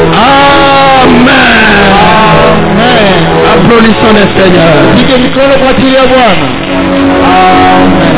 Amen. Amen. Applaudissons le Seigneur. Pige mikono kwa ajili ya Bwana. Amen.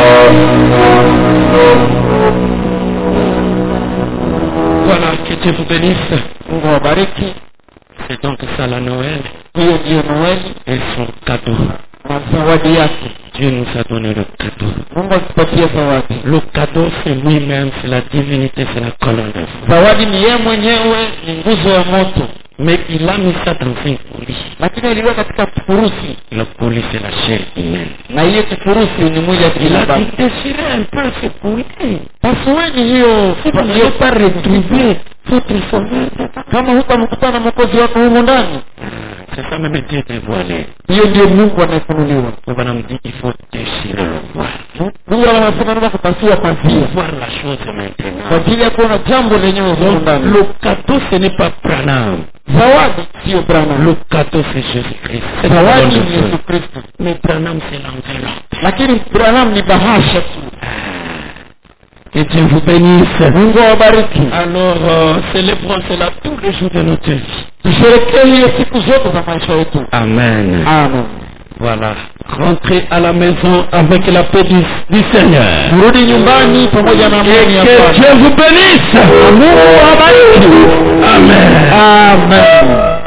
Voilà, que Dieu vous bénisse. Mungu awabariki. C'est donc ça la Noël. Hiyo ndiyo Noeli Et son cadeau. na zawadi yake. Dieu nous a donné le cadeau. Mungu atupatie zawadi. Le cadeau c'est lui-même, c'est la divinité, c'est la colonne. Zawadi ni yeye mwenyewe, ni nguzo ya moto. Mais il a mis ça dans un colis. Lakini iliweka katika kifurushi. Le colis c'est la chair humaine. Na hiyo kifurushi ni mwili wa Il a binadamu. dit déchirer un peu ce colis. Pasueni hiyo Si vous n'avez pas retrouvé votre sauveur dedans. kama hutamkutana na mwokozi wako humo ndani. C'est ça ça même Dieu dévoilé. hiyo ndio Mungu anayefunuliwa. On va nous dire qu'il faut déchirer le voile. Mungu anasema ndio kupasua pazia Voir la chose maintenant. kwa ajili ya kuona jambo lenyewe ndani. Le cadeau ce n'est pas Branham. Zawadi sio Branham. Le cadeau c'est Jésus-Christ. Zawadi ni Yesu Kristo. Mais Branham c'est l'enveloppe. Lakini Branham ni bahasha tu. Que Dieu vous bénisse. Mungu awabariki. Alors célébrons cela tous les jours de notre vie. Tusherekee hiyo siku zote za maisha yetu. Amen. Amen. Voilà. Rentrez à la maison avec la paix du Seigneur. Rudi nyumbani pamoja na amani ya Bwana. Que Dieu vous bénisse. Mungu awabariki. Amen. Amen.